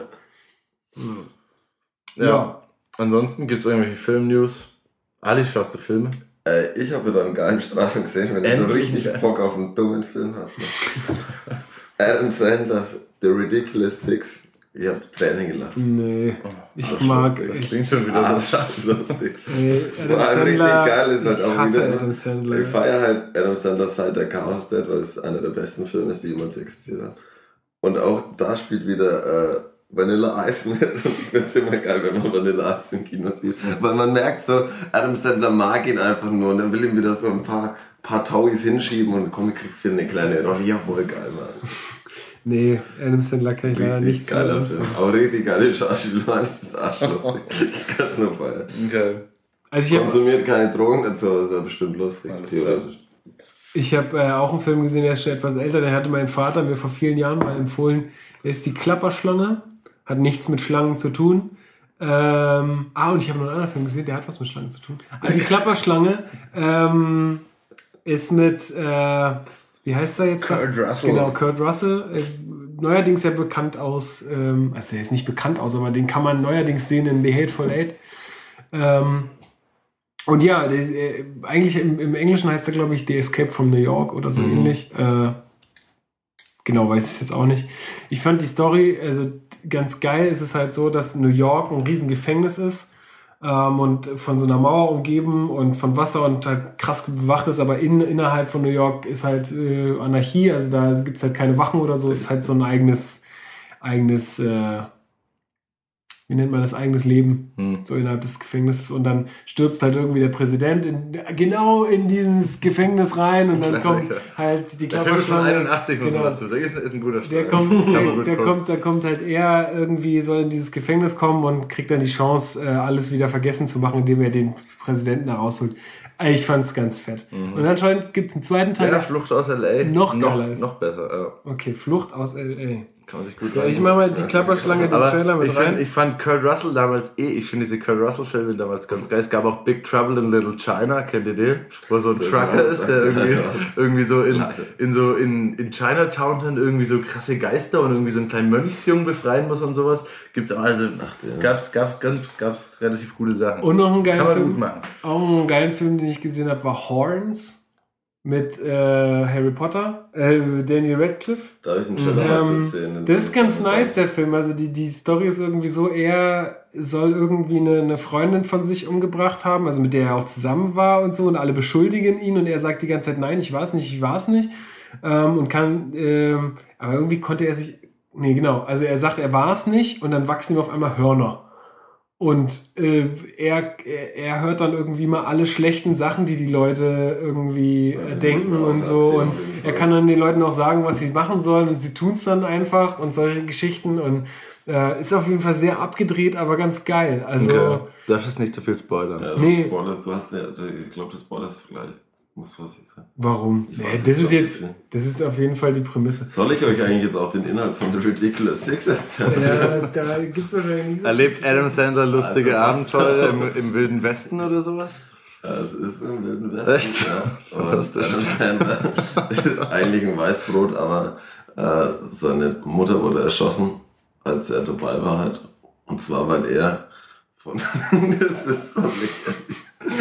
Ja. ja. Ansonsten gibt es irgendwelche Film-News? Ali, schaust du Filme? Äh, ich habe wieder einen geilen Streifen gesehen, wenn ich so richtig Bock auf einen dummen Film habe. Adam Sandler, The Ridiculous Six. Ich habe Tränen gelacht. Nee, oh, ich mag... Das klingt schon wieder ah, so schadlustig. Nee, Adam War Sandler, richtig geil, ist halt ich auch hasse wieder, Adam Sandler. Ich feiere halt Adam Sandler seit der Chaos Dad, weil es einer der besten Filme ist, die jemals existiert hat. Und auch da spielt wieder... Äh, Vanilla Ice mit und ich finde es immer geil, wenn man Vanilla Ice im Kino sieht. Weil man merkt so, Adam Sandler mag ihn einfach nur und dann will ihm wieder so ein paar, paar Tauis hinschieben und komm, du kriegst wieder eine kleine Rolle. Jawohl, geil, Mann. Nee, Adam Sandler kann ich leider nicht so. Geiler Film. Aber richtig geile Schauspieler, das ist arschlustig. Ich kann es nur feiern. Okay. Also ich konsumiert keine Drogen dazu, das wäre bestimmt lustig. Theoretisch. Ich habe äh, auch einen Film gesehen, der ist schon etwas älter, der hatte mein Vater mir vor vielen Jahren mal empfohlen. Der ist die Klapperschlange. Hat nichts mit Schlangen zu tun. Ähm, ah, und ich habe noch einen anderen Film gesehen, der hat was mit Schlangen zu tun. Also die Klapperschlange ähm, ist mit, äh, wie heißt er jetzt? Kurt Russell. Genau, Kurt Russell. Äh, neuerdings ja bekannt aus, ähm, also er ist nicht bekannt aus, aber den kann man neuerdings sehen in The Hateful Eight. Ähm, und ja, der, äh, eigentlich im, im Englischen heißt er, glaube ich, The Escape from New York oder so mhm. ähnlich. Äh, genau, weiß ich es jetzt auch nicht. Ich fand die Story, also ganz geil ist es halt so, dass New York ein riesen Gefängnis ist ähm, und von so einer Mauer umgeben und von Wasser und halt krass bewacht ist, aber in, innerhalb von New York ist halt äh, Anarchie, also da gibt es halt keine Wachen oder so, es ist halt so ein eigenes, eigenes, äh, wie nennt man das, eigenes Leben, hm. so innerhalb des Gefängnisses und dann stürzt halt irgendwie der Präsident in, genau in dieses Gefängnis rein und dann kommt halt die Klapperschlange. Der Film ist von einundachtzig, muss genau. man dazu sagen, ist, ist ein guter Start. Der kommt, der kommt, da kommt halt er irgendwie, soll in dieses Gefängnis kommen und kriegt dann die Chance, alles wieder vergessen zu machen, indem er den Präsidenten da rausholt. Ich fand's ganz fett. Mhm. Und anscheinend gibt's einen zweiten Teil. Ja, Flucht aus L A. Noch, noch, ist. noch besser, ja. Okay, Flucht aus L A. Kann man sich gut ja, ich mach mal die Klapperschlange, den Trailer mit ich rein. Find, ich fand Kurt Russell damals eh, ich finde diese Kurt Russell-Filme damals ganz geil. Es gab auch Big Trouble in Little China, kennt ihr den? Wo so ein das Trucker ist, der irgendwie, irgendwie so in, in so in, in Chinatown dann irgendwie so krasse Geister und irgendwie so einen kleinen Mönchsjungen befreien muss und sowas. Gibt's auch, also gab's, gab's, gab's, gab's relativ gute Sachen. Und noch einen geilen Kann man Film, gut machen. Auch einen geilen Film, den ich gesehen habe, war Horns. Mit äh, Harry Potter, äh, Daniel Radcliffe. Da habe ich einen Trailer ähm, gesehen. Das ist ganz nice, der Film. Also die, die Story ist irgendwie so, er soll irgendwie eine, eine Freundin von sich umgebracht haben, also mit der er auch zusammen war und so und alle beschuldigen ihn und er sagt die ganze Zeit, nein, ich war es nicht, ich war es nicht. Ähm, und kann, ähm, aber irgendwie konnte er sich, nee genau, also er sagt, er war es nicht und dann wachsen ihm auf einmal Hörner. Und äh, er, er hört dann irgendwie mal alle schlechten Sachen, die die Leute irgendwie äh, denken und so. Und er kann dann den Leuten auch sagen, was sie machen sollen. Und sie tun es dann einfach und solche Geschichten. Und äh, ist auf jeden Fall sehr abgedreht, aber ganz geil. Also, okay. Darf es nicht zu viel spoilern? Ja, nee. Spoilers, du hast ja, ich glaube, das spoilerst vielleicht. Muss vorsichtig sein. Warum? Nee, das ist jetzt, das ist auf jeden Fall die Prämisse. Soll ich euch eigentlich jetzt auch den Inhalt von The Ridiculous Six erzählen? Ja, da gibt es wahrscheinlich nicht so. Erlebt Adam Sandler lustige also Abenteuer im, im Wilden Westen oder sowas? Ja, es ist im Wilden Westen. Echt? Ja. Und Adam Sandler ist eigentlich ein Weißbrot, aber äh, seine Mutter wurde erschossen, als er dabei war halt. Und zwar, weil er von... das ist so lächerlich.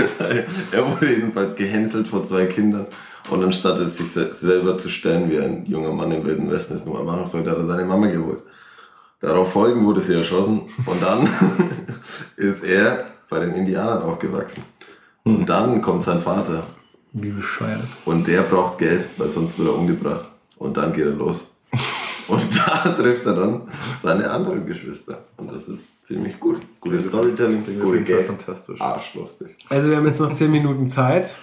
Er wurde jedenfalls gehänselt von zwei Kindern und anstatt es sich selber zu stellen, wie ein junger Mann im Wilden Westen es nur machen sollte, hat er seine Mama geholt. Darauf folgend wurde sie erschossen und dann ist er bei den Indianern aufgewachsen. Und dann kommt sein Vater. Wie bescheuert. Und der braucht Geld, weil sonst wird er umgebracht. Und dann geht er los. Und da trifft er dann seine anderen Geschwister. Und das ist ziemlich gut. Gutes Storytelling, gute Gags, fantastisch. Arschlustig. Also wir haben jetzt noch zehn Minuten Zeit.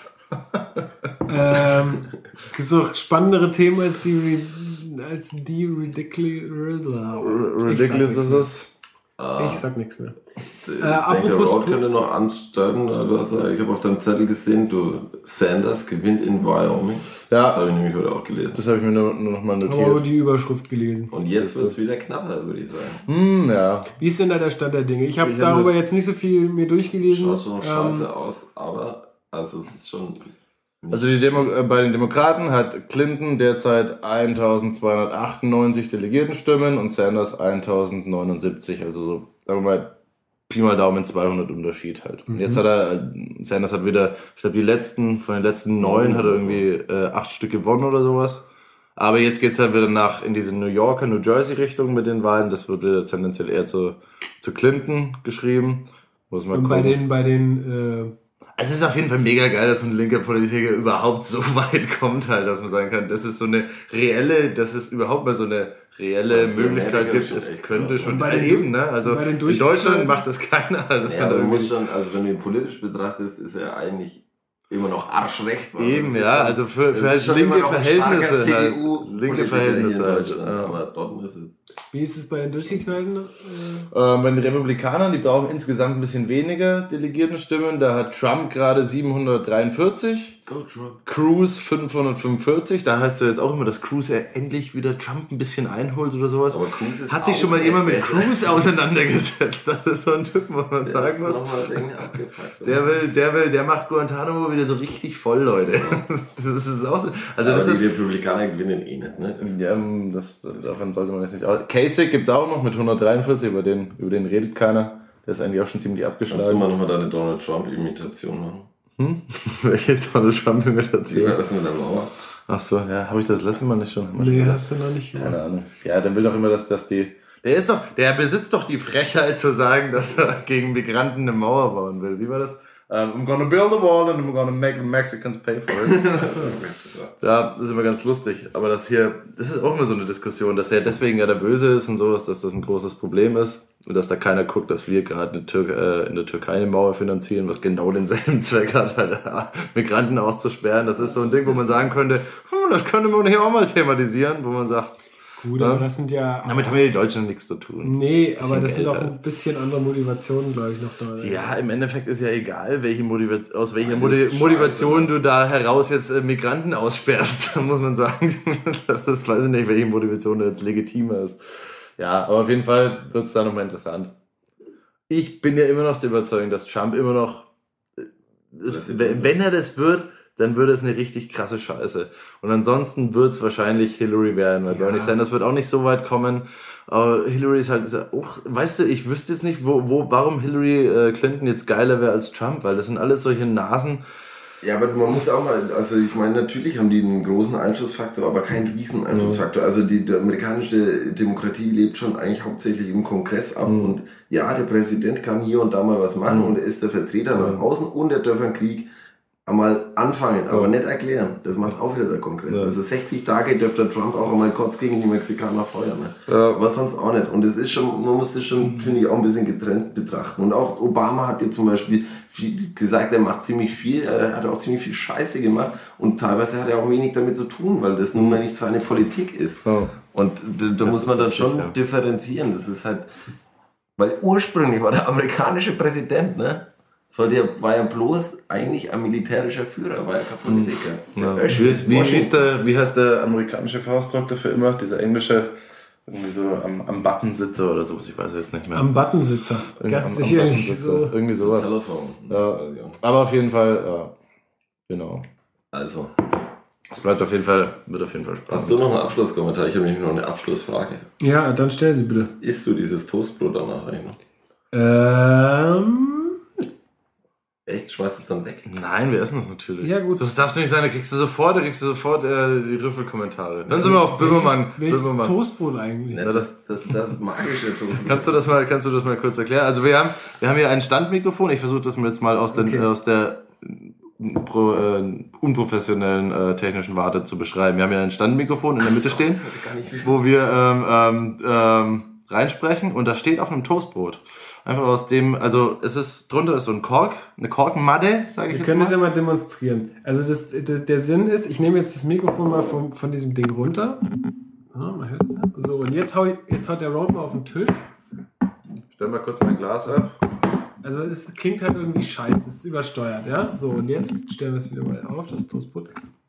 ähm, Gibt es noch spannendere Themen als die, als die Ridiculous? Ridiculous ist es. Ich sag nichts mehr. Ich äh, apropos denke, der Road könnte noch anstarten. Ich habe auf deinem Zettel gesehen, du Sanders gewinnt in Wyoming. Ja, das habe ich nämlich heute auch gelesen. Das habe ich mir nur, nur noch mal notiert. Aber die Überschrift gelesen. Und jetzt wird es wieder knapper, würde ich sagen. Hm, ja. Wie ist denn da der Stand der Dinge? Ich habe darüber jetzt nicht so viel mir durchgelesen. Schaut schon scheiße ähm, aus, aber also es ist schon... Also die Demo, äh, bei den Demokraten hat Clinton derzeit eintausendzweihundertachtundneunzig Delegiertenstimmen und Sanders eintausendneunundsiebzig, also so, sagen wir mal, Pi mal Daumen zweihundert Unterschied halt. Mhm. Jetzt hat er, Sanders hat wieder, ich glaube die letzten, von den letzten neun hat er irgendwie äh, acht Stück gewonnen oder sowas. Aber jetzt geht's halt wieder nach, in diese New Yorker, New Jersey Richtung mit den Wahlen, das wird wieder tendenziell eher zu, zu Clinton geschrieben. Muss man und bei den, bei den, äh Also es ist auf jeden Fall mega geil, dass ein linker Politiker überhaupt so weit kommt, halt, dass man sagen kann, das ist so eine reelle, dass es überhaupt mal so eine reelle ja, Möglichkeit gibt. Es könnte schon bei den, eben, ne? Also in Deutschland macht das keiner. Das ja, man muss schon, also wenn du ihn politisch betrachtest, ist er eigentlich immer noch arschrechts. Also eben, ja, schon, also für, für halt linke Verhältnisse halt. Linke Verhältnisse halt. Ja. Aber dort ist es. Wie ist es bei den Durchgeknallten? Ähm, bei den Republikanern, die brauchen insgesamt ein bisschen weniger Delegiertenstimmen. Da hat Trump gerade siebenhundertdreiundvierzig. Go Trump. Cruz fünfhundertfünfundvierzig. Da heißt es jetzt auch immer, dass Cruz ja endlich wieder Trump ein bisschen einholt oder sowas. Aber Cruz ist hat sich schon mal jemand mit Cruz auseinandergesetzt? Das ist so ein Typ, wo man der sagen muss. Der will, der will, der macht Guantanamo wieder so richtig voll, Leute. Ja. Das ist auch so. Also aber das die ist, Republikaner gewinnen eh nicht, ne? Ja, das, das, davon sollte man jetzt nicht aus. Kasich gibt es auch noch mit hundertdreiundvierzig, über den, über den redet keiner. Der ist eigentlich auch schon ziemlich abgeschlagen. Kannst du mal nochmal deine Donald Trump-Imitation machen? Hm? Welche Donald Trump-Imitation? Ja, was ist mit der Mauer? Ach so, ja, habe ich das letzte Mal nicht schon? Nee, hast du noch nicht. Keine Ahnung. Ja, der will doch immer, dass, dass die... Der ist doch, der besitzt doch die Frechheit zu sagen, dass er gegen Migranten eine Mauer bauen will. Wie war das? Um, I'm gonna build a wall and I'm gonna make the Mexicans pay for it. Ja, das ist immer ganz lustig. Aber das hier, das ist auch immer so eine Diskussion, dass er deswegen ja der Böse ist und so, dass das ein großes Problem ist. Und dass da keiner guckt, dass wir gerade eine Tür- äh, in der Türkei eine Mauer finanzieren, was genau denselben Zweck hat, halt Migranten auszusperren. Das ist so ein Ding, wo man sagen könnte, hm, das könnte man hier auch mal thematisieren, wo man sagt, gut, aber das sind ja... Damit haben wir die Deutschen nichts zu tun. Nee, aber das sind auch ein bisschen andere Motivationen, glaube ich, noch da. Ja, im Endeffekt ist ja egal, welche Motiva- aus welcher Motiv- Motivation du da heraus jetzt äh, Migranten aussperrst, muss man sagen. Das ist, weiß ich nicht, welche Motivation da jetzt legitimer ist. Ja, aber auf jeden Fall wird es da nochmal interessant. Ich bin ja immer noch der Überzeugung, dass Trump immer noch... Ist, wenn er das wird... dann wird es eine richtig krasse Scheiße. Und ansonsten wird es wahrscheinlich Hillary werden, weil ja. Bernie Sanders wird auch nicht so weit kommen. Aber Hillary ist halt auch, weißt du, ich wüsste jetzt nicht, wo, wo, warum Hillary äh, Clinton jetzt geiler wäre als Trump, weil das sind alles solche Nasen. Ja, aber man muss auch mal, also ich meine, natürlich haben die einen großen Einflussfaktor, aber keinen riesen Einflussfaktor. Also die, die amerikanische Demokratie lebt schon eigentlich hauptsächlich im Kongress ab mhm. und ja, der Präsident kann hier und da mal was machen mhm. und er ist der Vertreter mhm. nach außen und er darf einen Krieg einmal anfangen, aber nicht erklären. Das macht auch wieder der Kongress. Ja. Also sechzig Tage dürfte Trump auch einmal kurz gegen die Mexikaner feuern. Ne? Ja. Aber sonst auch nicht. Und es ist schon, man muss das schon, finde ich, auch ein bisschen getrennt betrachten. Und auch Obama hat ja zum Beispiel viel gesagt, er macht ziemlich viel, er hat auch ziemlich viel Scheiße gemacht und teilweise hat er auch wenig damit zu tun, weil das nun mal nicht seine Politik ist. Ja. Und da, da muss man dann schon ja. differenzieren. Das ist halt, weil ursprünglich war der amerikanische Präsident, ne? Sollte ja, war ja bloß eigentlich ein militärischer Führer, war ja kein Politiker. Ja. Wie, wie, hieß der, wie heißt der amerikanische Faustdruck dafür immer? Dieser englische, irgendwie so am, am Buttonsitzer oder sowas, ich weiß jetzt nicht mehr. Am Buttonsitzer, ganz sicherlich. So. Irgendwie sowas. Telefon. Ja. Aber auf jeden Fall, ja, genau. Also. Es bleibt auf jeden Fall, wird auf jeden Fall spannend. Hast du noch einen Abschlusskommentar? Ich habe nämlich noch eine Abschlussfrage. Ja, dann stell sie bitte. Isst du dieses Toastbrot danach eigentlich noch? Ähm... Echt? Schmeißt es dann weg? Nein, wir essen das natürlich. Ja, gut. So, das darfst du nicht sein, da kriegst du sofort, da kriegst du sofort äh, die Rüffelkommentare. Dann sind wir auf Böhmermann. Welches Böhmermann. Toastbrot eigentlich? Ja, das, das, das ist magische Toastbrot. Kannst du das mal, kannst du das mal kurz erklären? Also wir haben, wir haben hier ein Standmikrofon. Ich versuche das mir jetzt mal aus, den, okay. aus der pro, äh, unprofessionellen äh, technischen Warte zu beschreiben. Wir haben ja ein Standmikrofon in der Mitte stehen, wo wir ähm, ähm, ähm, reinsprechen und das steht auf einem Toastbrot. Einfach aus dem, also es ist, drunter ist so ein Kork, eine Korkenmadde, sage ich wir jetzt mal. Wir können das ja mal demonstrieren. Also das, das, der Sinn ist, ich nehme jetzt das Mikrofon mal von, von diesem Ding runter. Ja, man hört es ja. So, und jetzt, hau ich, jetzt haut der Rode mal auf den Tisch. Stell mal kurz mein Glas ab. Also es klingt halt irgendwie scheiße, es ist übersteuert, ja? So, und jetzt stellen wir es wieder mal auf, das Toastbrot.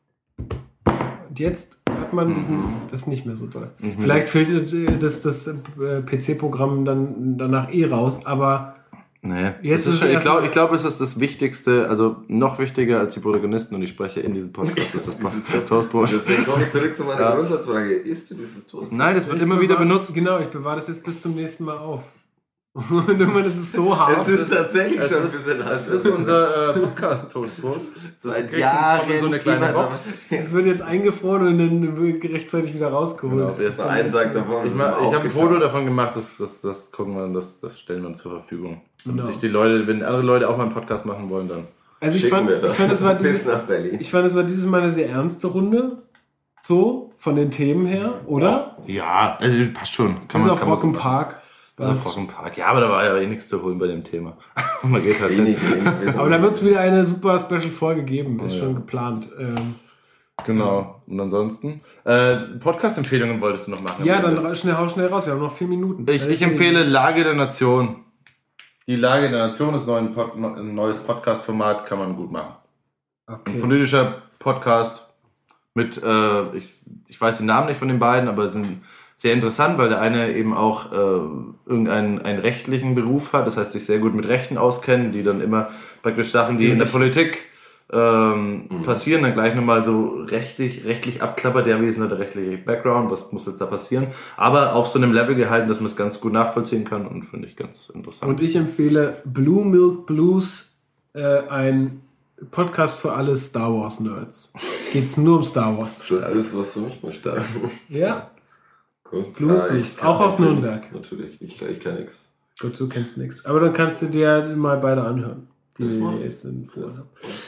Und jetzt hat man diesen, das ist nicht mehr so toll. Mhm. Vielleicht filtert das, das P C-Programm dann danach eh raus, aber nee, jetzt ist, ist schon, ich glaube, ich glaub, es ist das Wichtigste, also noch wichtiger als die Protagonisten und ich spreche in diesem Podcast, das ist das Toastbrot. Deswegen komme ich zurück zu meiner ja. Grundsatzfrage. Isst du dieses Toastbrot? Nein, das wird ich immer wieder benutzt. Genau, ich bewahre das jetzt bis zum nächsten Mal auf. Und irgendwann ist es so hart. Es ist tatsächlich es schon ist, ein bisschen hart. Das ist unser äh, Podcast-Toastbrot. Seit Jahren so eine kleine Box. Es wird jetzt eingefroren und dann rechtzeitig wieder rausgeholt. Genau, der einen sagt davon. Ich, ich habe ein Foto davon gemacht, das, das, das gucken wir, das, das stellen wir uns zur Verfügung. Und genau. sich die Leute, wenn andere Leute auch mal einen Podcast machen wollen, dann. Also ich fand, ich fand, es war dieses, ich fand, es war dieses Mal eine sehr ernste Runde. So, von den Themen her, oder? Ja, also passt schon. Kann Bis man, auf Rock im Park. Auf Rock Park. Ja, aber da war ja eh nichts zu holen bei dem Thema. Man geht halt wenig, wenig. Aber da wird es wieder eine super Special-Folge geben. Ist oh, schon ja. geplant. Ähm, genau. Und ansonsten? Äh, Podcast-Empfehlungen wolltest du noch machen? Ja, dann ra- schnell, hau schnell raus. Wir haben noch vier Minuten. Ich, ich empfehle Lage der Nation. Die Lage der Nation ist ein, Pod- ein neues Podcast-Format, kann man gut machen. Okay. Ein politischer Podcast mit, äh, ich, ich weiß den Namen nicht von den beiden, aber es sind sehr interessant, weil der eine eben auch äh, irgendeinen einen rechtlichen Beruf hat, das heißt sich sehr gut mit Rechten auskennen, die dann immer praktisch Sachen, die, die in der Politik ähm, mhm. passieren, dann gleich nochmal so rechtlich, rechtlich abklappert, ja, wie ist denn der rechtliche Background, was muss jetzt da passieren, aber auf so einem Level gehalten, dass man es ganz gut nachvollziehen kann und finde ich ganz interessant. Und ich empfehle Blue Milk Blues, äh, ein Podcast für alle Star Wars Nerds. Geht's nur um Star Wars. Das ist was für mich mal stark. Ja. Blut, ah, auch aus Nürnberg. Natürlich, ich, ich kann nichts. Gut, du kennst nichts. Aber dann kannst du dir mal beide anhören, die wir jetzt in vor haben.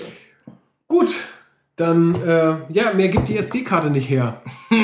Gut, dann, äh, ja, mehr gibt die S D-Karte nicht her.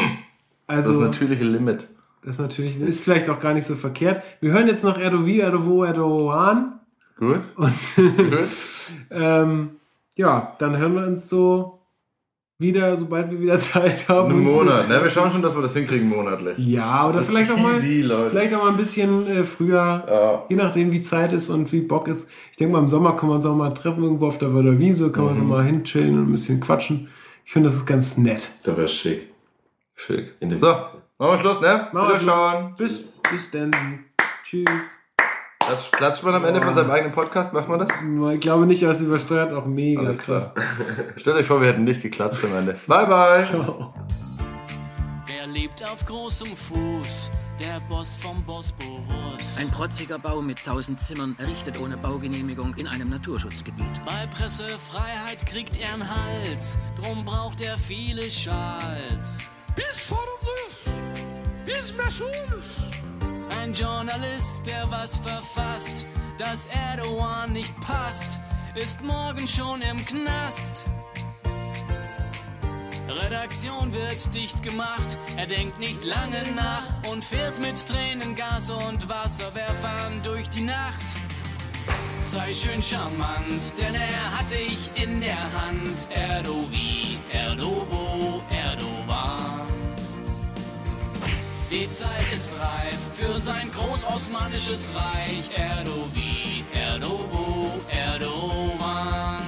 Also, das natürliche Limit. Das natürlich ist vielleicht auch gar nicht so verkehrt. Wir hören jetzt noch Erdovi, Erdovo, Erdogan. Gut. Und Gut. ähm, ja, dann hören wir uns so wieder, sobald wir wieder Zeit haben. Einen Monat, ne? Wir schauen schon, dass wir das hinkriegen monatlich. Ja, oder vielleicht auch, easy, mal, vielleicht auch mal ein bisschen äh, früher, ja. Je nachdem wie Zeit ist und wie Bock ist. Ich denke mal, im Sommer können wir uns auch mal treffen, irgendwo auf der Wörder Wiese, können mhm. wir so mal hinchillen und ein bisschen quatschen. Ich finde, das ist ganz nett. Da wäre schick. Schick. In der so, machen wir Schluss, ne? Machen wir schauen. Bis, bis dann. Tschüss. Klatscht, klatscht man am Ende oh. von seinem eigenen Podcast? Macht man das? Ich glaube nicht, aber es übersteuert auch mega Alles krass. Stellt euch vor, wir hätten nicht geklatscht am Ende. Bye, bye. Ciao. Wer lebt auf großem Fuß? Der Boss vom Bosporus. Ein protziger Bau mit tausend Zimmern, errichtet ohne Baugenehmigung in einem Naturschutzgebiet. Bei Pressefreiheit kriegt er einen Hals, drum braucht er viele Schals. Bis Sorumlus, bis Meschulus. Ein Journalist, der was verfasst, dass Erdogan nicht passt, ist morgen schon im Knast. Redaktion wird dicht gemacht, er denkt nicht lange nach und fährt mit Tränengas und Wasserwerfern durch die Nacht. Sei schön charmant, denn er hat dich in der Hand. Erdovi, Erdovo, Erdogan. Die Zeit ist reif für sein großosmanisches Reich. Erdovi, Erdovo, Erdogan.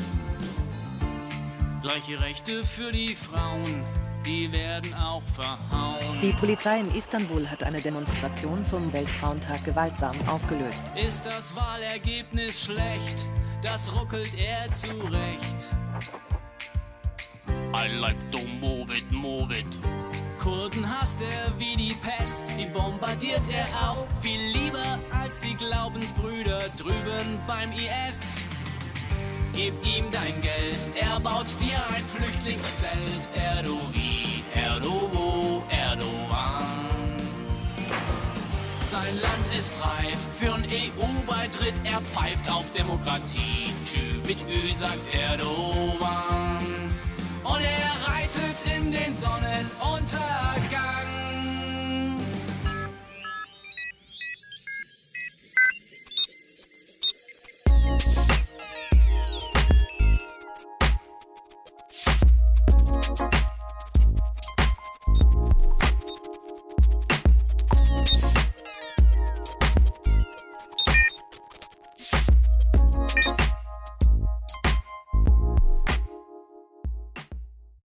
Gleiche Rechte für die Frauen, die werden auch verhauen. Die Polizei in Istanbul hat eine Demonstration zum Weltfrauentag gewaltsam aufgelöst. Ist das Wahlergebnis schlecht? Das ruckelt er zurecht. I like to move it, move it. Kurden hasst er wie die Pest, die bombardiert er auch viel lieber als die Glaubensbrüder drüben beim I S. Gib ihm dein Geld, er baut dir ein Flüchtlingszelt. Erdovi, Erdovo, Erdogan. Sein Land ist reif für einen E U-Beitritt. Er pfeift auf Demokratie. Tschü mit Ü, sagt Erdogan. Und er reitet in den Sonnenuntergang.